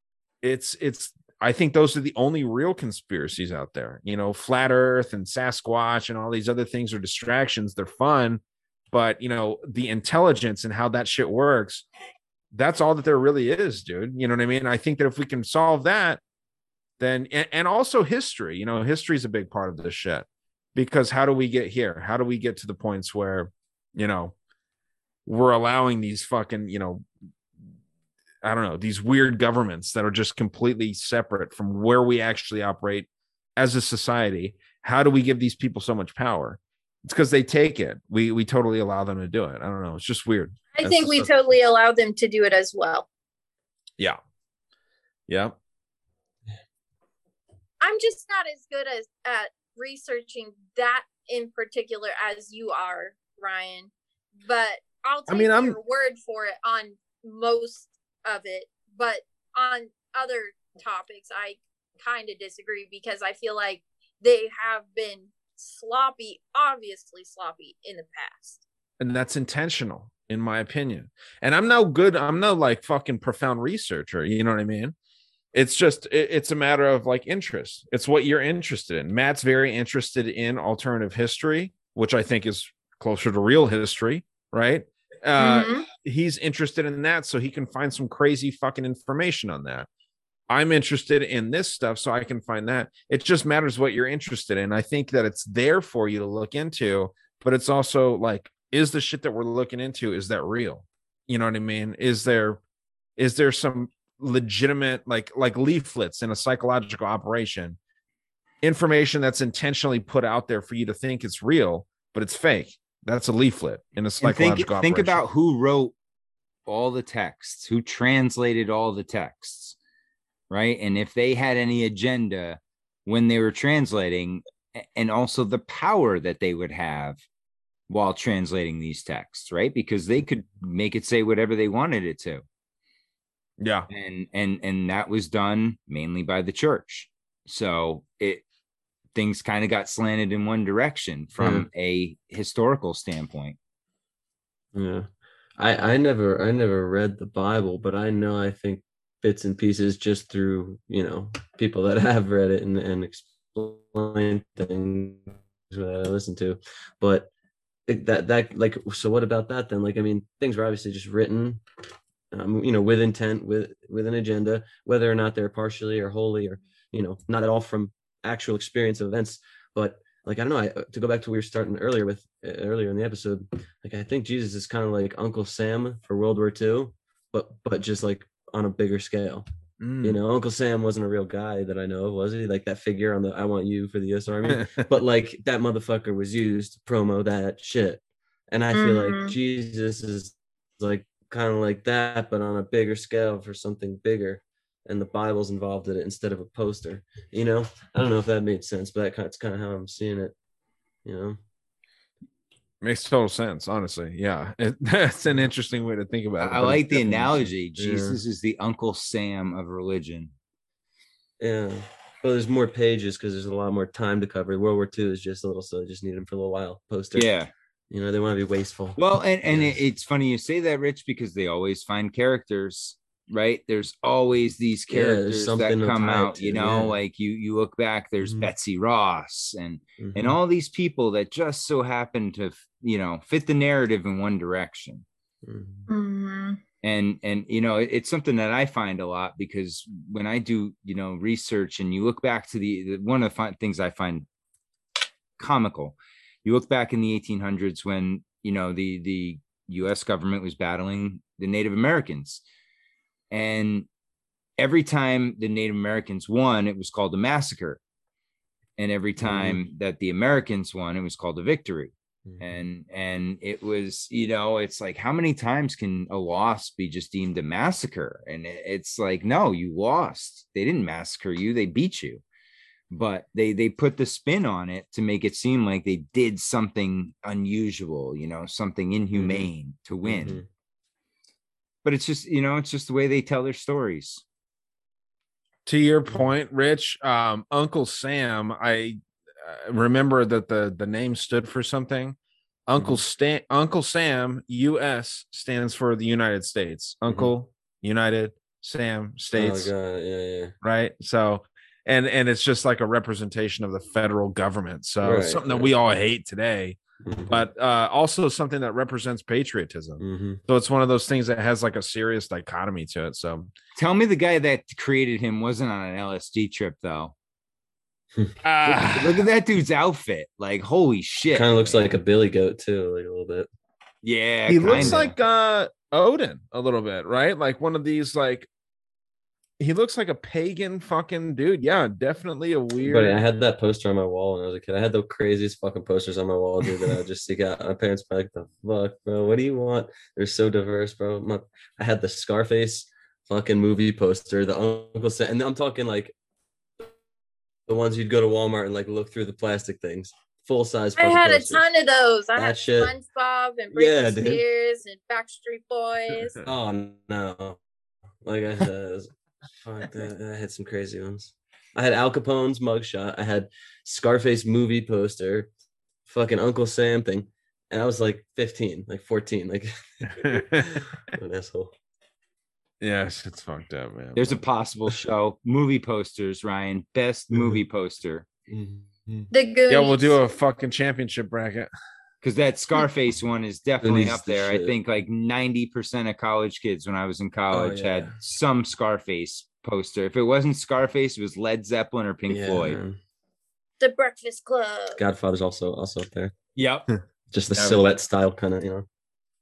I think those are the only real conspiracies out there. Flat Earth and Sasquatch and all these other things are distractions. They're fun, but the intelligence and how that shit works, that's all that there really is, dude. You know what I mean? I think that if we can solve that, then, and also history, history is a big part of this shit, because how do we get here? How do we get to the points where, we're allowing these fucking, I don't know, these weird governments that are just completely separate from where we actually operate as a society? How do we give these people so much power? It's because they take it. We totally allow them to do it. I don't know. It's just weird. I think we totally allow them to do it as well. Yeah. Yeah. I'm just not as good at researching that in particular as you are, Ryan. But I'll take your word for it on most of it. But on other topics, I kind of disagree, because I feel like they have been sloppy, obviously sloppy in the past. And that's intentional, in my opinion. And I'm no like fucking profound researcher. You know what I mean? It's just, it's a matter of like interest. It's what you're interested in. Matt's very interested in alternative history, which I think is closer to real history, right? He's interested in that, so he can find some crazy fucking information on that. I'm interested in this stuff, so I can find that. It just matters what you're interested in. I think that it's there for you to look into, but it's also like, is the shit that we're looking into, is that real? You know what I mean? Is there some legitimate like leaflets in a psychological operation, information that's intentionally put out there for you to think it's real, but it's fake? That's a leaflet in a psychological operation. Think about who wrote all the texts, who translated all the texts, right? And if they had any agenda when they were translating, and also the power that they would have while translating these texts, right? Because they could make it say whatever they wanted it to. Yeah. And that was done mainly by the church. So things kind of got slanted in one direction from a historical standpoint. Yeah. I never read the Bible, but I think bits and pieces just through, people that have read it and explain things that I listen to. But that like, so what about that then? Like, I mean, things were obviously just written, with intent, with an agenda, whether or not they're partially or wholly or, not at all from actual experience of events. But like, I don't know, to go back to what we were starting earlier in the episode, like, I think Jesus is kind of like Uncle Sam for World War II, but just like on a bigger scale. You know, Uncle Sam wasn't a real guy that I know of, was he? Like that figure on the "I want you" for the U.S. Army, but like that motherfucker was used to promo that shit. And I feel like Jesus is like kind of like that, but on a bigger scale for something bigger. And the Bible's involved in it instead of a poster. You know, I don't know if that made sense, but that's kind of how I'm seeing it. You know, makes total sense, honestly. Yeah, that's an interesting way to think about it. I like the analogy. Jesus is the Uncle Sam of religion. Yeah. Well, there's more pages because there's a lot more time to cover. World War II is just a little, so I just need him for a little while. Poster. Yeah. You know, they want to be wasteful. Well, and it's funny you say that, Rich, because they always find characters, right? There's always these characters that come out, you know, like you look back, there's Betsy Ross and all these people that just so happen to, you know, fit the narrative in one direction. And you know, it's something that I find a lot, because when I do, you know, research and you look back to the one of the things I find comical, you look back in the 1800s when, you know, the US government was battling the Native Americans. And every time the Native Americans won, it was called a massacre. And every time that the Americans won, it was called a victory. And it was, you know, it's like, how many times can a loss be just deemed a massacre? And it's like, no, you lost. They didn't massacre you, they beat you. But they put the spin on it to make it seem like they did something unusual, you know, something inhumane to win. But it's just, you know, it's just the way they tell their stories. To your point, Rich, Uncle Sam, I remember that the name stood for something. Uncle Sam, U.S. stands for the United States. Uncle, United, Sam, States. Oh, God. Yeah. Right. So, and it's just like a representation of the federal government. So something that we all hate today, but also something that represents patriotism. So it's one of those things that has like a serious dichotomy to it. So tell me the guy that created him wasn't on an LSD trip, though. Look at that dude's outfit. Like, holy shit. Kind of looks like a billy goat too, like a little bit. Yeah. He looks like Odin a little bit, right? Like one of these, like, he looks like a pagan fucking dude. Yeah, definitely a weird. Buddy, I had that poster on my wall when I was a kid. I had the craziest fucking posters on my wall, dude, that I would just seek out. My parents were like, the fuck, bro? What do you want? They're so diverse, bro. I had the Scarface fucking movie poster, the Uncle Sam, and I'm talking like the ones you'd go to Walmart and like look through the plastic things. Full size. I had posters. A ton of those. I had shit. SpongeBob and Britney Spears and Backstreet Boys. Oh no! Like I had, I had some crazy ones. I had Al Capone's mugshot. I had Scarface movie poster, fucking Uncle Sam thing, and I was like 15, like 14, like an asshole. Yes, it's fucked up, man. There's a possible show. Movie posters, Ryan. Best movie poster. The Goonies. Yeah, we'll do a fucking championship bracket. Because that Scarface one is definitely up there. I think like 90% of college kids when I was in college had some Scarface poster. If it wasn't Scarface, it was Led Zeppelin or Pink Floyd. Man. The Breakfast Club. Godfather's also up there. Yep. Just the silhouette style kind of, you know.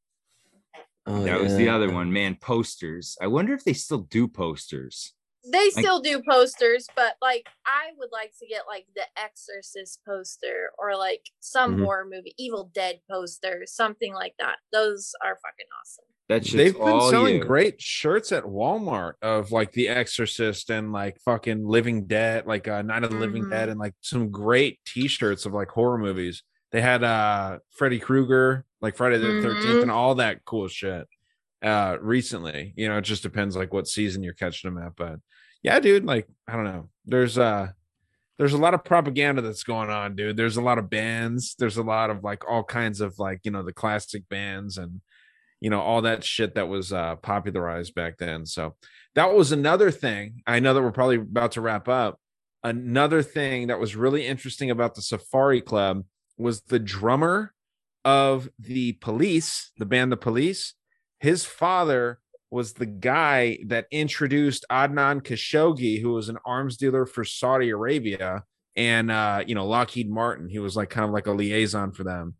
Oh, that was the other one, man. Posters. I wonder if they still do posters. They still do posters, but like I would like to get like the Exorcist poster or like some horror movie, Evil Dead poster, something like that. Those are fucking awesome. They've been selling great shirts at Walmart of like The Exorcist and like fucking Living Dead, like Night of the Living Dead, and like some great T-shirts of like horror movies. They had Freddy Krueger, like Friday the 13th, and all that cool shit. Recently, you know, it just depends like what season you're catching them at, but yeah, dude, like I don't know, there's a lot of propaganda that's going on, dude. There's a lot of bands, there's a lot of like all kinds of like, you know, the classic bands and, you know, all that shit that was popularized back then. So that was another thing. I know that we're probably about to wrap up. Another thing that was really interesting about the Safari Club was the drummer of the Police, the band The Police. His father was the guy that introduced Adnan Khashoggi, who was an arms dealer for Saudi Arabia, and Lockheed Martin. He was like kind of like a liaison for them.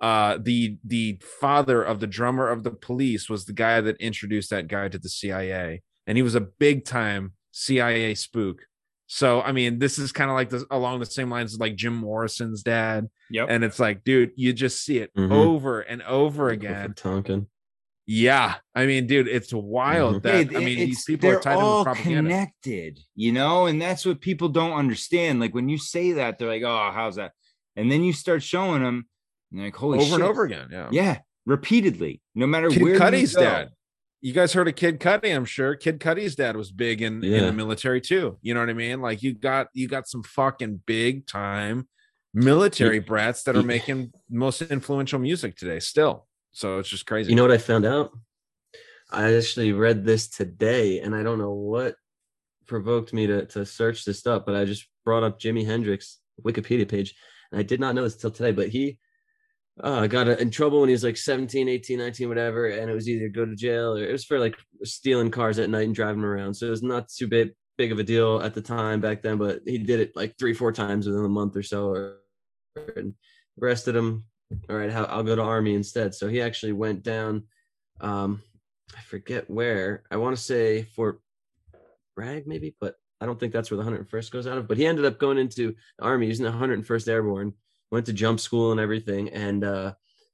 The father of the drummer of the Police was the guy that introduced that guy to the CIA, and he was a big time CIA spook. So I mean, this is kind of like this along the same lines as like Jim Morrison's dad. Yep. And it's like, dude, you just see it over and over again. Tonkin. Yeah, I mean, dude, it's wild. That I mean, these people are tied all into propaganda. connected, and that's what people don't understand. Like when you say that, they're like, "Oh, how's that?" And then you start showing them, and they're like, "Holy shit!" Over and over again. Yeah, repeatedly, no matter Kid where. Cudi's you go. dad. You guys heard of Kid Cudi? I'm sure Kid Cudi's dad was big in the military too. You know what I mean? Like you got some fucking big time military brats that are making most influential music today still. So it's just crazy. You know what I found out? I actually read this today, and I don't know what provoked me to search this up, but I just brought up Jimi Hendrix Wikipedia page, and I did not know this till today, but he got in trouble when he was like 17, 18, 19, whatever, and it was either go to jail or it was for like stealing cars at night and driving them around. So it was not too big of a deal at the time back then, but he did it like 3-4 times within a month or so, and arrested him. All right, I'll go to Army instead. So he actually went down, I forget where. I want to say Fort Bragg maybe, but I don't think that's where the 101st goes out of. But he ended up going into the Army using the 101st Airborne, went to jump school and everything. And in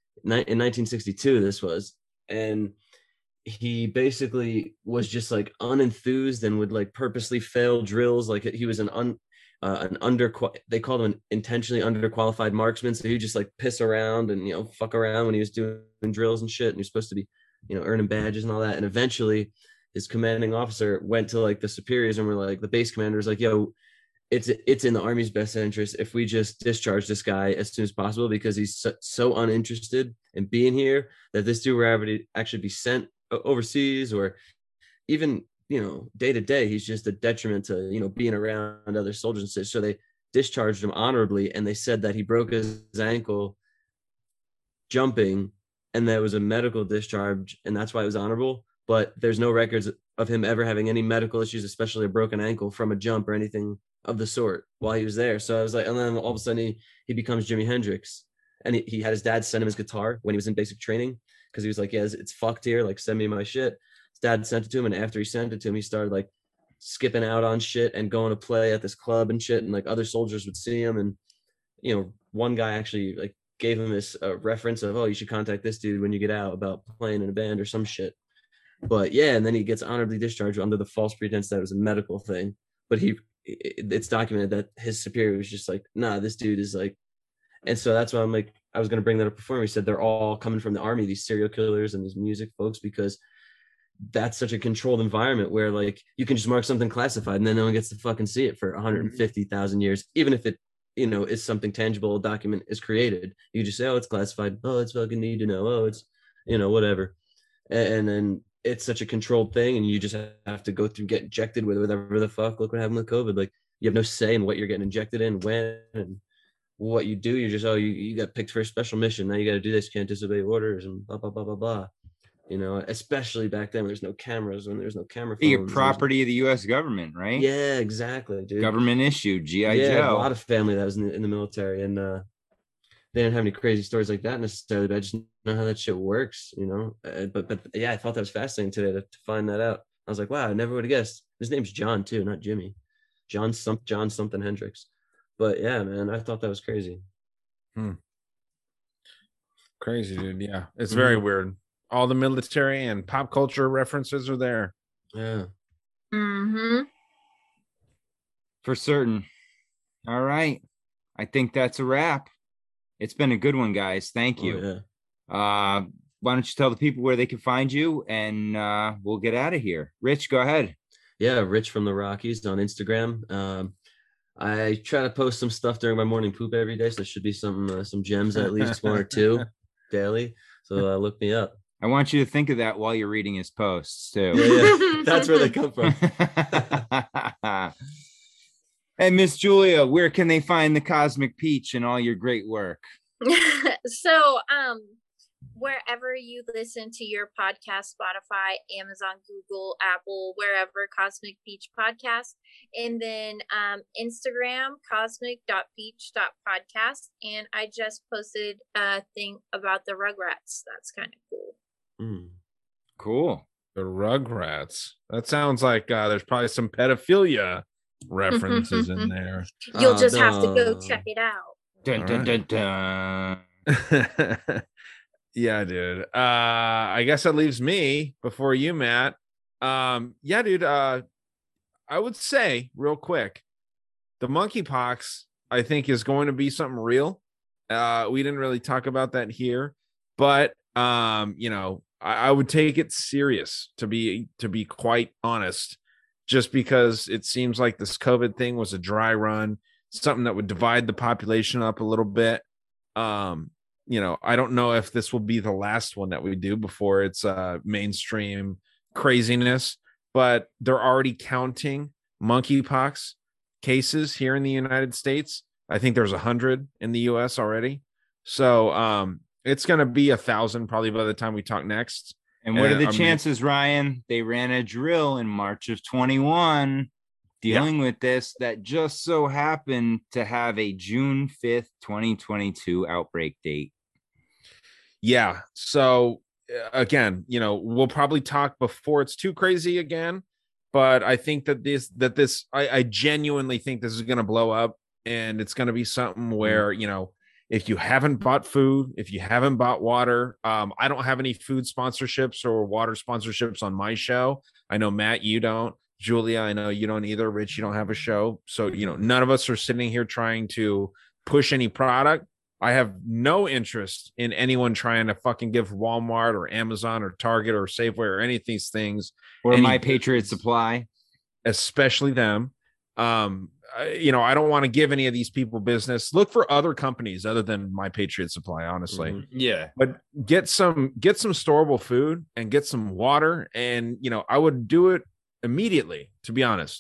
1962, this was. And he basically was just like unenthused and would like purposely fail drills. Like he was they called him an intentionally underqualified marksman. So he just like piss around and, fuck around when he was doing drills and shit. And he was supposed to be, earning badges and all that. And eventually his commanding officer went to like the superiors and were like, the base commander was like, yo, it's in the Army's best interest if we just discharge this guy as soon as possible, because he's so uninterested in being here that this dude would actually be sent overseas, or even, day to day, he's just a detriment to, being around other soldiers. So they discharged him honorably. And they said that he broke his ankle jumping, and that was a medical discharge, and that's why it was honorable. But there's no records of him ever having any medical issues, especially a broken ankle from a jump or anything of the sort while he was there. So I was like, and then all of a sudden he becomes Jimi Hendrix, and he had his dad send him his guitar when he was in basic training, because he was like, yeah, it's fucked here, like send me my shit. His dad sent it to him, and after he sent it to him, he started like skipping out on shit and going to play at this club and shit, and like other soldiers would see him, and one guy actually like gave him this reference of, oh, you should contact this dude when you get out about playing in a band or some shit. But yeah, and then he gets honorably discharged under the false pretense that it was a medical thing. But it's documented that his superior was just like, nah, this dude is like, and so that's why I'm like, I was going to bring that up before. He said they're all coming from the Army, these serial killers and these music folks, because that's such a controlled environment where like you can just mark something classified and then no one gets to fucking see it for 150,000 years, even if it, is something tangible, a document is created. You just say, oh, it's classified. Oh, it's fucking need to know. Oh, it's, whatever. And then it's such a controlled thing, and you just have to go through, get injected with whatever the fuck. Look what happened with COVID. Like you have no say in what you're getting injected in, when, and what you do. You're just, you got picked for a special mission. Now you got to do this. You can't disobey orders and blah, blah, blah, blah, blah. Especially back then when there's no cameras, when there's no camera phones. You're property of the U.S. government, right? Yeah, exactly, dude. Government issued, G.I. Yeah, Joe. a lot of family that was in the military, and they didn't have any crazy stories like that necessarily, but I just know how that shit works, But yeah, I thought that was fascinating today to find that out. I was like, wow, I never would have guessed. His name's John too, not Jimmy. John something Hendrix. But yeah, man, I thought that was crazy. Crazy, dude. Yeah, it's very weird. All the military and pop culture references are there. Yeah. For certain. All right. I think that's a wrap. It's been a good one, guys. Thank you. Why don't you tell the people where they can find you, and we'll get out of here. Rich, go ahead. Yeah, Rich from the Rockies on Instagram. I try to post some stuff during my morning poop every day, so there should be some gems, at least one or two daily. So look me up. I want you to think of that while you're reading his posts too. Yeah. That's where they come from. Hey, Miss Julia, where can they find the Cosmic Peach and all your great work? So wherever you listen to your podcast, Spotify, Amazon, Google, Apple, wherever, Cosmic Peach Podcast. And then Instagram, cosmic.peach.podcast. And I just posted a thing about the Rugrats. That's kind of cool. Cool. The Rugrats. That sounds like there's probably some pedophilia references in there. You'll just have to go check it out. Dun, dun, dun, dun. Yeah, dude. I guess that leaves me before you, Matt. Yeah, dude. I would say real quick, the monkeypox, I think, is going to be something real. We didn't really talk about that here, but you know, I would take it serious, to be quite honest, just because it seems like this COVID thing was a dry run, something that would divide the population up a little bit. You know, I don't know if this will be the last one that we do before it's mainstream craziness, but they're already counting monkeypox cases here in the United States. I think there's 100 in the US already. So it's going to be 1,000 probably by the time we talk next. And what are the chances, Ryan? They ran a drill in March of 21 dealing with this that just so happened to have a June 5th, 2022 outbreak date. Yeah. So again, you know, we'll probably talk before it's too crazy again, but I think that I genuinely think this is going to blow up, and it's going to be something where, you know, if you haven't bought food, if you haven't bought water, I don't have any food sponsorships or water sponsorships on my show. I know, Matt, you don't. Julia, I know you don't either. Rich, you don't have a show. So, you know, none of us are sitting here trying to push any product. I have no interest in anyone trying to fucking give Walmart or Amazon or Target or Safeway or any of these things. Or My Patriot Supply. Especially them. You know, I don't want to give any of these people business. Look for other companies other than My Patriot Supply, honestly. Yeah. But get some storable food and get some water. And, you know, I would do it immediately, to be honest.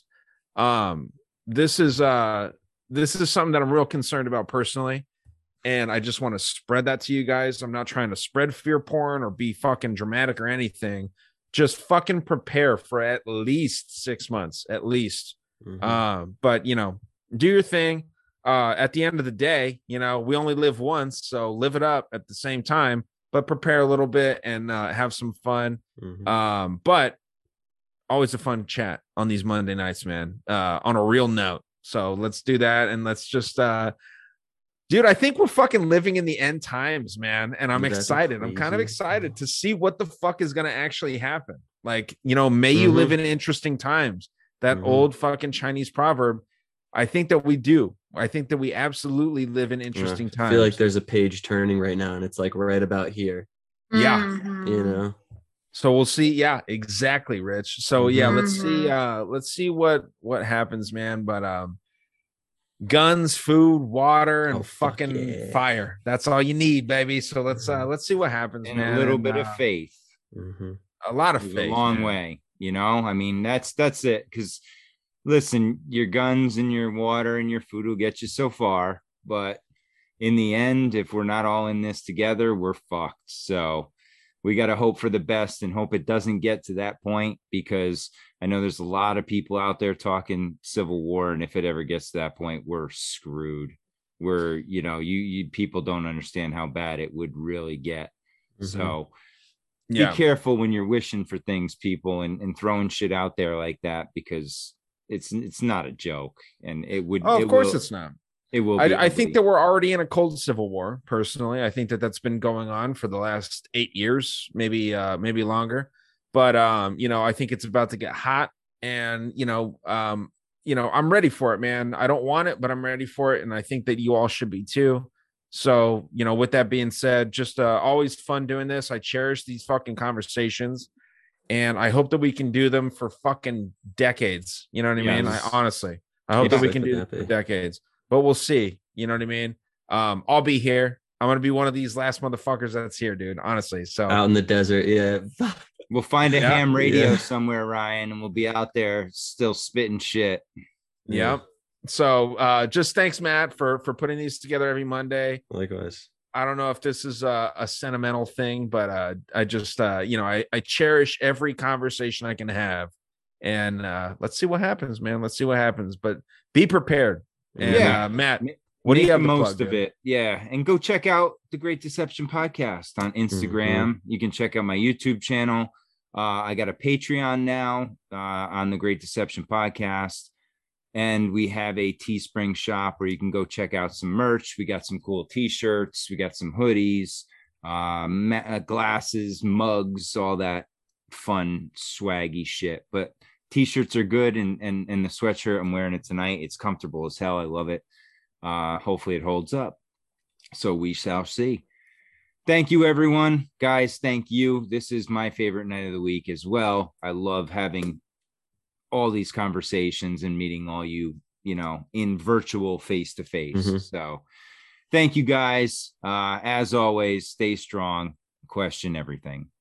This is something that I'm real concerned about personally. And I just want to spread that to you guys. I'm not trying to spread fear porn or be fucking dramatic or anything. Just fucking prepare for at least 6 months, at least. But, you know, do your thing. At the end of the day, you know, we only live once, so live it up at the same time, but prepare a little bit and have some fun. But always a fun chat on these Monday nights, man, on a real note. So let's do that. And let's just, dude, I think we're fucking living in the end times, man. And I'm excited. I'm kind of excited to see what the fuck is going to actually happen. Like, you know, may you live in interesting times. That old fucking Chinese proverb. I think that we do. I think that we absolutely live in interesting times. I feel like there's a page turning right now, and it's like right about here. Yeah. You know. So we'll see. Yeah, exactly, Rich. So yeah, let's see what happens, man. But guns, food, water, and fucking fire. That's all you need, baby. So let's see what happens, and man. A little bit of faith. A lot of faith. A long way. You know, I mean, that's it. Because listen, your guns and your water and your food will get you so far, but in the end, if we're not all in this together, we're fucked. So we got to hope for the best and hope it doesn't get to that point, because I know there's a lot of people out there talking civil war, and if it ever gets to that point, we're screwed. We're, you know, you people don't understand how bad it would really get. So be careful when you're wishing for things, people, and throwing shit out there like that, because it's not a joke, and it would. Oh, of course it's not. It will. I think that we're already in a cold civil war. Personally, I think that that's been going on for the last 8 years, maybe longer. But you know, I think it's about to get hot, and you know, I'm ready for it, man. I don't want it, but I'm ready for it, and I think that you all should be too. So, you know, with that being said, just always fun doing this. I cherish these fucking conversations, and I hope that we can do them for fucking decades. You know what I mean? I hope that we can do them for decades, but we'll see. You know what I mean? I'll be here. I'm going to be one of these last motherfuckers that's here, dude. Honestly. So out in the desert. Yeah. We'll find a ham radio somewhere, Ryan, and we'll be out there still spitting shit. Yeah. So just thanks, Matt, for putting these together every Monday. Likewise. I don't know if this is a sentimental thing, but I just I cherish every conversation I can have, and let's see what happens, man. Let's see what happens, but be prepared. And Matt, what do you have most of it? Yeah, and go check out the Great Deception podcast on Instagram. You can check out my YouTube channel. I got a Patreon now on the Great Deception podcast. And we have a Teespring shop where you can go check out some merch. We got some cool t-shirts. We got some hoodies, glasses, mugs, all that fun, swaggy shit. But t-shirts are good. And the sweatshirt, I'm wearing it tonight. It's comfortable as hell. I love it. Hopefully it holds up. So we shall see. Thank you, everyone. Guys, thank you. This is my favorite night of the week as well. I love having all these conversations and meeting all you, in virtual face-to-face. So thank you, guys. As always, stay strong, question everything.